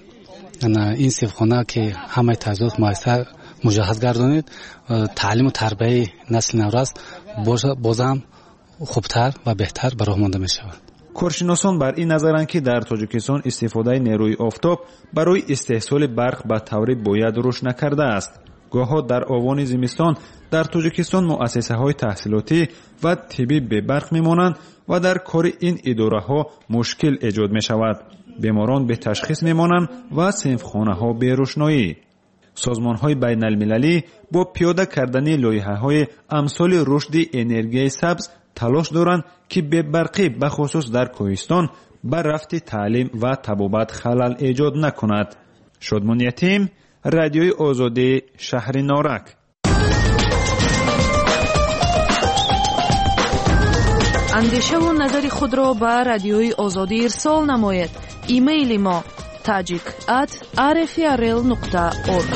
S11: این سیمخانه که همه تجهیزات میسر مجهز گردانید، تعلیم و تربیت نسل نوراست بازم خوبتر و بهتر به راه مانده می شود.
S6: کارشناسان بر این نظرند که در تاجیکستان استفاده نیروی آفتاب برای استحصال برق به طور باید رشد نکرده است. گاه‌ها در آوان زمستان در تاجیکستان مؤسسه‌های تحصیلاتی و طبی به برق می‌مانند و در کار این اداره‌ها مشکل ایجاد می‌شود. بیماران به تشخیص می‌مانند و صنفخانه‌ها به روشنایی. سازمان‌های بین‌المللی با پیاده کردن لایحه‌های امثال رشد انرژی سبز تلاش دارند که به برقی به خصوص در کوهستان بر رفت تعلیم و طبابت خلل ایجاد نکند. شادمان یتیم، رادیوی آزادی، شهر نارک.
S17: اندیشه و نظر خود را به رادیوی آزادی ارسال نماید. ایمیل ما tajik at r f r l nokta org.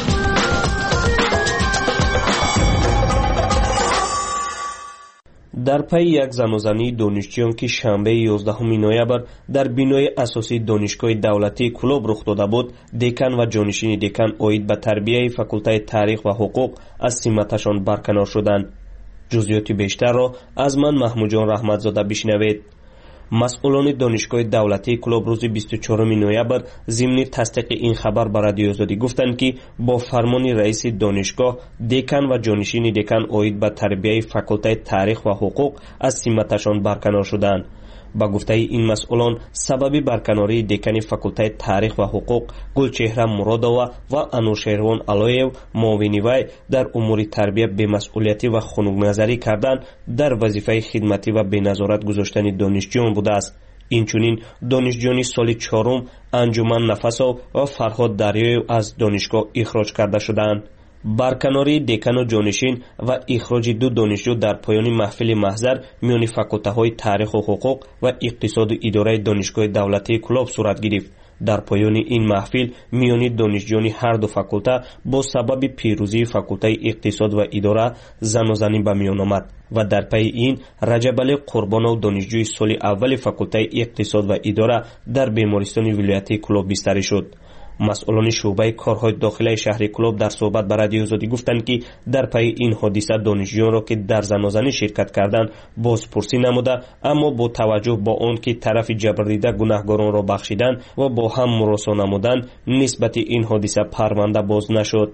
S3: در پی یک زنوزنی دانشجویان که شنبه یازدهم نوامبر در بینای اساسی دانشگاه دولتی کلوب رخ داده بود، دکان و جانشین دکان اوید به تربیه فاکولته تاریخ و حقوق از سمتشان برکنار شدند. جزئیات بیشتر را از من محمود جان رحمتزاده بشنوید. مسئولان دانشگاه دولتی کلوب روز بیست و چهارم نوامبر ضمن تصدیق این خبر به رادیو آزادی گفتند که با فرمان رئیس دانشگاه دکان و جانشین دکان اوید به تربیه فاکولته تاریخ و حقوق از سمتشان برکنار شدند. با گفته این مسئولان سبب برکناری دکان فاکولته تاریخ و حقوق گلچهره مرادова و انوشیروان علایو معاون وی در امور تربیت به مسئولیتی و خنک نظری کردن در وظیفه خدمتی و به نظارت گذاشتن دانشجویان بوده است. اینچنین دانشجویان سال چهارم انجمن نفسو و فرهاد دریای از دانشگاه اخراج کرده شدند. برکناری دکان و جانشین و اخراج دو دانشجو در پایان محفل محضر میان فاکولته های تاریخ و حقوق و اقتصاد و اداره دانشگاه دولتی کلوب صورت گرفت. در پایان این محفل میان دانشجویان هر دو فاکولته با سبب پیروزی فاکولته اقتصاد و اداره زن و زنی به میان آمد و در پی این رجب علی قربانو دانشجوی سال اول فاکولته اقتصاد و اداره در بیمارستان ولایتی کلوب بستری شد. مسئولان شعبه کارهای داخلی شهر کلوب در صحبت با رادیو آزادی گفتند که در پی این حادثه دانشجویان را که در زنازنی شرکت کردند بازپرسی نموده، اما با توجه به آن که طرف جبردیده گناهکاران را بخشیدند و با هم مراسا نمودند، نسبت این حادثه پرونده باز نشد.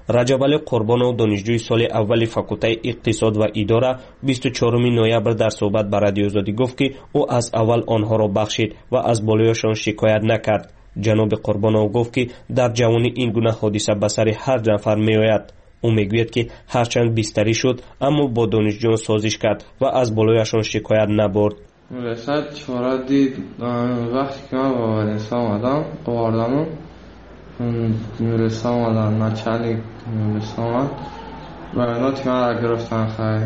S12: رجب علی قربانov دانشجوی سال اول فاکولته اقتصاد و اداره بیست و چهارم نوامبر در صحبت با رادیو آزادی گفت که او از اول آنها را بخشید و از بالایشان شکایت نکرد. جناب قربانov گفت که در جوانی این گونه حادثه به سر هر نفر میآید. او میگوید که هرچند بیستری شد اما با دانشجویان سازش کرد و از بالایشان شکایت نبرد.
S21: رسد چهار دید وقتی که من با ورنسا آمدم قواردم ورنسا آمدم نچلی ورنسا آمد و نوتی من را گرفتن خواهی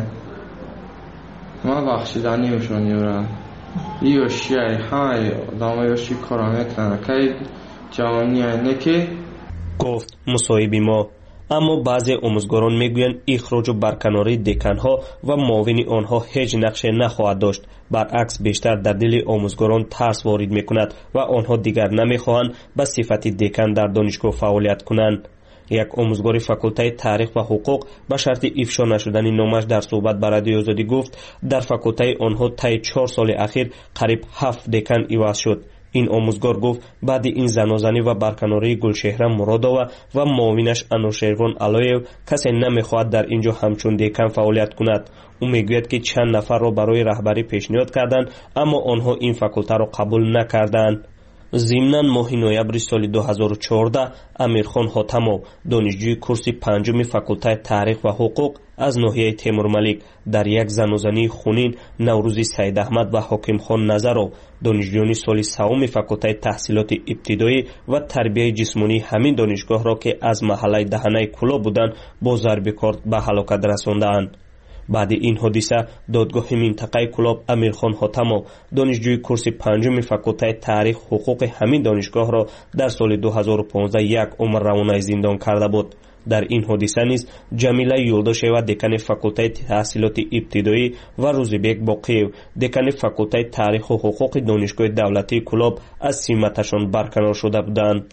S21: من بخشیدنی میشون یورم یوشی های دامه یوشی کارا میکنن که جوانی اینه که
S12: گفت مصاحبی ما. اما بعضی آموزگاران میگویند اخراج و برکناری دکانها و معاون آنها هیچ نقشه نخواهد داشت. برعکس بیشتر در دل آموزگاران ترس وارد میکند و آنها دیگر نمیخواهند به صفت دکان در دانشگاه فعالیت کنند. یک آموزگار فاکولته تاریخ و حقوق به شرط افشا نشدن نامش در صحبت با رادیو آزادی گفت در فاکولته آنها طی چهار سال اخیر قریب هفت دکان عوض شد. این آموزگار گفت بعد این زنازنی و برکناری گلشهره مرادова و معاونش انوشیروان علایو کسی نمیخواهد در اینجا همچون دکان فعالیت کند. او میگوید که چند نفر را برای رهبری پیشنهاد کردند اما آنها این فاکولته را قبول نکردند. ضمناً ماه نوامبر سال دو هزار و چهارده امیرخان حاتمov دانشجوی کورس پنجم فاکولته تاریخ و حقوق از ناحیه تیمورملیک در یک زنازنی خونین نوروزی سید احمد و حاکم خان نظرov دانشجویان سال سوم فاکولته تحصیلات ابتدایی و تربیت جسمانی همین دانشگاه را که از محله دهنه کلا بودند با ضرب کارد به هلاکت رساندند. بعد این حادثه دادگاه منطقه کلاب امیرخان حاتمov دانشجوی کورس پنجم فاکولته تاریخ حقوق همین دانشگاه را در سال دو هزار و پانزده یک عمر روانه زندان کرده بود. در این حادثه نیز جمیله یولداشeva دکان فاکولته تحصیلات ابتدایی و روزبک باقیov دکان فاکولته تاریخ و حقوق دانشگاه دولتی کلاب از سمتشان برکنار شده بودند.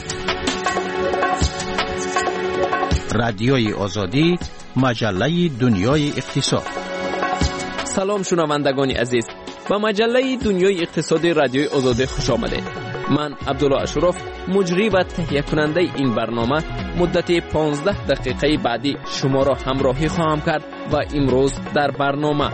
S23: رادیوی آزادی، مجله دنیای اقتصاد.
S8: سلام شنوندگان عزیز، با مجله دنیای اقتصاد رادیوی آزادی خوش آمدید. من عبدالله اشرف مجری و تهیه کننده این برنامه مدت پانزده دقیقه بعدی شما را همراهی خواهم کرد و امروز در برنامه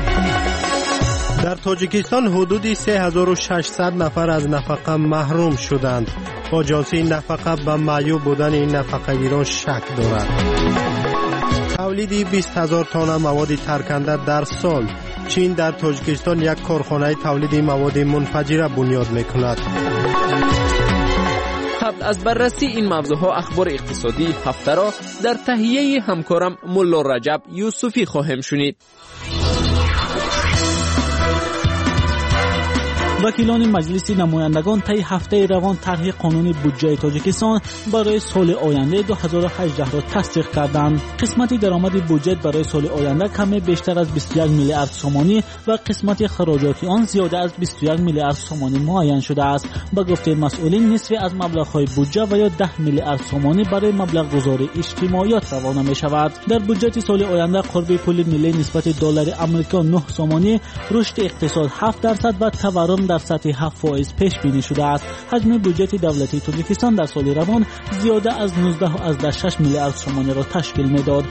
S5: در تاجیکستان حدود سه هزار و ششصد نفر از نفقه محروم شدند. آژانسی نفقه به معیوب بودن این نفقه‌گیران شک دارد. تولید بیست هزار تن مواد ترکنده در سال. چین در تاجیکستان یک کارخانه تولید مواد منفجره بنیاد می‌کند.
S8: قبل از بررسی این موضوعها اخبار اقتصادی هفته را در تهیه همکارم ملا رجب یوسفی خواهم شنید.
S18: وکیلان مجلس نمایندگان طی هفته روان طرح قانون بودجه تاجیکستان برای سال آینده دو هزار و هجده را تصدیق کردند. قسمت درآمد بودجه برای سال آینده کمی بیشتر از بیست و یک میلیارد سومانی و قسمت خراجات آن زیاده از بیست و یک میلیارد سومانی معین شده است. با گفته مسئولین نصف از مبلغ‌های بودجه و یا ده میلیارد سومانی برای مبلغ گذاری اجتماعیات روانه می شود. در بودجه سال آینده قرب پول ملی نسبت دلار آمریکا نه سومانی، رشد اقتصاد هفت درصد و تورم در سطح هفت فاصله پیش بینی شده است. حجم بودجه دولتی تاجیکستان در سال روان زیاده از نوزده و شش میلیارد سومانی را تشکیل می‌داد.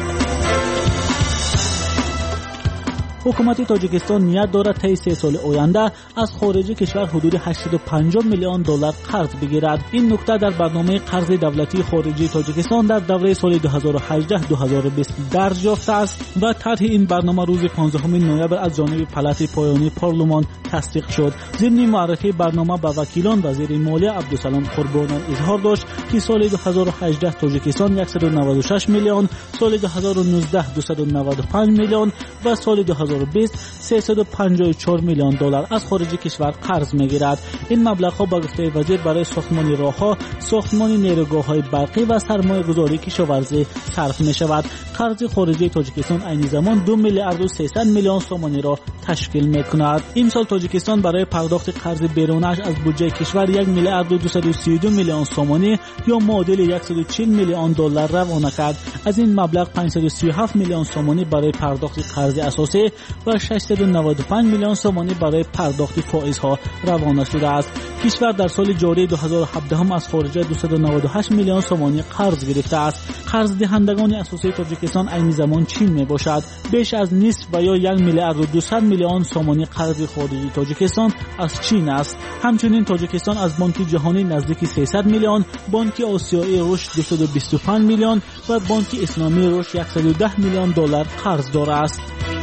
S18: حکومت تاجیکستان نیت دارد طی سه سال آینده از خارج کشور حدود هشتصد و پنجاه میلیون دلار قرض بگیرد. این نکته در برنامه قرض دولتی خارجی تاجیکستان در دوره سال دو هزار و هجده تا دو هزار و بیست درج یافته است و طرح این برنامه روز پانزدهم نوامبر از جانب پلات پایانی پارلمان تصدیق شد. ضمن معرفی برنامه به وکیلان وزیر مالیه عبدالسلام قربانov اظهار داشت که سال دو هزار و هجده تاجیکستان صد و نود و شش میلیون، سال دو هزار و نوزده دویست و نود و پنج میلیون و سال دو هزار و بیست سیصد و پنجاه و چهار میلیون دلار از خارج کشور قرض میگیرد. این مبلغ ها با گفته وزیر برای ساختمان راهها، ساختمان نیروگاه‌های برقی و سرمایه‌گذاری کشاورزی صرف می‌شود. قرض خارجی تاجیکستان عین زمان دو میلیارد و سیصد میلیون سومانی را تشکیل می‌کند. این سال تاجیکستان برای پرداخت قرض بیرونش از بودجه کشور یک میلیارد و دویست و سی و دو میلیون سومانی یا معادل صد و چهل میلیون دلار روانه کرد. از این مبلغ پانصد و سی و هفت میلیون سومانی برای پرداخت قرض اساسی و ششصد و نود و پنج میلیون سومانی برای پرداخت فائزها روانه شده است. کشور در سال جاری دو هزار و هفده هم از خارجه دویست و نود و هشت میلیون سومانی قرض گرفته است. قرض دهندگان اساسی تاجیکستان عین زمان چین می باشد. بیش از نصف و یا یک میلیارد و دویست میلیون سومانی قرض خارجی تاجیکستان از چین است. همچنین تاجیکستان از بانک جهانی نزدیک سیصد میلیون، بانک آسیایی رشد دویست و بیست و پنج میلیون و بانک اسلامی رشد صد و ده میلیون دلار قرض دارد است.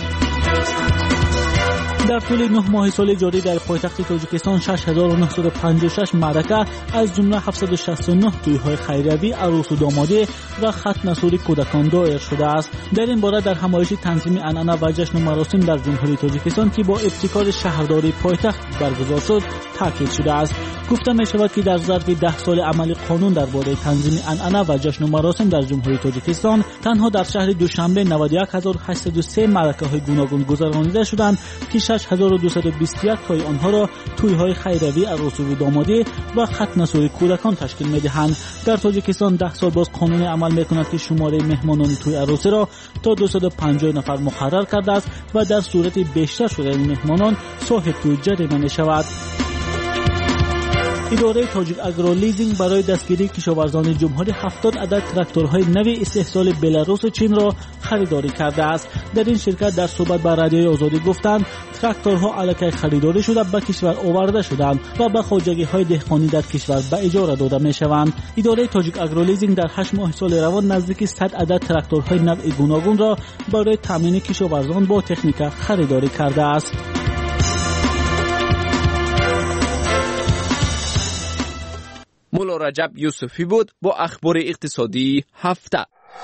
S18: در طول نه ماه سال جاری در پایتخت تاجیکستان شش هزار و نهصد و پنجاه و شش معرکه از جمله هفتصد و شصت و نه تویهای خیریوی، عروس و دامادی و ختنه سوری کودکان دایر شده است. در این باره در همایش تنظیم عنعنه و جشن و مراسم در جمهوری تاجیکستان که با ابتکار شهرداری پایتخت برگزار شد تاکید شده است. گفته می شود که در ظرف ده سال عمل قانون درباره تنظیم عنعنه و جشن و مراسم در جمهوری تاجیکستان تنها در شهر دوشنبه نود و یک هزار و هشتصد و سه معرکه های گوناگون گذرانیده شدند که شش هزار و دویست و بیست و یک تای آنها را تویهای خیریوی، عروس و دامادی و ختنه سوری کودکان تشکیل می‌دهند. در تاجیکستان ده سال باز قانون عمل می‌کند که شماره مهمانان توی عروسی را تا دویست و پنجاه نفر مقرر کرده است و در صورت بیشتر شدن مهمانان صاحب توی جریمه می‌شود. اداره تاجیک اگرو لیزینگ برای دستگیری کشاورزان جمهوری هفتاد عدد تراکتورهای نوی استحصال بلاروس و چین را خریداری کرده است. در این شرکت در صحبت با رادیوی آزادی گفتند تراکتورها الکی خریداری شده به کشور آورده شدند و به خواجگی‌های دهقانی در کشور به اجاره داده می‌شوند. اداره تاجیک اگرو لیزینگ در هشت ماه سال روان نزدیک صد عدد تراکتورهای نوع گوناگون را برای تامین کشاورزان با تکنیک خریداری کرده است.
S8: مولا رجب یوسفی بود با اخبار اقتصادی هفته.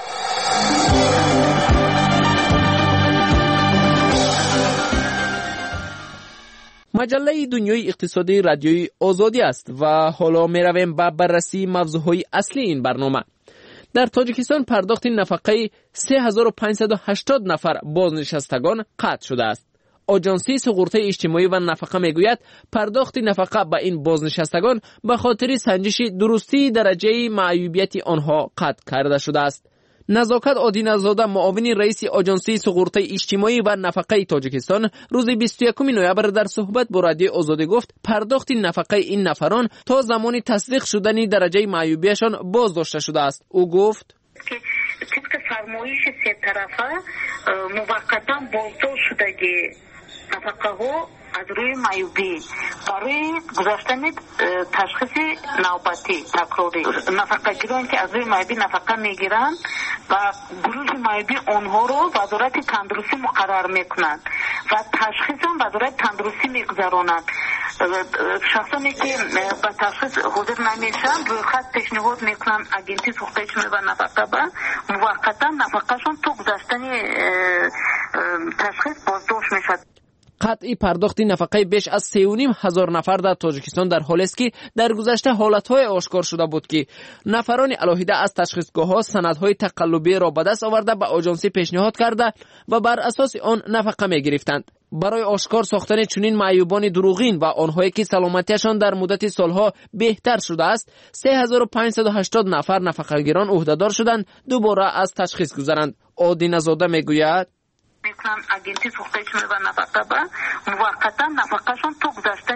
S8: مجله دنیای اقتصادی رادیوی آزادی است و حالا می رویم به بررسی موضوعهای اصلی این برنامه. در تاجیکستان پرداخت نفقه سه هزار و پانصد و هشتاد نفر بازنشستگان قطع شده است. آژانسی سقورت اجتماعی و نفقه میگوید پرداخت نفقه به این بازنشستگان به خاطر سنجش درستی درجه معیوبیت آنها قطع کرده شده است. نزاکت آدینه‌زاده معاون رئیس آژانسی سقورت اجتماعی و نفقه تاجیکستان روز بیست و یکم نوامبر در صحبت با رادیو آزادی گفت پرداخت نفقه این نفران تا زمان تصدیق شدن درجه معیوبیتشان باز داشته شده است. او گفت
S2: طبق فرمایش سه طرفه موقتا بازداشت شدگی نفقه ها از روی معیوبی برای گذاشتن تشخیص نوبتی تکراری نفقه گیران که از روی معیوبی نفقه میگیرند و گروه معیوبی آنها رو وزارت تندرستی مقرر میکنند و تشخیص هم وزارت تندرستی میگذرانند. شخصانی که به تشخیص حاضر نمیشن روی خط پیشنهاد میکنن اجنسی سوخته اجتماعی و نفقه به موقتا نفقهشون تو گذاشتن تشخیص بازداشت میشد.
S8: قطعی پرداخت نفقه بیش از سه و نیم هزار نفر در تاجیکستان در حالی است که در گذشته حالتهای آشکار شده بود که نفران علاهیده از تشخیصگاه‌ها سندهای تقلبی را به دست آورده به آژانسی پیشنهاد کرده و بر اساس آن نفقه می‌گرفتند. برای آشکار ساختن چنین معیوبان دروغین و آنهایی که سلامتیشان در مدت سالها بهتر شده است سه هزار و پانصد و هشتاد نفر نفقه‌گیران عهده‌دار شدند دوباره از تشخیص گذرند. آدینه‌زاده میگوید
S2: میکنن اجنسی سوخته اجتماعی و نفقه به موقتا نفقهشون تو گذاشتن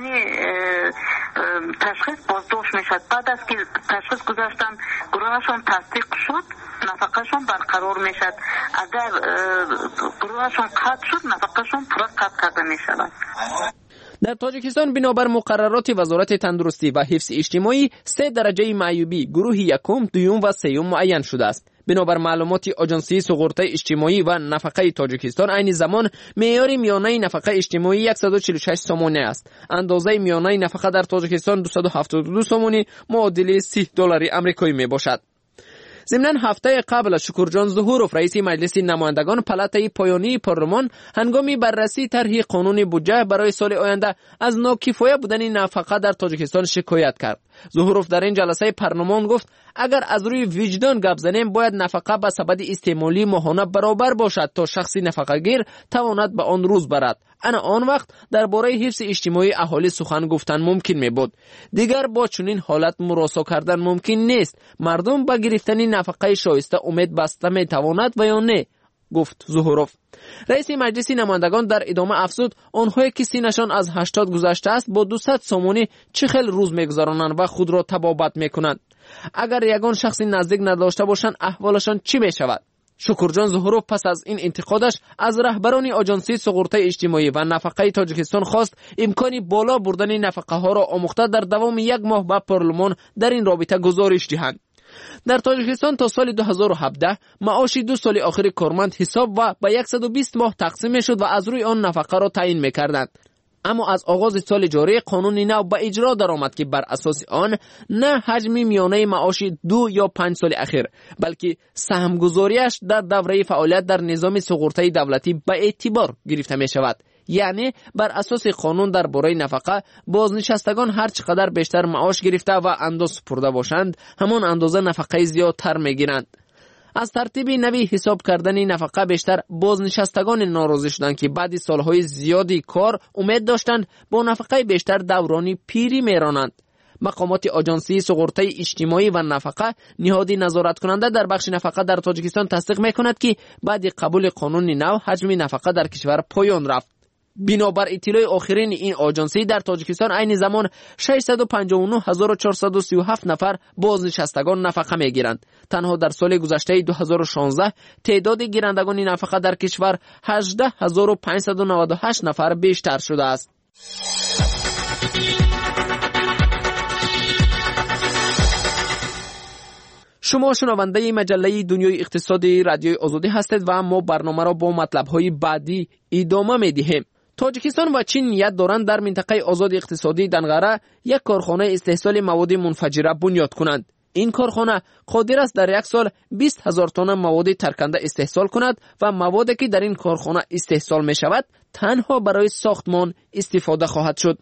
S2: تشخیص بازداشت میشد. بعد از که تشخیص گذاشتن گروهشون تصدیق شد نفقهشون برقرار میشد. اگر گروهشون قطع شد نفقهشون پورا قطع کرده میشود.
S8: در تاجیکستان بنابر مقررات وزارت تندرستی و حفظ اجتماعی سه درجه معیوبی گروه یکم، دوم و سوم معین شده است. بنابر معلومات آژانسی سقورت اجتماعی و نفقه تاجیکستان عین زمان معیار میانه نفقه اجتماعی صد و چهل و شش سومانی است. اندازه میانه نفقه در تاجیکستان دویست و هفتاد و دو سومانی معادل سی دلار آمریکایی می باشد. ضمن هفته قبل شکرجان ظهورов رئیس مجلس نمایندگان پلاتای پایانی پارلمان هنگامی بررسی طرح قانون بودجه برای سال آینده از ناکفایه بودن نفقه در تاجیکستان شکایت کرد. ظهورов در این جلسه پارلمان گفت اگر از روی وجدان گپ زنیم باید نفقه به سبد استعمالی ماهانه برابر باشد تا شخصی نفقه گیر تواند به آن روز برد. انا آن وقت درباره حفظ اجتماعی اهالی سخن گفتن ممکن می بود. دیگر با چنین حالت مراسا کردن ممکن نیست. مردم با گرفتن نفقه شایسته امید بسته می تواند و یا نه. گفت زهوروف. رئیس مجلس نمایندگان در ادامه افزود آنهایی که سینشان از هشتاد گذشته است با دویست سومونی چه خیل روز میگذرانند و خود را تبابت میکنند. اگر یگان شخصی نزدیک نداشته باشند احوالشان چی میشود؟ شکرجان زهوروف پس از این انتقادش از رهبران آژانسی سقوط اجتماعی و نفقه تاجیکستان خواست امکانی بالا بردن نفقه ها را آموخته در دوام یک ماه به پارلمان در این رابطه گزارش دهند. در تاجیکستان تا سال دو هزار و هفده معاش دو سال آخر کارمند حساب و به صد و بیست ماه تقسیم میشد و از روی آن نفقه را تعیین میکردند. اما از آغاز سال جاری قانون نو به اجرا درآمد که بر اساس آن نه حجم میانه معاش دو یا پنج سال اخیر بلکه سهمگذاریش در دوره فعالیت در نظام سقورته دولتی به اعتبار گرفته می شود. یعنی بر اساس قانون درباره نفقه بازنشستگان هر چقدر بیشتر معاش گرفته و انداز سپرده باشند همان اندازه نفقه زیادتر میگیرند. از ترتیب نوی حساب کردن نفقه بیشتر بازنشستگان ناراضی شدند که بعد سالهای زیادی کار امید داشتند با نفقه بیشتر دورانی پیری میرانند. مقامات آژانسی سقورته اجتماعی و نفقه نهادی نظارت کننده در بخش نفقه در تاجیکستان تصدیق میکند که بعد قبول قانون نو حجم نفقه در کشور پایان رفت. بنابر اطلاع آخرین این آژانسی در تاجیکستان عین زمان ششصد و پنجاه و نه هزار و چهارصد و سی و هفت نفر بازنشستگان نفقه میگیرند. تنها در سال گذشته دو هزار و شانزده تعداد گیرندگان نفقه در کشور هجده هزار و پانصد و نود و هشت نفر بیشتر شده است. شما شنونده مجله دنیای اقتصادی رادیوی آزادی هستید و ما برنامه را با مطلب‌های بعدی ادامه می‌دهیم. تاجیکستان و چین نیت دارند در منطقه آزاد اقتصادی دنغره یک کارخانه استحصال مواد منفجره بنیاد کنند. این کارخانه قادر است در یک سال بیست هزار تن مواد ترکنده استحصال کند و موادی که در این کارخانه استحصال می شود تنها برای ساختمان استفاده خواهد شد.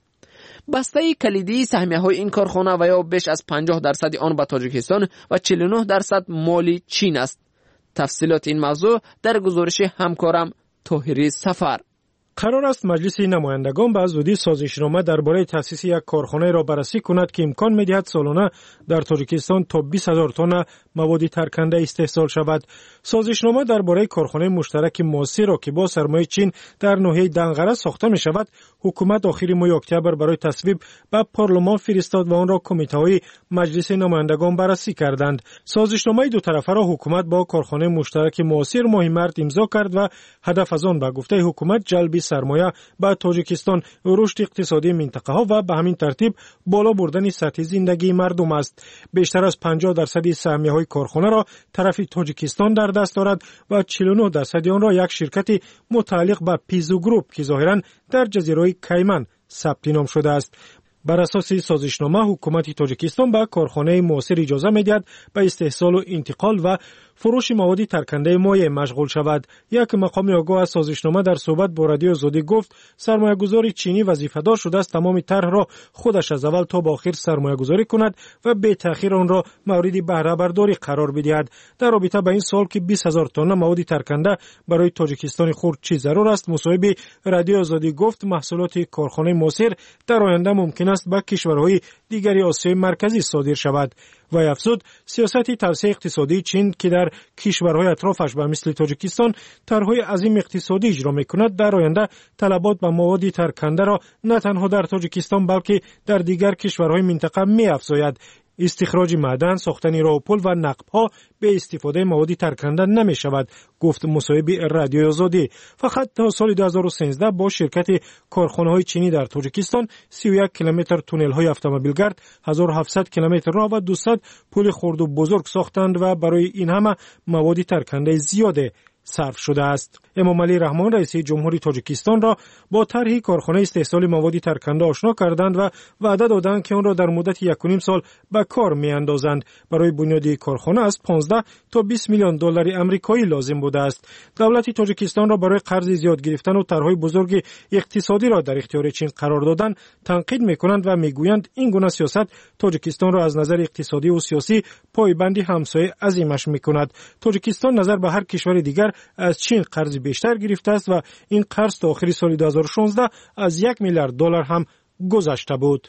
S8: بسته کلیدی سهمیه های این کارخانه و یا بیش از پنجاه درصد آن به تاجیکستان و چهل و نه درصد مال چین است. تفصیلات این موضوع در گزارش همکارم طاهری سفر.
S14: قرار است مجلس نمایندگان به زودی سازشنامه درباره تأسیس یک کارخانه را بررسی کند که امکان می‌دهد سالانه در تاجیکستان تا بیست هزار تن مواد ترکنده استحصال شود. سازشنامه درباره کارخانه مشترک موسی را که با سرمایه چین در ناحیه دنغره ساخته می شود، حکومت آخر ماه اکتبر برای تصویب به پارلمان فرستاد و آن را کمیته‌های مجلس نمایندگان بررسی کردند. سازشنامه دو طرفه را حکومت با کارخانه مشترک موسی ماه مارس امضا کرد و هدف از آن به گفته حکومت جلب سرمایه به تاجیکستان، رشد اقتصادی منطقه ها و به همین ترتیب بالا بردن سطح زندگی مردم است. بیشتر از پنجاه درصد سهمیه های کارخانه را طرف تاجیکستان در دست دارد و چهل و نه درصد آن را یک شرکت متعلق به پیزو گروپ که ظاهرا در جزیره کیمن ثبت نام شده است. بر اساس سازشنامه حکومت تاجیکستان به کارخانه موثر اجازه می‌دهد به استحصال و انتقال و فروش مواد ترکنده مایع مشغول شود. یک مقام آگاه از سازشنامه در صحبت با رادیو آزادی گفت سرمایه‌گذار چینی وظیفه‌دار شده است تمام طرح را خودش از اول تا به آخر سرمایه‌گذاری کند و به تأخیر آن را مورد بهره برداری قرار بدهد. در رابطه با این سال که بیست هزار تن مواد ترکنده برای تاجیکستان خرد چی ضرور است، مصاحب رادیو آزادی گفت محصولات کارخانه موثر در آینده ممکن است به کشورهای دیگری آسیای مرکزی صادر شود. و افزود سیاست توسعه اقتصادی چین که در کشورهای اطرافش به مثل تاجیکستان طرحهای عظیم اقتصادی اجرا می‌کند، در آینده طلبات به مواد ترکنده را نه تنها در تاجیکستان بلکه در دیگر کشورهای منطقه می‌افزاید. استخراج معدن، ساختن راهپل و نقب‌ها به استفاده مواد ترکنده نمی شود، گفت مصاحب رادیو آزادی. فقط تا سال دو هزار و سیزده با شرکت کارخانه‌های چینی در تاجیکستان سی و یک کیلومتر تونل‌های اتومبیلگرد، هزار و هفتصد کیلومتر راه و دویست پل خرد و بزرگ ساختند و برای این همه مواد ترکنده زیاد صرف شده است. امام علی رحمان رئیس جمهوری تاجیکستان را با طرح کارخانه استحصال مواد ترکنده آشنا کردند و وعده دادند که آن را در مدت یک و نیم سال به کار میاندازند. برای بنیاد کارخانه از پانزده تا بیست میلیون دلار آمریکایی لازم بوده است. دولت تاجیکستان را برای قرض زیاد گرفتن و طرحهای بزرگ اقتصادی را در اختیار چین قرار دادن تنقید میکنند و میگویند این گونه سیاست تاجیکستان را از نظر اقتصادی و سیاسی پایبندی همسایه عظیمش میکند. تاجیکستان نظر به هر کشور دیگر از چین قرض بیشتر گرفته است و این قرض تا آخر سال دو هزار و شانزده از یک میلیارد دلار هم گذشته بود.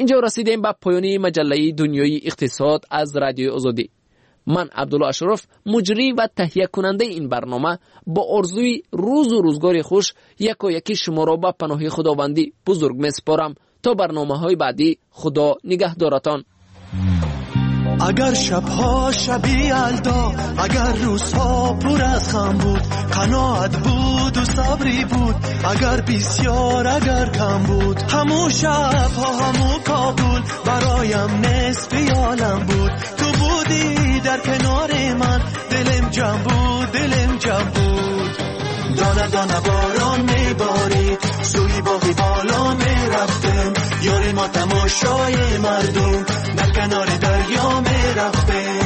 S8: اینجا رسیدیم به پایان مجله دنیای اقتصاد از رادیو آزادی. من عبدالله اشرف، مجری و تهیه کننده این برنامه، با آرزوی روز و روزگار خوش یکا یکی شما را به پناه خداوندی بزرگ میسپارم. تا برنامه های بعدی، خدا نگهدارتان.
S13: اگر شبها شبی الدا، اگر روزها پر از غم بود، قناعت بود و صبری بود، اگر بسیار اگر کم بود، همو شبها همو کابل برایم نصف عالم بود. تو بودی در کنار من، دلم جمع بود دلم جمع بود. دانه دانه باران میبارید، سوی باغی بالا میرفتم، یاری ما تماشای مردم در کنار دریا میرفتم.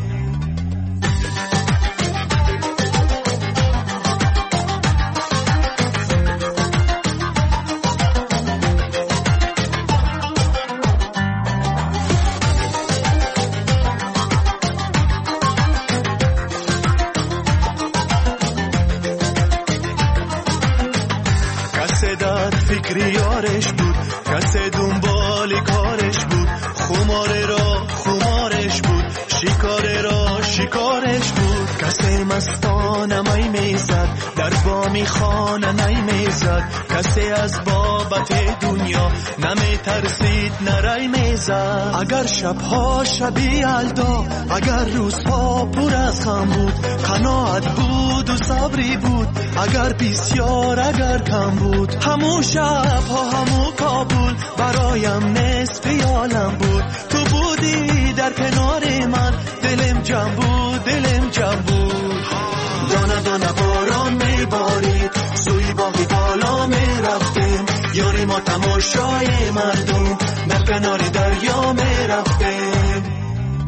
S13: کسی داد فکری یارش بود، کسی دنبال کارش بود، خماره را خمارش بود، شکاره را شکارش بود. کسی مستانه می میزد، در بامی خانه نی میزد، کسی از بابت دنیا نمی ترسید نرای میزد. اگر شبها شبی الدا، اگر روزها پر از غم بود، قناعت بود و صبری بود، اگر بسیار اگر کم بود، همو شبها همو کابل برایم نصف عالم بود. تو بودی در کنار من، دلم جمع بود دلم جمع بود. دانه دانه باران میبارید، سوی باغی بالا میرفتیم، یاری ما تماشای مردم در کنار دریا میرفتیم.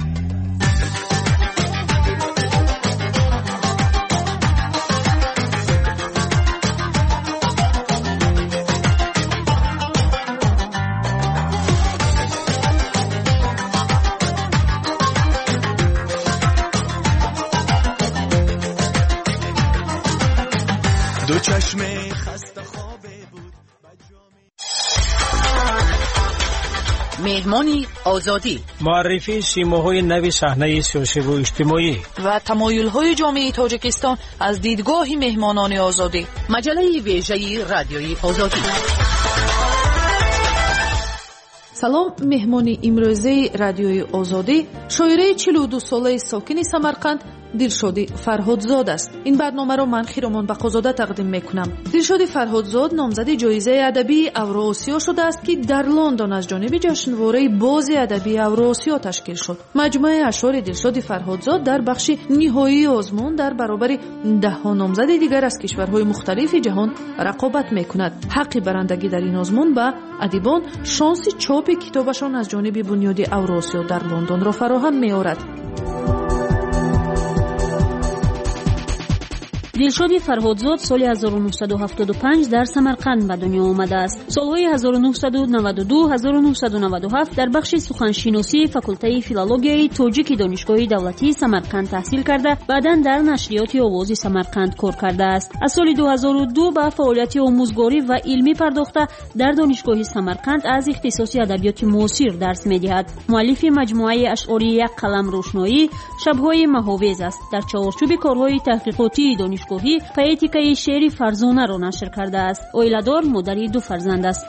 S13: دو چشم خسته خوابه بود.
S19: مهمانی آزادی،
S20: معرفی سیماهای نوی صحنه سیاسی و اجتماعی
S17: و تمایل‌های جامعه تاجیکستان از دیدگاه مهمانان آزادی.
S19: مجله ویژه رادیوی آزادی.
S17: سلام. مهمانی امروزی رادیوی آزادی شاعره چهل و دو ساله ساکن سمرقند دلشادی فرهادزاد است. این برنامه را من خیرمان بقازاده تقدیم میکنم. دلشادی فرهادزاد نامزد جایزه ادبی اوراسیا شده است که در لندن از جانب جشنواره باز ادبی اوراسیا تشکیل شد. مجموعه اشعار دلشادی فرهادزاد در بخش نهایی آزمون در برابر ده ها نامزد دیگر از کشورهای مختلف جهان رقابت میکند. حق برندگی در این آزمون به ادیبان شانس چاپ کتابشان از جانب بنیاد اوراسیا در لندن را فراهم می‌آورد.
S1: دلشادی فرهادزاد سال هزار و نهصد و هفتاد و پنج در سمرقند به دنیا آمده است. سالهای هزار و نهصد و نود و دو هزار و نهصد و نود و هفت در بخش سخنشناسی فاکولته فیلولوژیای تاجیک دانشگاه دولتی سمرقند تحصیل کرده، بعداً در نشریات آواز سمرقند کار کرده است. از سال دو هزار و دو به فعالیت آموزگاری و علمی پرداخته در دانشگاه سمرقند از اختصاص ادبیات معاصر درس می‌دهد. مؤلف مجموعه اشعاری یک قلم روشنایی، شب‌های مهاویز است. در چارچوب کارهای تحقیقاتی دانشگاه پایتیکای شعر فرزانه را نشر کرده است. اویلادار، مادری دو فرزند است.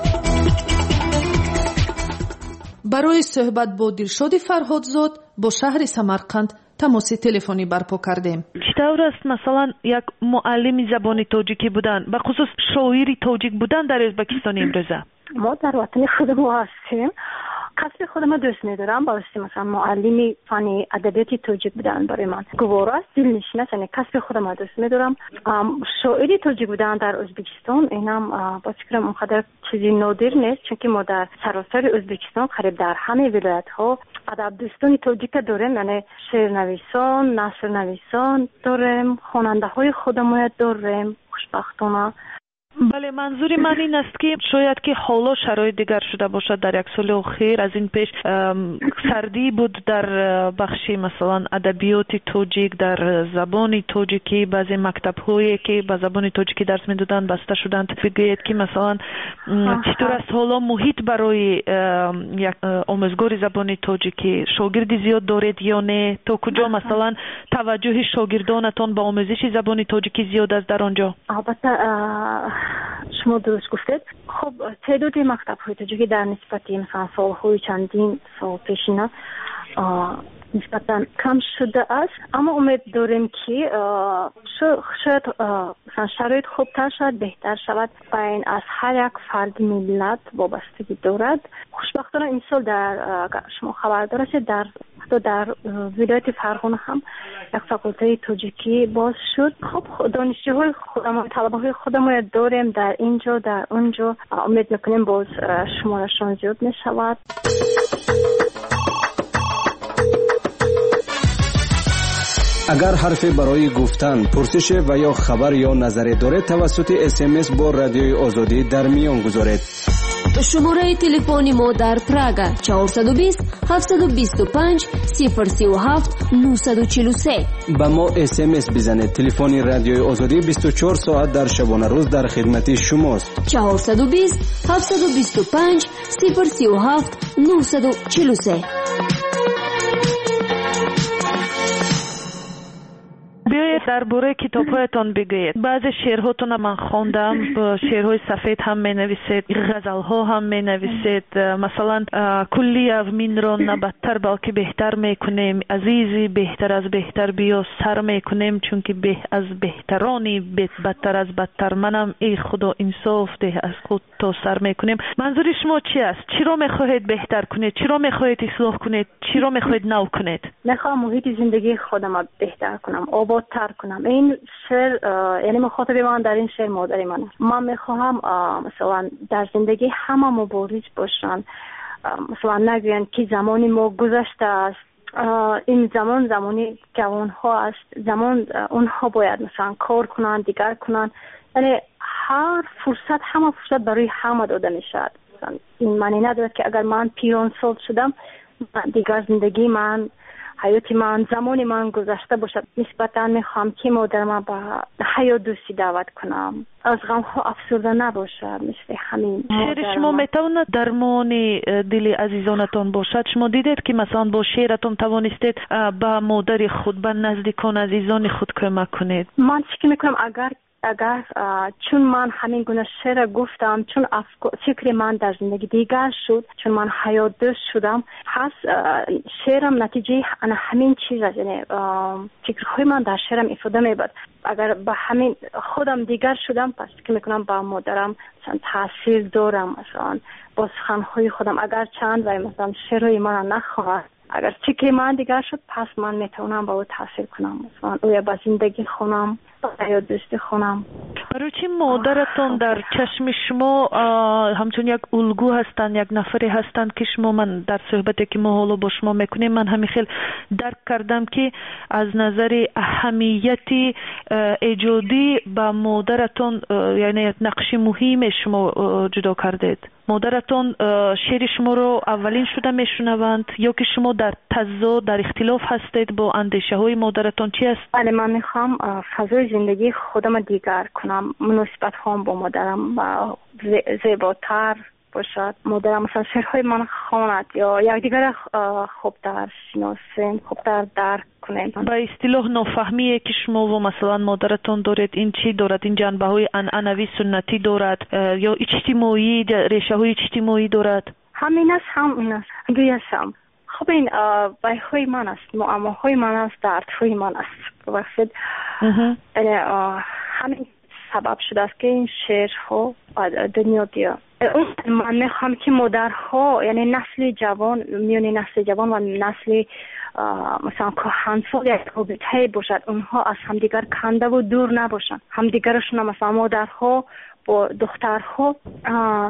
S17: برای صحبت با دلشادی فرهادزاد با شهر سمرقند تماس تلفنی برپا کردیم.
S24: چطور است مثلا یک معلم زبان تاجیکی بودن، به خصوص شاعری تاجیک بودن در ازبکستان امروزه؟
S25: ما در وطن خودمون هستیم. قصد خودم دوست می‌دارم، واسه مثلا معلمی فن ادبیات تاجیک بودن برای من گوارا است، دلنشین است. یعنی قصد خودم دوست می‌دارم. شاعری تاجیک بودن در ازبکستان اینم با فکرم اونقدر چیزی نادر نیست، چون که ما در سراسر ازبکستان قریب در همه ولایت‌ها ادب دوستان تاجیک داریم. یعنی شعر نویسان، نثر نویسان داریم، خواننده‌های خودمون داریم. خوشبختانه
S24: بله، منظور من این است که شاید که حالا شرایط دیگر شده باشد. در یک سال اخیر از این پیش سردی بود در بخش مثلا ادبیات توجیک، در زبان توجیکی بعضی مکتب هایی که به زبان توجیکی درس میدادند بسته شدند. بگویید که مثلا چطور است حالا محیط برای یک آموزگار زبان توجیکی؟ شاگرد زیاد دارید یا نه؟ تا کجا مثلا توجه شاگردانتان به آموزش زبان توجیکی زیاد است در آنجا؟
S25: البته شما درست گفتید. خب تعداد مکتب های توجیکی در نسبت مثلا سالهای چندین سال پیشینه نسبتا کم شده است، اما امید داریم که شاید شرایط خوبتر شد، بهتر شود. بین از هر یک فرد ملت وابستگی دارد. خوشبختانه این سال در شما خبر دارید در حتی در ولایت فرغانه هم یک فاکولته توجیکی باز شد. خب دانشجوهای خودمون، طلبه های خودمون داریم در اینجا در اونجا. امید میکنیم باز شمارشان زیاد میشود.
S3: اگر حرفی برای گفتن، پرسش و یا خبر یا نظری دارید توسط اس ام اس با رادیوی آزادی در میان گذارید.
S1: شماره تلفنی ما در پراگ چهارصد و بیست هفتصد و بیست و پنج صفر سی و هفت نهصد و چهل و سه.
S3: با ما اس ام اس بزنید. تلفن رادیوی آزادی بیست و چهار ساعت در شبانه روز در خدمت شماست.
S1: چهارصد و بیست هفتصد و بیست و پنج صفر سی و هفت نهصد و چهل و سه.
S24: بیایید درباره کتاب‌هایتان بگویید. بعضی شعرهاتون من خواندم، شعرهای سفید هم می‌نویسید، غزل‌ها هم می‌نویسید. مثلا کلی من را نه بدتر بلکه بهتر می‌کنیم، عزیزی بهتر از بهتر بیا سر می‌کنیم، چون که به از بهترانی بدتر از بدتر منم، ای خدا انصاف ده از خود تا سر می‌کنیم. منظور شما چی است؟ چی را می‌خواهید بهتر کنید؟ چی را می‌خواهید اصلاح کنید؟ چی را می‌خواهید نو کنید؟
S25: می‌خوام محیط زندگی خودم بهتر کنم، آبادتر کنم. این شعر یعنی مخاطب من در این شعر مادر من است. من میخواهم مثلا در زندگی همه مبارز باشن، مثلا نگوین که زمانی ما گذشته است، این زمان زمانی جوان ها است، زمان اونها باید مثلا کار کنن، دیگر کنن. یعنی هر فرصت، همه فرصت برای همه داده میشد. این معنی ندارد که اگر من پیران سال شدم دیگر زندگی من، حیات من، زمان من گذشته باشد. نسبتا میخوام که مادر من به حیات دوستی دعوت کنم، از غم ها افسرده نباشد. مثل همین
S24: شعر شما میتواند درمان دل عزیزانتان باشد؟ شما دیدید که مثلا با شعرتون توانستید به مادر خود، به نزدیکان عزیزان خود کمک کنید؟
S25: من چی میکنم اگر اگر چون من همین گونه شعر گفتم، چون فکر من در زندگی دیگر شد، چون من حیات دوست شدم، پس شعرم نتیجه همین چیز است. یعنی فکرهای من در شعرم افاده میبرد. اگر به همین خودم دیگر شدم، پس که میکنم با مادرم مثلا تاثیر دارم. مثلا با سخنهای خودم اگر چند و مثلا شعرهای من نخواهد، اگر فکر من دیگر شد، پس من میتونم با او تاثیر کنم، مثلا او با زندگی خونم، یا دوستی خونم.
S24: برای چی مادرتون در چشم شما همچون یک الگو هستند، یک نفری هستند که شما، من در صحبتی که ما حالا با شما میکنیم من همین خیلی درک کردم که از نظر اهمیتی ایجادی با مادرتون یعنی یک نقش مهم شما جدا کردید. مادرتون شعر شما رو اولین شده میشنوند یا که شما در تضاد، در اختلاف هستید با اندیشه های مادرتون؟ چی است؟
S25: بله، من میخوام فضای زندگی خودم دیگر کنم، مناسبت هم با مادرم زیباتر باشد. مادرم مثلا شعرهای من خواند یا یکدیگر خوبتر شناسیم، خوبتر درک کنیم.
S24: با اصطلاح نافهمیه که شما و مثلا مادرتون دارید، این چی دارد؟ این جنبه های عنعنوی سنتی دارد یا اجتماعی، ریشه های اجتماعی دارد؟
S25: همین است، همین است. گویشم خب این بی‌های من است، معماهای من است، دردهای من است. ببخشید، یعنی همین سبب شده است که این شعرها دنیا بیاد. من میخوام که مادرها، یعنی نسل جوان، میونی نسل جوان و نسل مثلا کهنسال یک رابطه باشد، اونها از همدیگر کنده و دور نباشن. همدیگرشون مثلا مادرها با دخترها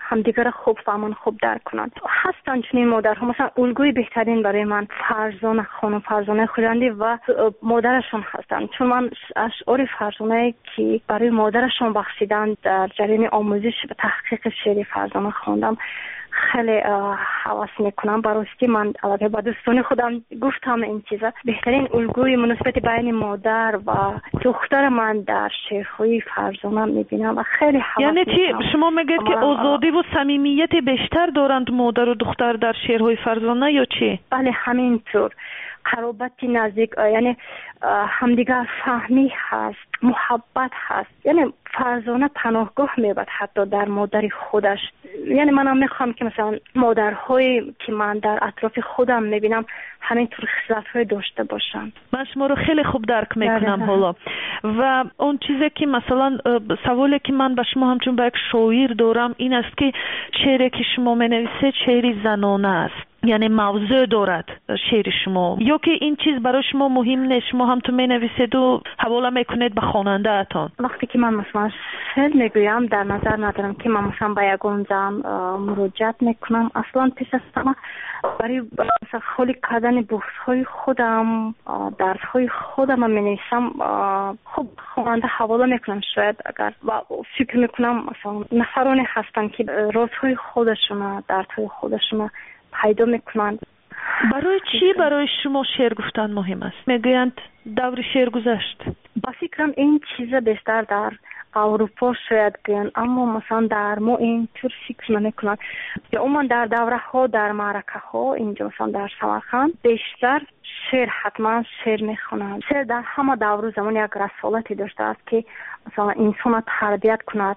S25: همدیگر خوب فهمن، خوب درک کنند. هستن چنین مادرها، مثلا الگوی بهترین برای من فرزانه خانم فرزانه خویندی و مادرشون هستن، چون من اشعار فرزانه که برای مادرشون بخشیدن در جریان آموزش و تحقیق شعر فرزانه خواندم خیلی حواس میکنم. براستی من البته با دوستان خودم گفتم این چیزا بهترین الگوی مناسبت بین مادر و دختر من در شعرهای فرزانه میبینم و خیلی حواس
S24: یعنی چی شما میگید که آزادی و صمیمیت بیشتر دارند مادر و دختر در شعرهای فرزانه یا چی؟
S25: بله همینطور، قرابتی نزدیک، یعنی همدیگر فهمی هست، محبت هست. یعنی فرزانه پناهگاه میبود حتی در مادر خودش. یعنی منم میخوام که مثلا مادرهایی که من در اطراف خودم میبینم همینطور خصلت‌های داشته باشن.
S24: من شما رو خیلی خوب درک میکنم حالا. و اون چیزی که مثلا سوالی که من به شما همچون به یک شاعر دارم این است که شعری که شما منویسید شعری زنانه است، یعنی موضوع دارد شعر شما، یا که این چیز برای شما مهم نیست، شما هم تو می نویسید و حواله میکنید به خواننده اتان؟
S25: وقتی که من مثلا شعر میگویم در نظر ندارم که من مثلا با یگان زن مراجعت میکنم. اصلا پیش از همه برای مثلا خالی کردن بحث‌های خودم، درس‌های خودم می نویسم. خب خواننده حواله میکنم شاید اگر و فکر میکنم مثلا نفرانی هستن که رازهای خودشون، دردهای خودشون پیدا میکنند.
S24: برای چی برای شما شعر گفتن مهم است؟ میگویند دور شعر گذشت.
S25: با فکرم این چیزا بیشتر در اروپا شاید گوین، اما مثلا در ما این طور فکر نمیکنند. یا اما در دوره ها، در معرکه ها اینجا مثلا در سمرقند بیشتر شعر حتما شعر میخونند. شعر در همه دور زمان یک رسالتی داشته است که مثلا انسان تربیت کند،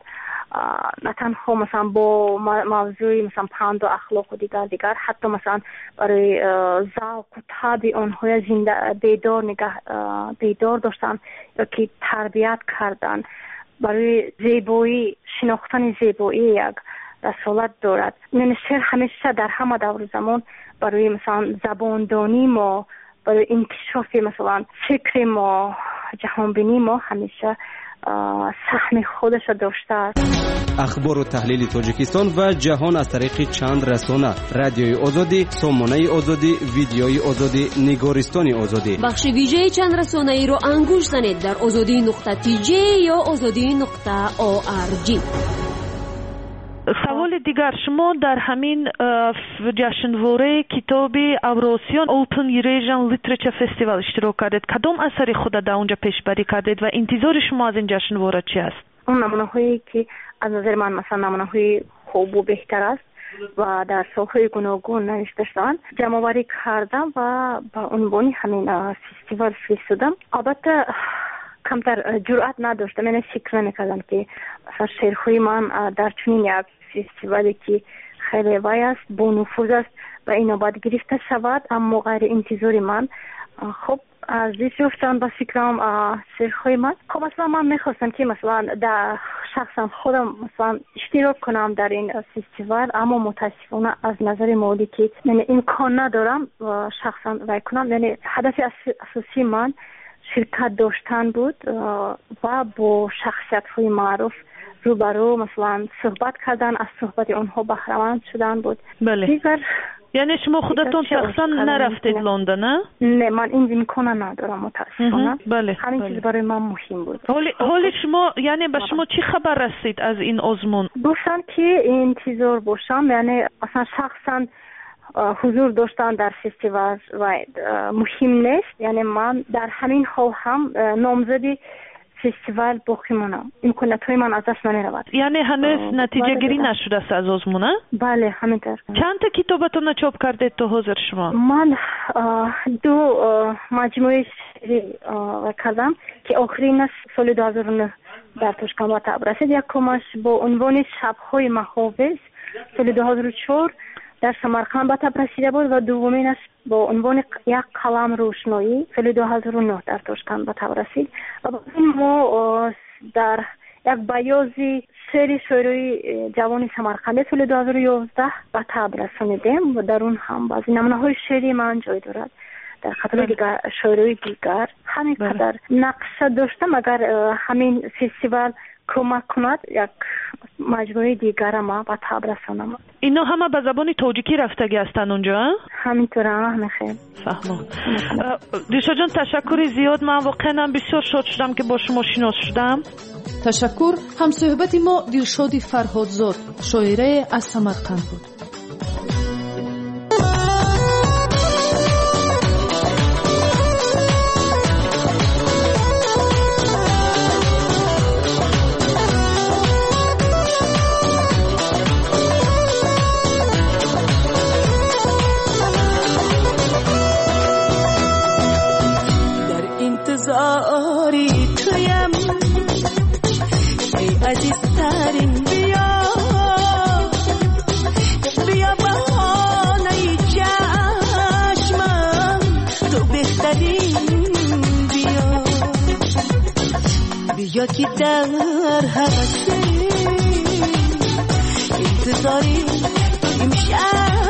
S25: نه تنها مثلا با موضوعی مثلا پند و اخلاق و دیگر دیگر، حتی مثلا برای ذوق و طبع آنها زنده بیدار نگاه بیدار داشتن یا که تربیت کردن. برای زیبایی، شناختن زیبایی یک رسالت دارد. یعنی شعر همیشه در همه دور زمان برای مثلا زباندانی ما، برای انکشاف مثلا فکر ما، جهانبینی ما همیشه سهم خودش داشته است.
S3: اخبار و تحلیل تاجیکستان و جهان از طریق چند رسانه: رادیوی آزادی، سامانه آزادی، ویدیوی آزادی، نگارستان آزادی.
S1: بخش ویژه چند رسانه ای رو انگوش زنید در آزادی نقطه تی جی یا آزادی نقطه او آر جی.
S24: سوال دیگر، شما در همین جشنواره کتاب اوراسیان اوپن ایریژن لیتریچر فستیوال اشتراک کردید. کدام اثر خود در اونجا پیشبری کردید و انتظار شما از این جشنواره چی است؟
S25: اون نمونه هایی که از نظر من مثلا نمونه های خوب و بهتر است و در سالهای گوناگون نوشته شدن جمع آوری کردم و با عنوان همین فستیوال فرستادم. البته کمتر جرأت نداشتم، من فکر نمی‌کردم که مثلا شعرهای من در چنین یک فستیوالی که خیلی وای است، با نفوذ است و اینا باید گرفته شود، اما غیر انتظار من خب از این رفتن با فکرم شعرهای من. خب مثلا من میخواستم که مثلا در شخصا خودم مثلا اشتراک کنم در این فستیوال، اما متاسفانه از نظر مالی که من امکان ندارم و شخصا وای کنم. یعنی هدف اساسی من شرکت داشتن بود و با شخصیت های معروف روبرو مثلا صحبت کردن، از صحبت اونها بهره‌مند شدن بود.
S24: بله.
S25: دیگر
S24: یعنی شما خودتون شخصا نرفتید لندن؟ نه
S25: نه من این امکان ندارم متاسفانه.
S24: بله.
S25: همین
S24: بله.
S25: چیز برای من مهم بود.
S24: حالی حالی شما یعنی به شما چی خبر رسید از این آزمون؟
S25: گفتن که انتظار باشم، یعنی اصلا شخصا حضور داشتن در فستیوال و مهم نیست. یعنی من در همین حال هم نامزدی فستیوال باقی مانم، امکانات های من از دست نمی رود.
S24: یعنی هنوز نتیجه گیری نشده است از آزمون؟
S25: بله همینطور.
S24: چند تا کتابتون چاپ کردید تا حاضر شما؟
S25: من دو مجموعه شعری کردم که آخرین سال دو هزار و نه در توشکان به طب رسید. یکمش با عنوان شب‌های محافظ سال دو هزار و چهار در سمرقند به طب رسیده بود و دومینش با عنوان یک قلم روشنایی سال دو هزار و نه در توشکان به طب رسید. و این ما در یک بیازی سری شعرهای جوان سمرقند سال دو هزار و یازده به طب رسانیدیم و در اون هم بعضی نمونه های شعری من جای دارد. در کاتالوگ شعرهای دیگر همین قدر نقشه داشتم. اگر همین فستیوال کمک کند یک مجموعه دیگر ما به تاب رسانم.
S24: اینا همه به زبان تاجیکی رفتگی هستن اونجا؟
S25: همینطوره. همه خیلی
S24: فهمم. دیشا جان تشکر زیاد. من واقعا بسیار شاد شدم که با شما شناس شدم.
S17: تشکر. هم صحبت ما دلشاد فرهادزاد شاعره از سمرقند بود.
S4: عزیزترین بیا بیا بهانه چشمم تو بهترین بیا بیا که در حوث انتظاری امشب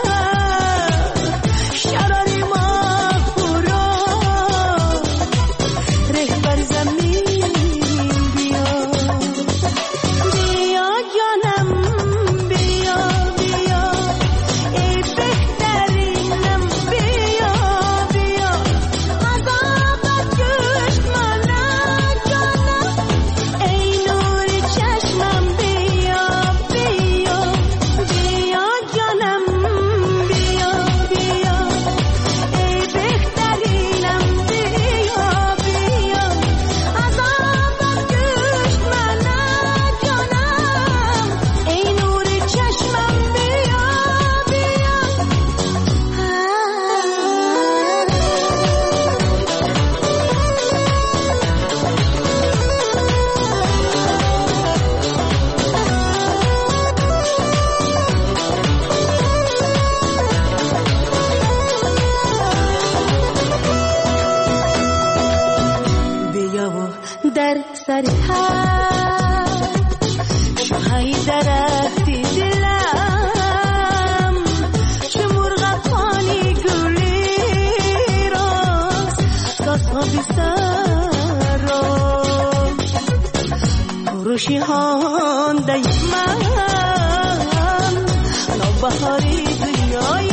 S4: شراری ما خورا رهبر زمین در سر هر شوهای درختی دلم چه مرغ پانی گلی راست کاسابی سر را پروشی هان دای من نوبهاری دنیای